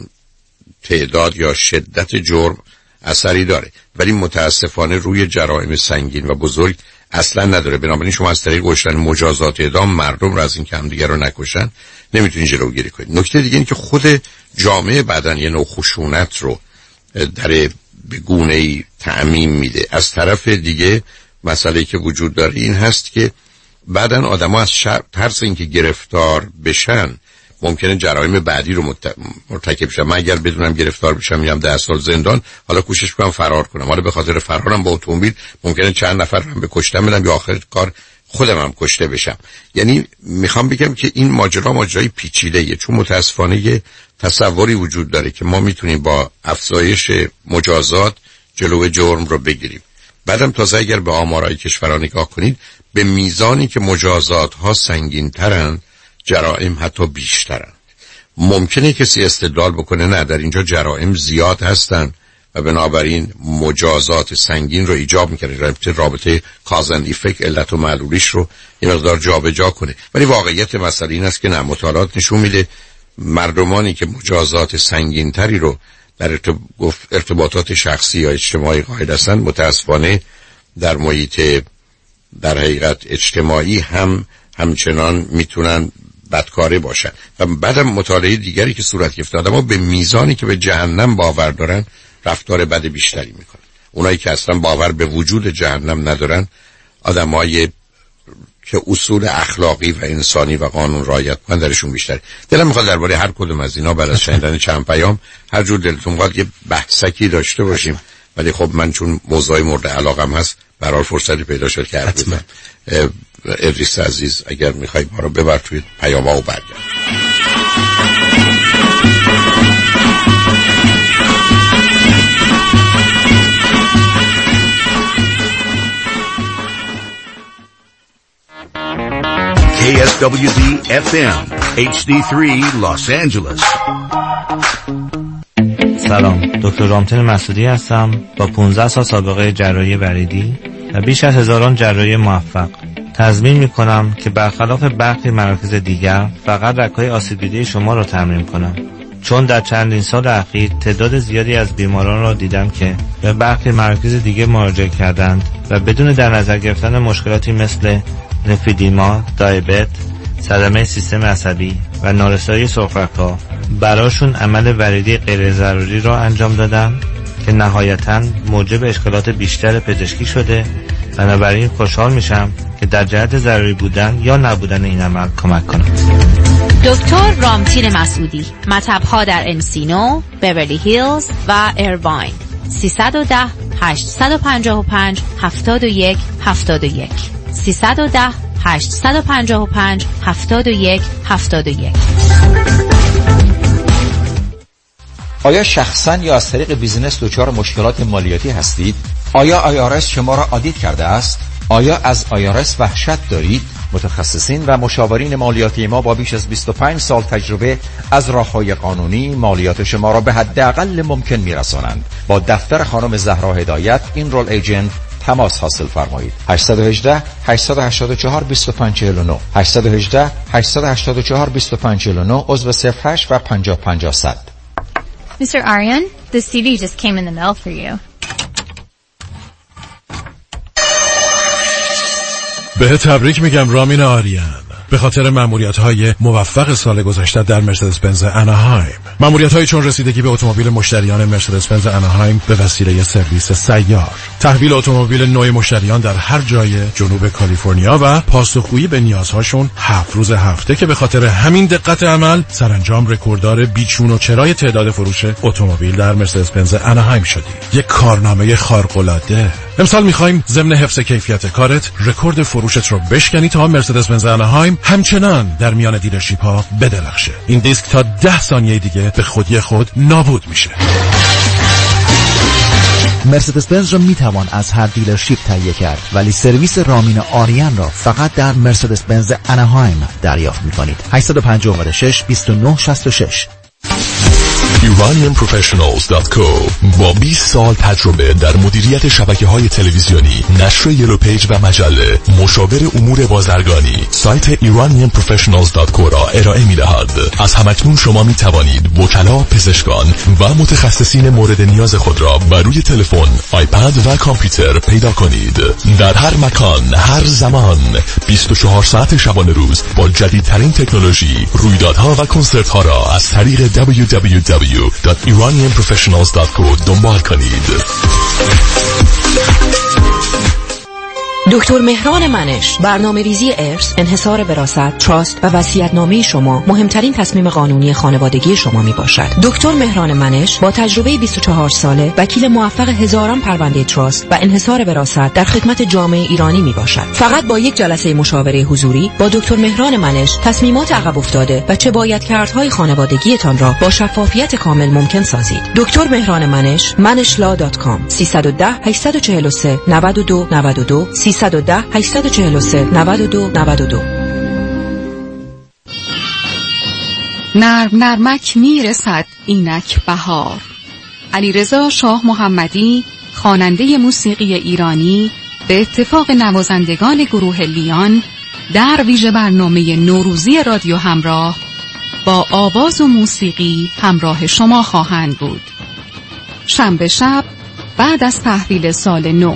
Speaker 16: تعداد یا شدت جرم اثری داره، ولی متاسفانه روی جرائم سنگین و بزرگ اصلا نداره. بنابراین شما از طریق گذاشتن مجازات اعدام مردم را از این که همدیگر رو نکشن نمیتونین جلوگیری کنید. نکته دیگه این که خود جامعه بعدن یه نوع خشونت رو در به گونه‌ای تعمیم میده. از طرف دیگه مسئله‌ای که وجود داره این هست که بعدن آدم‌ها از شر... ترس اینکه گرفتار بشن ممکنه جرایم بعدی رو مرتکب شم. من اگر بدونم گرفتار بشم میام ده سال زندان، حالا کوشش کنم فرار کنم، حالا به خاطر فرارم با اتومبیل ممکنه چند نفر هم به کشتن بدم یا آخر کار خودم هم کشته بشم. یعنی میخوام بگم که این ماجرا ماجرای پیچیده‌ایه، چون متاسفانه یه تصوری وجود داره که ما میتونیم با افزایش مجازات جلوی جرم رو بگیریم. بعدم تازه اگر به آمارای کشورها نگاه کنید، به میزانی که مجازات ها سنگین ترن، جرائم حتی بیشترن. ممکنه کسی استدلال بکنه نه، در اینجا جرائم زیاد هستن و بنابراین مجازات سنگین رو ایجاب میکنه، رابطه رابطه کازن ایفکت، علت و معلولیش رو یه مقدار جابجا کنه. ولی واقعیت مسئله این است که نه، مطالعات نشون میده مردمانی که مجازات سنگین تری رو در ارتباطات شخصی یا اجتماعی قائل هستن، متاسفانه در محیط در حقیقت اجتماعی هم همچنان میتونن بدکاره باشن. و بعدم مطالعه دیگری که صورت گرفته، آدم‌ها به میزانی که به جهنم باور دارن رفتار بد بیشتری میکنن. اونایی که اصلا باور به وجود جهنم ندارن، آدمای که اصول اخلاقی و انسانی و قانون رعایت کنن درشون بیشتره. دلم میخواد درباره هر کدوم از اینا بعد از شنیدن چند پیام هر جور دلتون بخواد یه بحثکی داشته باشیم، ولی خب من چون موضوع مورد علاقم هست برای فرصتی پیدا شد که حرف بزنم. ادریس عزیز اگر میخوای ما رو ببر توی پیام‌ها و برگرد.
Speaker 7: کی اس دبلیو دی اف ام اچ دی سه Los Angeles.
Speaker 10: سلام، دکتر رامتین مسعودی هستم با پانزده سال سابقه جراحی وریدی و بیش از هزاران جراحی موفق. تضمین میکنم که برخلاف برخی مراکز دیگر فقط رگ‌های آسیب دیده شما را تمرین کنم، چون در چندین سال اخیر تعداد زیادی از بیماران را دیدم که به برخی مراکز دیگه مراجعه کردند و بدون در نظر گرفتن مشکلاتی مثل لمفیدما، دیابت، صدمه سیستم عصبی و نارسایی سرخرگ‌ها براشون عمل وریدی غیر ضروری را انجام دادم که نهایتاً موجب اشکالات بیشتر پزشکی شده. بنابراین خوشحال میشم که در جهت ضروری بودن یا نبودن این عمل کمک کنم.
Speaker 12: دکتر رامتین مسعودی، مطب‌ها در انسینو، بیورلی هیلز و ایرواین. سیصد و ده هشتصد و پنجاه و پنج هفتاد و یک هفتاد و یک سیصد و ده هشتصد و پنجاه و پنج هفتاد و یک هفتاد و یک.
Speaker 11: آیا شخصا یا از طریق بیزینس دچار مشکلات مالیاتی هستید؟ آیا آی آر اس شما را آدیت کرده است؟ آیا از آی آر اس وحشت دارید؟ متخصصین و مشاورین مالیاتی ما با بیش از بیست و پنج سال تجربه از راه‌های قانونی مالیات شما را به حداقل ممکن می‌رسانند. با دفتر خانم زهرا هدایت این رول ایجنت تماس حاصل فرمایید. هشت یک هشت هشت هشت چهار دو پنج چهار نه هشت یک هشت هشت هشت چهار دو پنج چهار نه عضو صفر هشت و پنجاه پنجاه صد.
Speaker 13: Mister Aryan, the C V just came in the mail for you.
Speaker 23: به تبریک میگم رامین آریان به خاطر مأموریت‌های موفق سال گذشته در مرسدس بنز اناهایم. مأموریت‌هایی چون رسیدگی به اتومبیل مشتریان مرسدس بنز اناهایم به وسیله سرویس سیار، تحویل اتومبیل نوع مشتریان در هر جای جنوب کالیفرنیا و پاسخگویی به نیازهاشون هفت روز هفته که به خاطر همین دقت عمل سرانجام رکورددار بیچون و چرای تعداد فروش اتومبیل در مرسدس بنز اناهایم شدی. یک کارنامه خارق‌العاده. امسال می‌خوایم ضمن حفظ کیفیت کارت رکورد فروشت رو بشکنی تا مرسدس بنز اناهایم همچنان در میان دیلرشیپ ها بدرخشه. این دیسک تا ده ثانیه دیگه به خودی خود نابود میشه.
Speaker 24: مرسدس بنز را میتوان از هر دیلرشیپ تهیه کرد، ولی سرویس رامین آریان را فقط در مرسدس بنز اناهایم دریافت میکنید. هشت پنج شش دو نه شش شش.
Speaker 25: ایرانیان پروفشنالز دات کو با بیست سال تجربه در مدیریت شبکه‌های تلویزیونی، نشر یلو پیج و مجله، مشاور امور بازرگانی، سایت ایرانیان پروفشنالز دات کو را ارائه می‌دهد. از همکنون شما می‌توانید وکلا، پزشکان و متخصصین مورد نیاز خود را بر روی تلفن، آیپد و کامپیوتر پیدا کنید. در هر مکان، هر زمان، بیست و چهار ساعت شبانه روز با جدیدترین تکنولوژی، رویدادها و کنسرت‌ها را از طریق دبلیو دبلیو دبلیو دات ایرانیان پروفشنالز دات کو دنبال کنید.
Speaker 26: دکتر مهران منش، برنامه ریزی ارث، انحصار وراثت، تراست و وصیت‌نامه شما مهمترین تصمیم قانونی خانوادگی شما می باشد. دکتر مهران منش با تجربه بیست و چهار ساله، وکیل موفق هزاران پرونده تراست و انحصار وراثت در خدمت جامعه ایرانی می باشد. فقط با یک جلسه مشاوره حضوری با دکتر مهران منش تصمیمات عقب افتاده و چه باید کردهای خانوادگیتان را با شفافیت کامل ممکن سازید. دکتر مهران منش، منش لا دات کام. سیصد و ده هشتصد و چهل و سه نود و دو نود و دو سیصد و ده هشتصد و چهل و سه نود و دو نود و دو.
Speaker 5: نرم نرمک میرسد اینک بهار. علیرضا شاه محمدی، خواننده موسیقی ایرانی، به اتفاق نوازندگان گروه لیان در ویژه برنامه نوروزی رادیو همراه با آواز و موسیقی همراه شما خواهند بود. شنبه شب بعد از تحویل سال نو.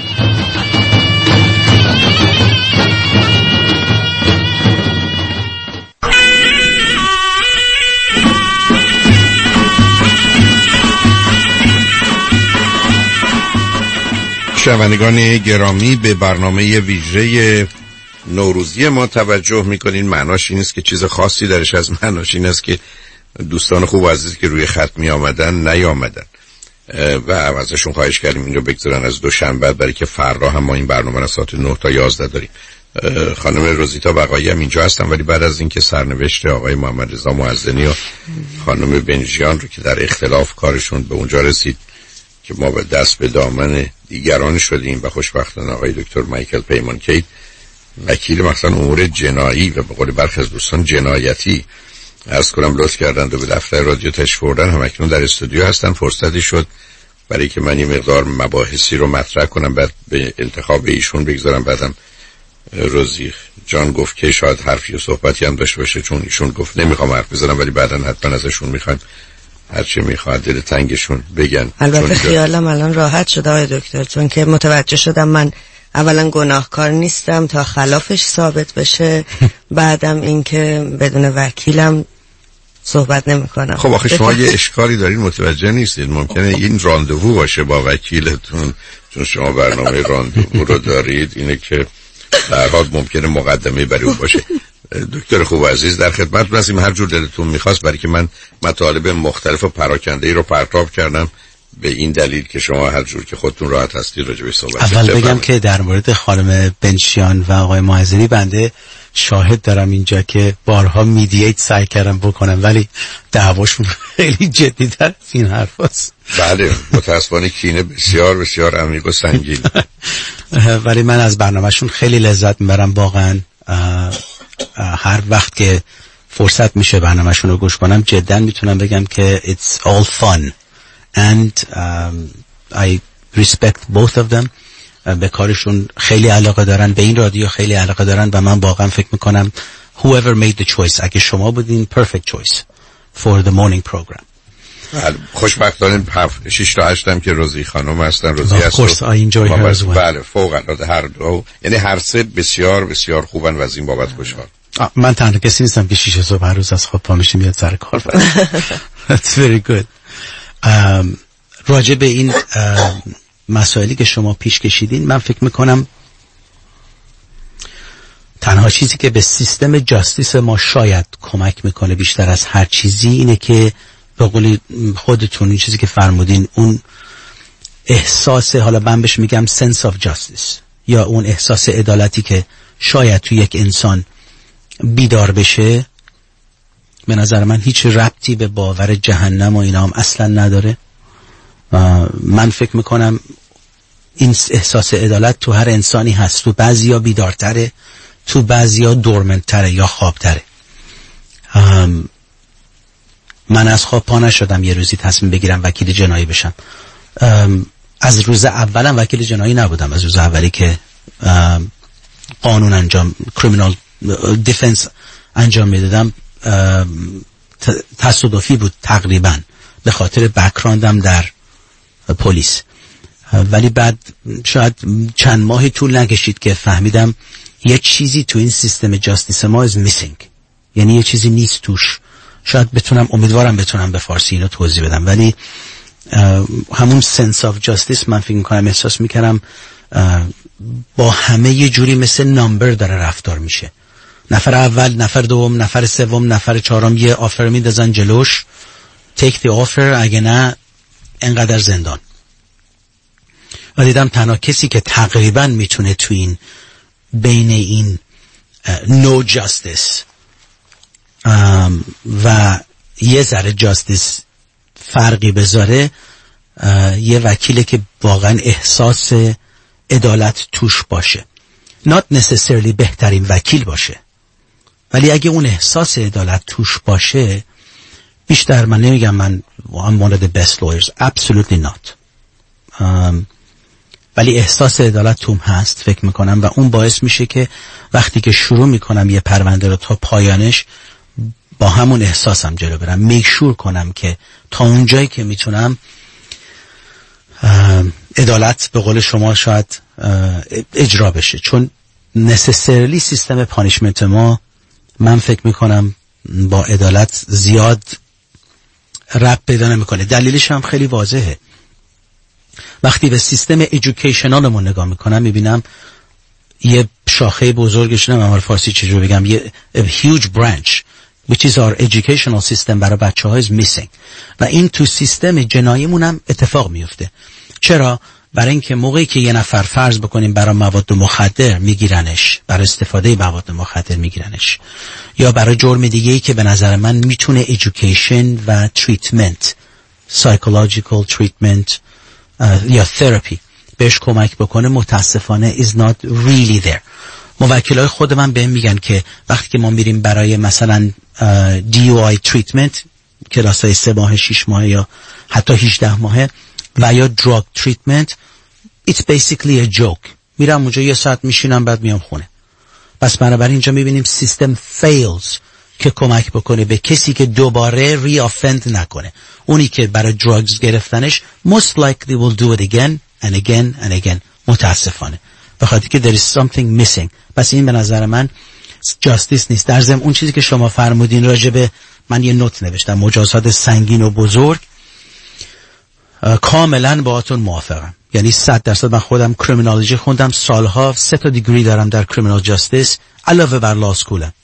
Speaker 16: شنوندگان گرامی، به برنامه ویژه نوروزی ما توجه میکنین. معناش این است که چیز خاصی درش از معناش این است که دوستان خوب و عزیزی که روی خط می آمدن نیامدن و ازشون خواهش کردیم این رو بگذارن از دوشنبه، برای که فردا هم ما این برنامه را ساعت نه تا یازده داریم. خانم روزیتا بقایی هم اینجا هستن، ولی بعد از اینکه سرنوشت آقای محمد رضا معزنی و خانم بنجیان رو که در اختلاف کارشون به اونجا رسید که ما به دست به دامن دیگران شدیم و خوشبختانه آقای دکتر مایکل پیمان کیت، وکیل مثلا امور جنایی و به قول برخی از دوستان جنایتی، عرض کنم لطف کردند و به دفتر رادیو تشریف بردن. هم اکنون در استودیو هستن. فرصتی شد برای که من یه مقدار مباحثی رو مطرح کنم، بعد به انتخاب ایشون بگذارم. بعدم روزی جان گفت که شاید حرفی و صحبتی هم داشته باشه، چون ایشون گفت نمیخوام حرف بزنم، ولی بعداً حتما ازشون میخوایم هرچی میخواد دل تنگشون بگن.
Speaker 27: البته خیالم الان راحت شده آقای دکتر، چون که متوجه شدم من
Speaker 1: اولا گناهکار نیستم تا خلافش ثابت بشه، بعدم اینکه بدون وکیلم صحبت نمی کنم.
Speaker 16: خب آخه شما یه اشکالی دارین متوجه نیستید. ممکنه این راندوو باشه با وکیلتون، چون شما برنامه راندوو رو دارید، اینه که در حال ممکنه مقدمه برای اون باشه. دکتر خوب عزیز در خدمتتون هستیم هر جور دلتون میخواست، برای که من مطالب مختلف و پراکنده ای رو پرتاب کردم به این دلیل که شما هر جور که خودتون راحت هستید راجع به صحبت.
Speaker 3: اول بگم بفرمید. که در مورد خانم بنشیان و آقای ماهزری بنده شاهد دارم اینجا که بارها میدییت سعی کردم بکنم، ولی دعواشون خیلی جدی‌تر از این حرف هست.
Speaker 16: بله متاسفانه کینه بسیار بسیار عمیق و سنگین.
Speaker 3: ولی من از برنامهشون خیلی لذت میبرم واقعا. هر وقت که فرصت میشه برنامهشون رو گوش کنم جدا میتونم بگم که it's all fun and um, I respect both of them. به کارشون خیلی علاقه دارن، به این رادیو خیلی علاقه دارن و من واقعا فکر میکنم whoever made the choice، اگه شما بودین perfect choice for the morning program.
Speaker 16: خوشبختانه شش تا هشت هم که روزی خانم هستن، روزی هست.
Speaker 3: Of course I enjoy her as well.
Speaker 16: بله فوق العاده هر دو، یعنی هر سه بسیار بسیار خوبن و از این بابت خوشحال.
Speaker 3: من تنها کسی نیستم که شیش صبح هر روز از خواب پا میشه میاد سر کار. That's very good. um, راجع به این uh, مسائلی که شما پیش کشیدین من فکر میکنم تنها چیزی که به سیستم جاستیس ما شاید کمک میکنه بیشتر از هر چیزی اینه که به قول خودتون این چیزی که فرمودین، اون احساس، حالا من بهش میگم sense of justice، یا اون احساس عدالتی که شاید تو یک انسان بیدار بشه، به نظر من هیچ ربطی به باور جهنم و اینا هم اصلا نداره. من فکر میکنم این احساس عدالت تو هر انسانی هست، تو بعضیا بیدارتره، تو بعضیا دورمنتره یا خوابتره. من از خواب پا نشدم یه روزی تصمیم بگیرم وکیل جنایی بشم. از روز اولم وکیل جنایی نبودم، از روز اولی که قانون انجام کریمینال دیفنس انجام میدادم تصادفی بود تقریبا به خاطر بک‌گراندم در پلیس. ولی بعد شاید چند ماهی طول نکشید که فهمیدم یه چیزی تو این سیستم جاستیس ما is missing، یعنی یه چیزی نیست توش. شاید بتونم، امیدوارم بتونم به فارسی اینو توضیح بدم، ولی همون sense of justice من فکر میکنم احساس میکردم با همه یه جوری مثل نامبر داره رفتار میشه. نفر اول، نفر دوم، نفر سوم، نفر چهارم یه آفر میدازن جلوش، take the offer، اگه نه انقدر زندان. و دیدم تنها کسی که تقریبا میتونه تو این بین این no justice و یه ذره جاستیس فرقی بذاره یه وکیله که واقعا احساس عدالت توش باشه. not necessarily بهترین وکیل باشه، ولی اگه اون احساس عدالت توش باشه بیشتر، من نمیگم من I'm one of the best lawyers, absolutely not, um, ولی احساس عدالت توم هست فکر میکنم و اون باعث میشه که وقتی که شروع میکنم یه پرونده رو تا پایانش با همون احساسم جلو برم، میک شور کنم که تا اون جایی که میتونم عدالت به قول شما شاید اجرا بشه. چون necessarily سیستم پانیشمنت ما من فکر میکنم با عدالت زیاد ربط پیدا نمیکنه. دلیلش هم خیلی واضحه. وقتی به سیستم ایژوکیشنالمون نگاه میکنم میبینم یه شاخه بزرگش، نمیدونم فارسی چجوری بگم، یه huge branch which is our educational system برای بچه ها is missing و این تو سیستم جناییمون هم اتفاق میفته. چرا؟ برای اینکه موقعی که یه نفر فرض بکنیم برای مواد مخدر میگیرنش، برای استفاده مواد مخدر میگیرنش، یا برای جرم دیگه‌ای که به نظر من میتونه education و treatment، psychological treatment یا therapy بهش کمک بکنه، متاسفانه is not really there. موکلای خود من بهم میگن که وقتی که ما میریم برای مثلا دی او آی treatment، کلاسای سه ماه، شش ماه یا حتی هجده ماه، و یا drug treatment، it's basically a joke. میرم اونجا یه ساعت میشینم بعد میام خونه. پس بنابراین اینجا میبینیم سیستم fails که کمک بکنه به کسی که دوباره re-offend نکنه. اونی که برای drugs گرفتنش most likely will do it again and again and again، متاسفانه. بخاطر که there is something missing. پس این به نظر من جاستیس نیست. در ضمن اون چیزی که شما فرمودین راجبه، من یه نوت نوشتم، مجازات سنگین و بزرگ، کاملا باهاتون موافقم. یعنی صد درصد. من خودم کریمینالوژی خوندم سالها، سه تا دیگری دارم در کریمینال جاستیس علاوه بر لا اسکولم.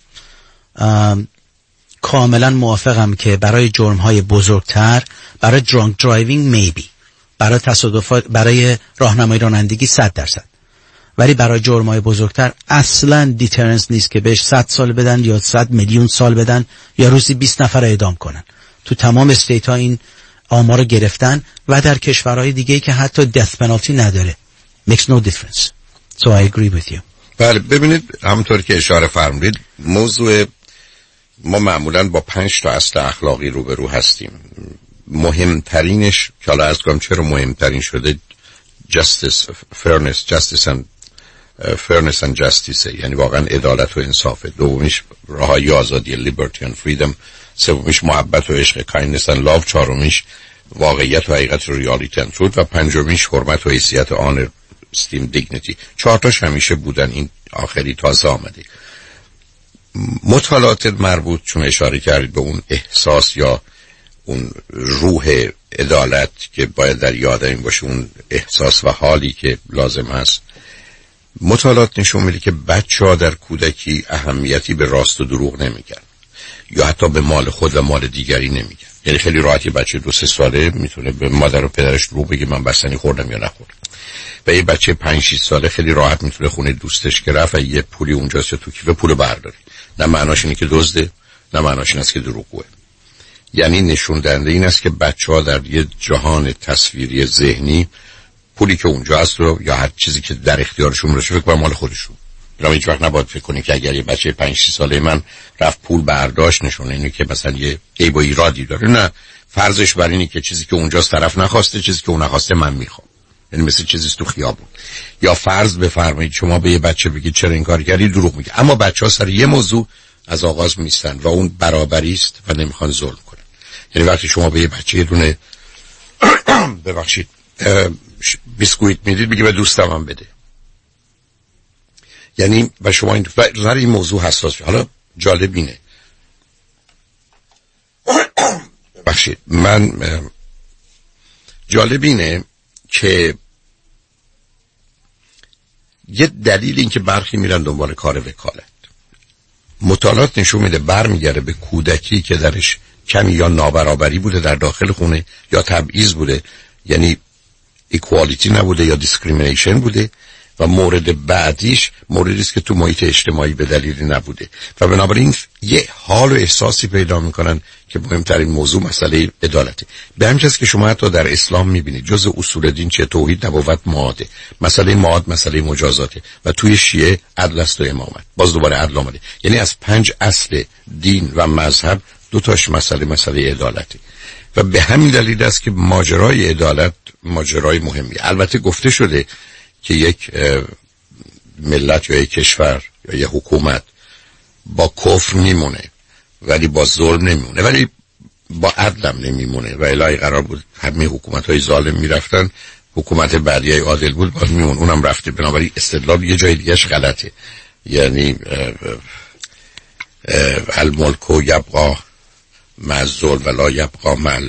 Speaker 3: کاملا موافقم که برای جرم‌های بزرگتر، برای درانک درایوینگ میبی، برای تصادفات، برای راهنمایی رانندگی صد درصد، ولی برای جرم‌های بزرگتر اصلا دیترنس نیست که بهش صد سال بدن یا صد میلیون سال بدن یا روزی بیست نفر اعدام کنن. تو تمام استیت‌ها این آمار گرفتن و در کشورهای دیگه که حتی death penalty نداره. makes no difference. So I agree with you.
Speaker 16: بله ببینید، همونطور که اشاره فرمودید، موضوع ما معمولاً با پنج تا اصل اخلاقی روبرو هستیم. مهمترینش که حالا از کنم چرا مهمترین شده justice, fairness, justice and uh, fairness and justice، یعنی واقعا عدالت و انصاف. دومیش رهایی آزادی liberty and freedom، سومیش محبت و عشق kindness and love، چهارمیش واقعیت و حقیقت reality and truth و پنجمیش حرمت و حیثیت honor esteem dignity. چهارتاش همیشه بودن، این آخری تازه آمده. مطالعات مربوط چون اشاره کردید به اون احساس یا اون روح عدالت که باید در یاد این باشه، اون احساس و حالی که لازم هست، مطالعات نشون میده که بچه‌ها در کودکی اهمیتی به راست و دروغ نمیگن یا حتی به مال خود و مال دیگری نمیگن. یعنی خیلی راحتی بچه دو سه ساله میتونه به مادر و پدرش دروغ بگه من بستنی خوردم یا نخوردم، و یه بچه پنج شش ساله خیلی راحت میتونه خونه دوستش که رفت و یه پولی اونجاست تو کیف پول برداره. نه معناش اینه که دزده، نه معناش این است که دروغگوه. یعنی نشون دهنده این است که بچه‌ها در یه جهان تصویری ذهنی پولی که اونجا هست رو یا هر چیزی که در اختیارشون باشه فکر کنن مال خودشون. برای هیچ وقت نباید فکر کنی که اگر یه بچه پنج شش ساله من رفت پول برداشت نشونه اینه که مثلا یه عیب و ایرادی داره. نه، فرضش بر اینه که چیزی که اونجاست طرف نخواسته، چیزی که اون نخواسته من میخوام. یعنی مثل چیزی تو خیابون. یا فرض بفرمایید شما به یه بچه بگید چرا این کار کردی، دروغ میگه. اما بچه‌ها سر یه موضوع از آغاز میستن و اون برابری است و نمیخوان ظلم کنن. یعنی وقتی شما به یه بچه یه دونه ببخشید بیسکویت میدید، میگه به دوستم هم بده. یعنی و شما این در این موضوع حساس. حالا جالب اینه، ببخشید من جالب اینه که یه دلیل این که برخی میرن دنبال کار وکالت، مطالعات نشون میده برمیگره به کودکی که درش کمی یا نابرابری بوده در داخل خونه یا تبعیض بوده، یعنی ایکوالیتی نبوده یا دیسکریمینیشن بوده، و مورد بعدیش موردی است که تو محیط اجتماعی به دلیلی نبوده و بنابراین یه حال و احساسی پیدا میکنن که مهمترین موضوع مسئله عدالته. به همین جاست که شما حتی در اسلام میبینید جز اصول دین چه توحید، نبوت، معاده. مسئله معاد مسئله مجازاته و توی شیعه عدل است و امامت. باز دوباره عدل آمده. یعنی از پنج اصل دین و مذهب دو تاش مسئله مسئله عدالته و به همین دلیل است که ماجرای عدالت ماجرای مهمی. البته گفته شده که یک ملت یا یک کشور یا یک حکومت با کفر میمونه ولی با ظلم نمیمونه، ولی با عدلم نمیمونه و الهی قرار بود همه حکومت های ظالم میرفتن، حکومت بعدی های عادل بود باز میمون، اونم رفته. بنابراین استدلال یه جای دیگهش غلطه. یعنی الملک یبقا مع الظلم ولا یبقا مع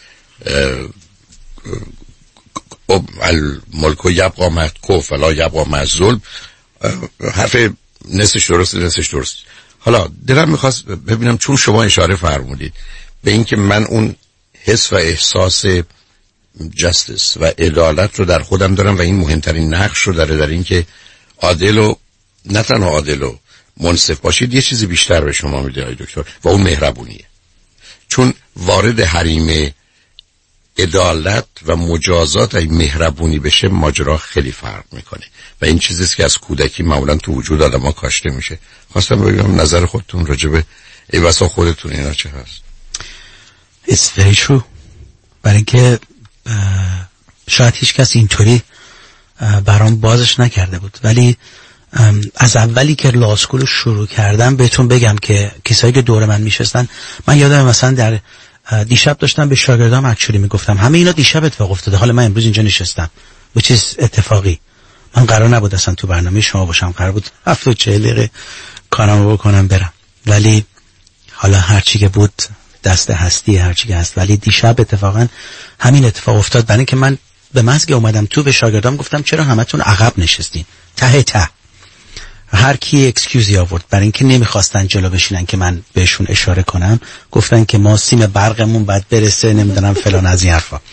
Speaker 16: الملک یبقا مع الکفر ولا یبقا مع الظلم. حرف نصفش درست نصفش درست. حالا دلم میخواست ببینم چون شما اشاره فرمودید به اینکه من اون حس و احساس جستس و عدالت رو در خودم دارم و این مهمترین نقش رو داره در اینکه عادل و نه تنها عادل و منصف باشید، یه چیزی بیشتر به شما میده آقای دکتر و اون مهربونیه. چون وارد حریم عدالت و مجازات ای مهربونی بشه ماجرا خیلی فرق میکنه و این چیزیست که از کودکی معمولا تو وجود آدم‌ها کاشته میشه. خواستم بگم نظر خودتون راجع به ای واسه خودتون اینا چه هست؟
Speaker 3: It's very true. برای اینکه شاید هیچ کس اینطوری برام بازش نکرده بود، ولی از اولی که لاسکول شروع کردم بهتون بگم که کسایی که دور من میشستن، من یادم مثلا در دیشب داشتم به شاگردام اکچولی میگفتم همه اینا دیشب اتفاق افتاده، حالا من امروز اینجا نشستم، which is اتفاقی. من قرار نبود اصلا تو برنامه شما باشم، قرار بود هفت و چهل دقیقه کارمو بکنم برم، ولی حالا هرچی که بود دست هستی هرچی که هست. ولی دیشب اتفاقا همین اتفاق افتاد، برای اینکه من به محض که اومدم تو به شاگردام گفتم چرا همتون عقب نشستین ته ته. هر کی اکسکیوزی آورد برای اینکه نمیخواستن جلو بشینن که من بهشون اشاره کنم، گفتن که ما سیم برقمون باید برسه نمیدونم فلان از این حرفا.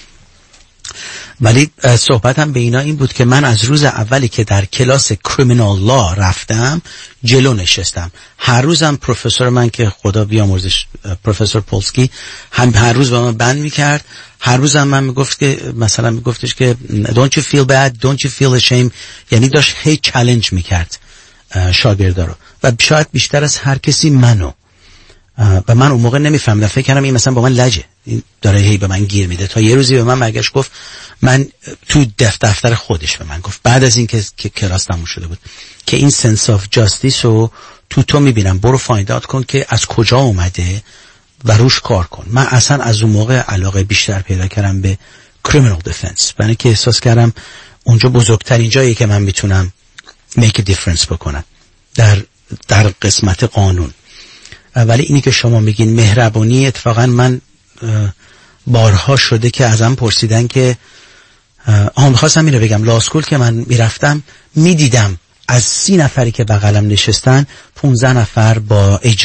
Speaker 3: ولی صحبتم به اینا این بود که من از روز اولی که در کلاس کریمینال لا رفتم جلو نشستم. هر روزم پروفسور من که خدا بیامرزش پروفسور پولسکی هم هر روز با من بند میکرد، هر روزم من میگفت که مثلا میگفتش که don't you feel bad, don't you feel ashamed، یعنی داشت هی چالش میکرد شاگردا رو و شاید بیشتر از هر کسی منو. و من اون موقع نمیفهمیدم، فکر کردم این مثلا با من لجه، این داره هی به من گیر میده. تا یه روزی به من برگشت گفت، من تو دفتر خودش به من گفت بعد از این که, که کلاس تموم شده بود که این سنس آف جاستیس رو تو تو میبینم، برو فایند اوت کن که از کجا اومده و روش کار کن. من اصلا از اون موقع علاقه بیشتر پیدا کردم به کریمینال دیفنس، برای اینکه احساس کردم اونجا بزرگترین جاییه که من میتونم make a difference بکنم در در قسمت قانون. ولی اینی که شما میگین مهربانی، اتفاقا من بارها شده که ازم پرسیدن که آها میخواستم اینو بگم، لاسکول که من میرفتم میدیدم از سی نفری که بغلم نشستن پونزده نفر با اج...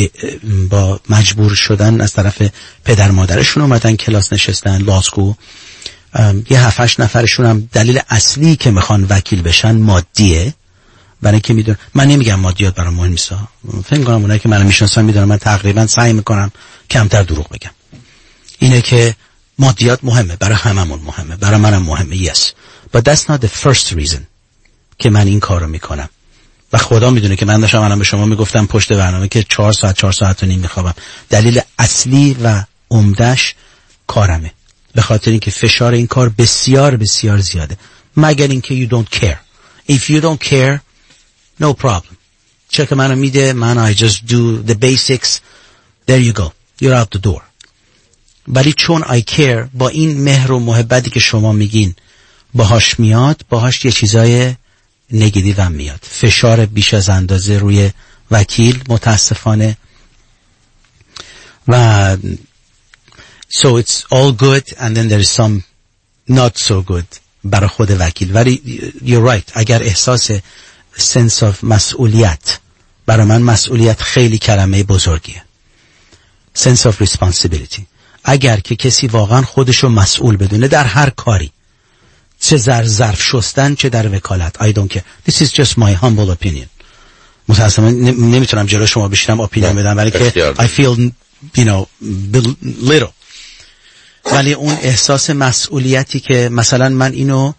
Speaker 3: با مجبور شدن از طرف پدر مادرشون اومدن کلاس نشستن لاسکول. یه هفت هشت نفرشون هم دلیل اصلی که میخوان وکیل بشن مادیه، برای اینکه میدونم من نمیگم مادیات برام مهم نیست، فکر کنم اونایی که منو میشناسن میدونن من تقریبا سعی میکنم کمتر دروغ بگم. اینه که مادیات مهمه، برای هممون مهمه، برای منم مهمه، yes but that's not the first reason که من این کارو میکنم. و خدا میدونه که من داشتم الان به شما میگفتم پشت برنامه که چهار ساعت چهار ساعت و نیم میخوابم. دلیل اصلی و عمده‌اش کارمه، به خاطر اینکه فشار این کار بسیار بسیار زیاده، مگر اینکه you don't care. if you don't care no problem. چک منو میده، من I just do the basics, there you go, you're out the door. ولی چون I care، با این مهر و محبتی که شما میگین باهاش میاد، باهاش یه چیزای نگاتیو هم میاد، فشار بیش از اندازه روی وکیل متاسفانه. و so it's all good and then there is some not so good برای خود وکیل. ولی you're right، اگر احساس sense of مسئولیت، برای من مسئولیت خیلی کلمه بزرگیه، sense of responsibility. اگر که کسی واقعا خودشو مسئول بدونه در هر کاری، چه در ظرف شستن چه در وکالت، I don't care. This is just my humble opinion. متاسفانه نمیتونم جلو شما بشینم اپینیون بدم برای که I feel you know little. ولی اون احساس مسئولیتی که مثلا من اینو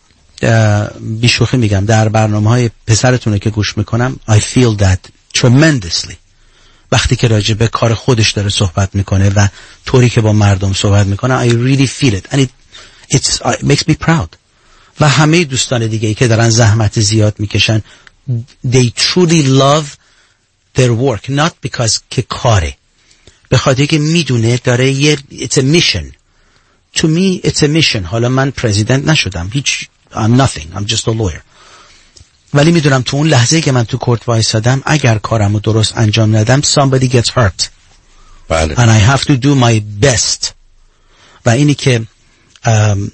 Speaker 3: بیشوخی میگم در برنامه‌های پسرتونه که گوش میکنم I feel that tremendously وقتی که راجع به کار خودش داره صحبت میکنه و طوری که با مردم صحبت میکنه I really feel it and it it's, it makes me proud. و همه دوستان دیگه ای که دارن زحمت زیاد میکشن they truly love their work not because که کاره، به خاطر که میدونه داره یه it's a mission. to me it's a mission. حالا من پرزیدنت نشدم، هیچ I'm nothing, I'm just a lawyer. ولی میدونم تو اون لحظه که من تو کورت وایسادم اگر کارمو درست انجام ندم somebody gets hurt.
Speaker 16: بله.
Speaker 3: and I have to do my best. و اینی که ام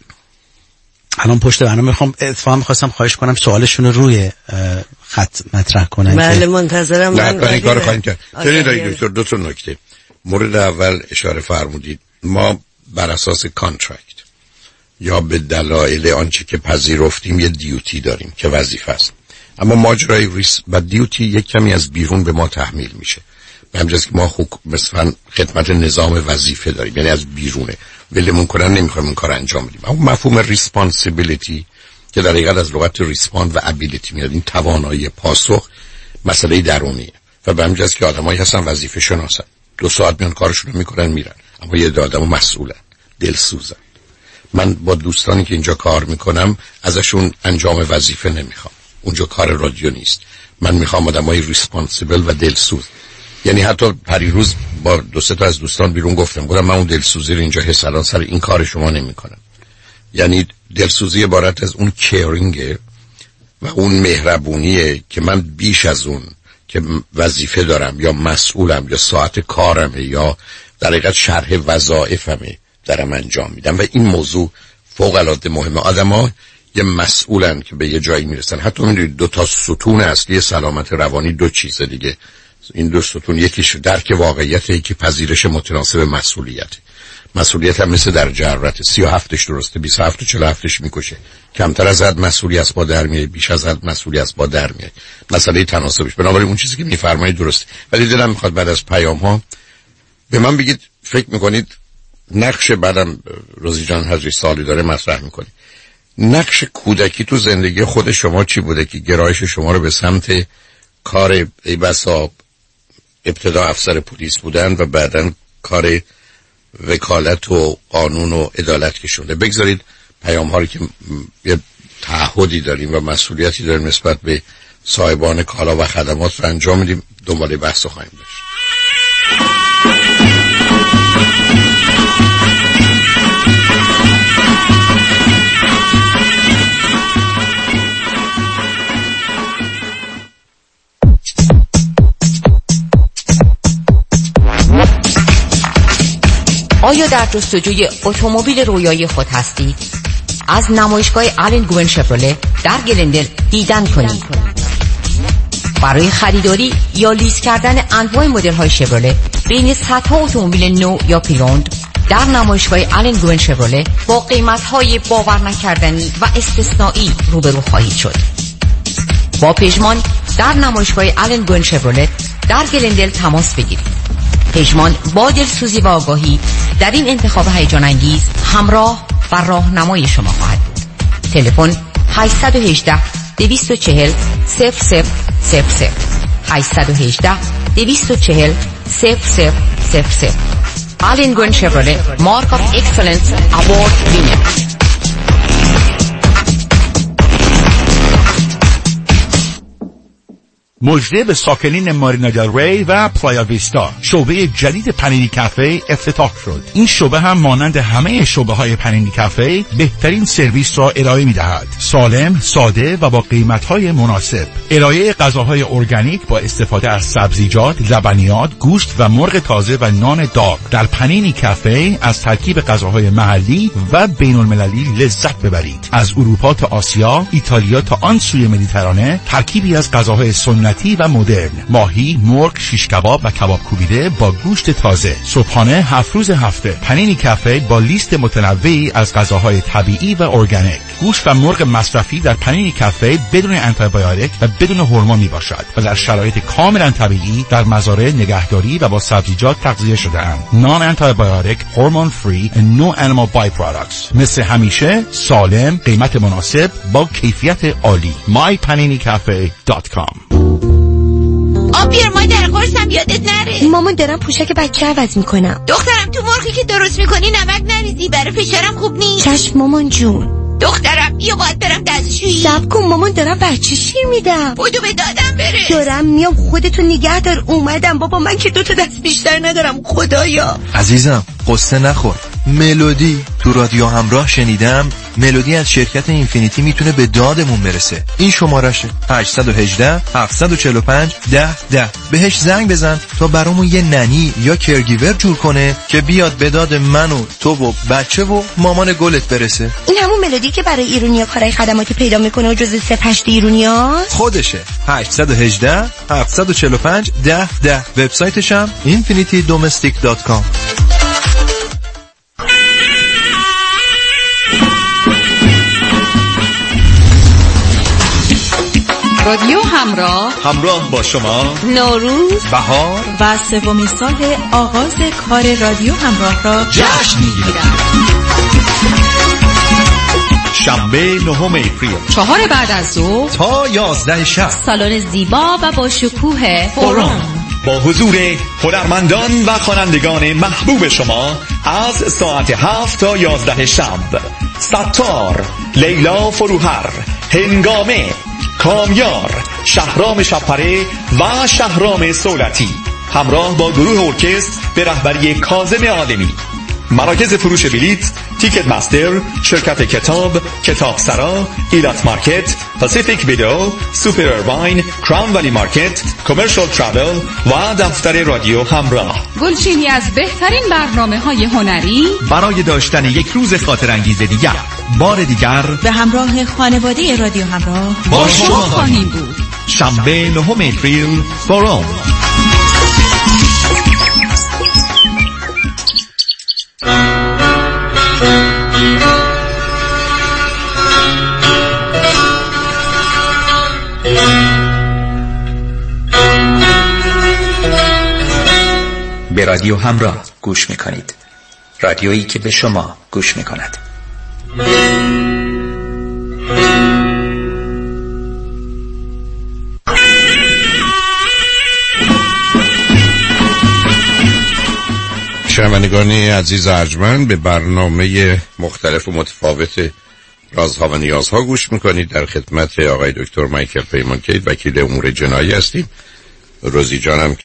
Speaker 3: الان پشت برنامه میخوام اتفاقا میخواستم خواهش کنم سوالشون رو روی خط مطرح کنن.
Speaker 1: بله منتظرم.
Speaker 16: نه من این کارو خواهیم کرد. چنین دکتر دو تا نکته. مورد اول اشاره فرمودید ما بر اساس کانترکت یا به دلایل آنچه که پذیرفتیم یه دیوتی داریم که وظیفه است، اما ماجرای ریس و دیوتی یک کمی از بیرون به ما تحمیل میشه. به همین جاست که ما حکم مثلا خدمت نظام وظیفه داریم، یعنی از بیرونه ولمون کنن نمیخوایم این کار انجام بدیم. اما مفهوم ریسپانسیبیلیتی که در حقیقت از لغت ریسپاند و ابیلیتی میاد، این توانایی پاسخ، مسئله درونیه. و به همین جاست که آدمایی هستن وظیفه شناسن، دو ساعت میان کارشون رو میکنن میرن، اما یه آدمو مسئولن، دلسوزن. من با دوستانی که اینجا کار میکنم ازشون انجام وظیفه نمیخوام، اونجا کار رادیو نیست. من میخوام آدمای ریسپانسیبل و دلسوز. یعنی حتی پریروز با دو سه تا از دوستان بیرون گفتم گفتم من اون دلسوزی رو اینجا حس الان سر این کار شما نمیکنم. یعنی دلسوزی عبارت از اون کیرینگ و اون مهربونیه که من بیش از اون که وظیفه دارم یا مسئولم یا ساعت کارمه یا در حقیقت شرح وظایفمه دارم انجام میدم. و این موضوع فوق العاده مهمه. آدما یه مسئولن که به یه جایی میرسن. حتی میدونید دو تا ستون اصلی سلامت روانی دو چیز دیگه. این دو ستون، یکیش درک واقعیت، یکی پذیرش متناسب مسئولیت. مسئولیت هم مثل در جرات سی و هفتش درسته، بیست و هفت و چهل و هفتش میکشه. کمتر از حد مسئولیت با در میاد، بیش از حد مسئولیت با در میاد. مسئله تناسبش. بنابراین اون چیزی که میفرمایید درسته. ولی دلم میخواد بعد از پیام ها به من بگید فکر میکنید نقش، بعدم روزی جان حضرت سالی داره مطرح میکنه، نقش کودکی تو زندگی خود شما چی بوده که گرایش شما رو به سمت کار ای بسا ابتدا افسر پلیس بودن و بعداً کار وکالت و قانون و عدالت کشونده؟ بگذارید پیام ها رو که یه تعهدی داریم و مسئولیتی داریم نسبت به صاحبان کالا و خدمات رو انجام میدیم، دنبال بحث خواهیم داشت.
Speaker 26: آیا در جستجوی اتومبیل رویایی خود هستید؟ از نمایشگاه آلن گوین شفرله در گلندل دیدن کنید. برای خریداری یا لیز کردن انواع مدل‌های شفرله بین صدها اتومبیل نو یا پریوند در نمایشگاه آلن گوین شفرله با قیمت‌های باور نکردنی و استثنایی روبرو خواهید شد. با پژمان در نمایشگاه آلن گوین شفرله در گلندل تماس بگیرید. پژمان با دلسوزی و آگاهی در این انتخاب هیجان انگیز همراه و راهنمای شما خواهد بود. تلفن هشت یک هشت دویست و چهل صفر صفر صفر صفر هشت یک هشت دویست و چهل صفر صفر صفر صفر. آلن گوین شفرله مارک آف اکسلنس اوارد وینر.
Speaker 22: مژده به ساکنین مارینا دل ری و پلایا ویستا، شعبه جدید پنینی کافه افتتاح شد. این شعبه هم مانند همه شعبه های پنینی کافه بهترین سرویس را ارائه می دهد. سالم، ساده و با قیمت های مناسب. ارائه غذاهای ارگانیک با استفاده از سبزیجات، لبنیات، گوشت و مرغ تازه و نان داغ. در پنینی کافه از ترکیب غذاهای محلی و بین المللی لذت ببرید. از اروپا تا آسیا، ایتالیا تا آن سوی مدیترانه، ترکیبی از غذاهای سنتی و مدرن، ماهی، مرغ، شیش کباب و کباب کوبیده با گوشت تازه. صبحانه هفت روز هفته. پنینی کافه با لیست متنوعی از غذاهای طبیعی و ارگانیک. گوشت و مرغ مصرفی در پنینی کافه بدون آنتیبیوتیک و بدون هورمون می باشد و در شرایط کاملا طبیعی در مزارع نگهداری و با سبزیجات تغذیه شده اند. نان آنتیبیوتیک، هورمون فری و نو انیمال بای پروداکتس. مثل همیشه سالم، قیمت مناسب با کیفیت عالی. مای پنینی کافه دات کام.
Speaker 2: آبیر ما در قرصم یادت نره.
Speaker 6: مامان دارم پوشک بچه عوض میکنم.
Speaker 2: دخترم تو مرغی که درست میکنی نمک نریزی، برای فشارم خوب نیست.
Speaker 6: چشم مامان جون.
Speaker 2: دخترم بیا باید برم دستشویی.
Speaker 6: صبر کن مامان دارم بچه شیر میدم.
Speaker 2: بودو به دادم بره.
Speaker 6: دارم میام، خودتو نگه دار. اومدم بابا، من که دوتا دست بیشتر ندارم خدایا.
Speaker 21: عزیزم قصه نخور. ملودی تو رادیو همراه شنیدم ملودی از شرکت اینفینیتی میتونه به دادمون برسه. این شمارشه هشت یک هشت هفت چهار پنج ده ده. بهش زنگ بزن تا برامون یه ننی یا کرگیور جور کنه که بیاد به داد من و تو و بچه و مامان گلت برسه.
Speaker 6: این همون ملودی که برای ایرونیا کارهای خدماتی پیدا میکنه و جزء صفر هشت ایرونیا
Speaker 21: خودشه. هشت یک هشت هفت چهار پنج ده ده. وبسایتش هم اینفینیتی دومستیک دات کام.
Speaker 5: رادیو همراه،
Speaker 21: همراه با شما
Speaker 5: نوروز،
Speaker 21: بهار
Speaker 5: و سومین سال آغاز کار رادیو همراه را
Speaker 21: جشن می‌گیرد. شنبه نهم اپریل،
Speaker 5: چهار بعد از ظهر
Speaker 21: تا یازده شب،
Speaker 12: سالن زیبا و با شکوه فورم
Speaker 21: با حضور هنرمندان و خوانندگان محبوب شما از ساعت هفت تا یازده شب. ستار، لیلا فروهر، هنگامه، کامیار، شهرام شپره و شهرام سولتی همراه با گروه ارکستر به رهبری کاظم عالمی. مراکز فروش بلیط
Speaker 8: تیکت مستر، شرکت کتاب، کتاب سرا، ایلات مارکت، پاسیفیک ویدو، سوپر ارواین، کراون ولی مارکت، کامرشال ترافل و دفتر رادیو همراه.
Speaker 5: گلچینی از بهترین برنامه‌های هنری
Speaker 8: برای داشتن یک روز خاطر انگیز دیگر. بار دیگر
Speaker 6: به همراه خانواده رادیو همراه
Speaker 8: با شما خواهیم بود. شنبه نهم اپریل فورام.
Speaker 15: به رادیو همراه گوش میکنید. رادیویی که به شما گوش میکند.
Speaker 16: شنوندگان عزیز ارجمند، به برنامه مختلف و متفاوت رازها و نیازها گوش میکنید. در خدمت آقای دکتر مایکل پیمانکیت، وکیل امور جنایی هستیم. روزی جانم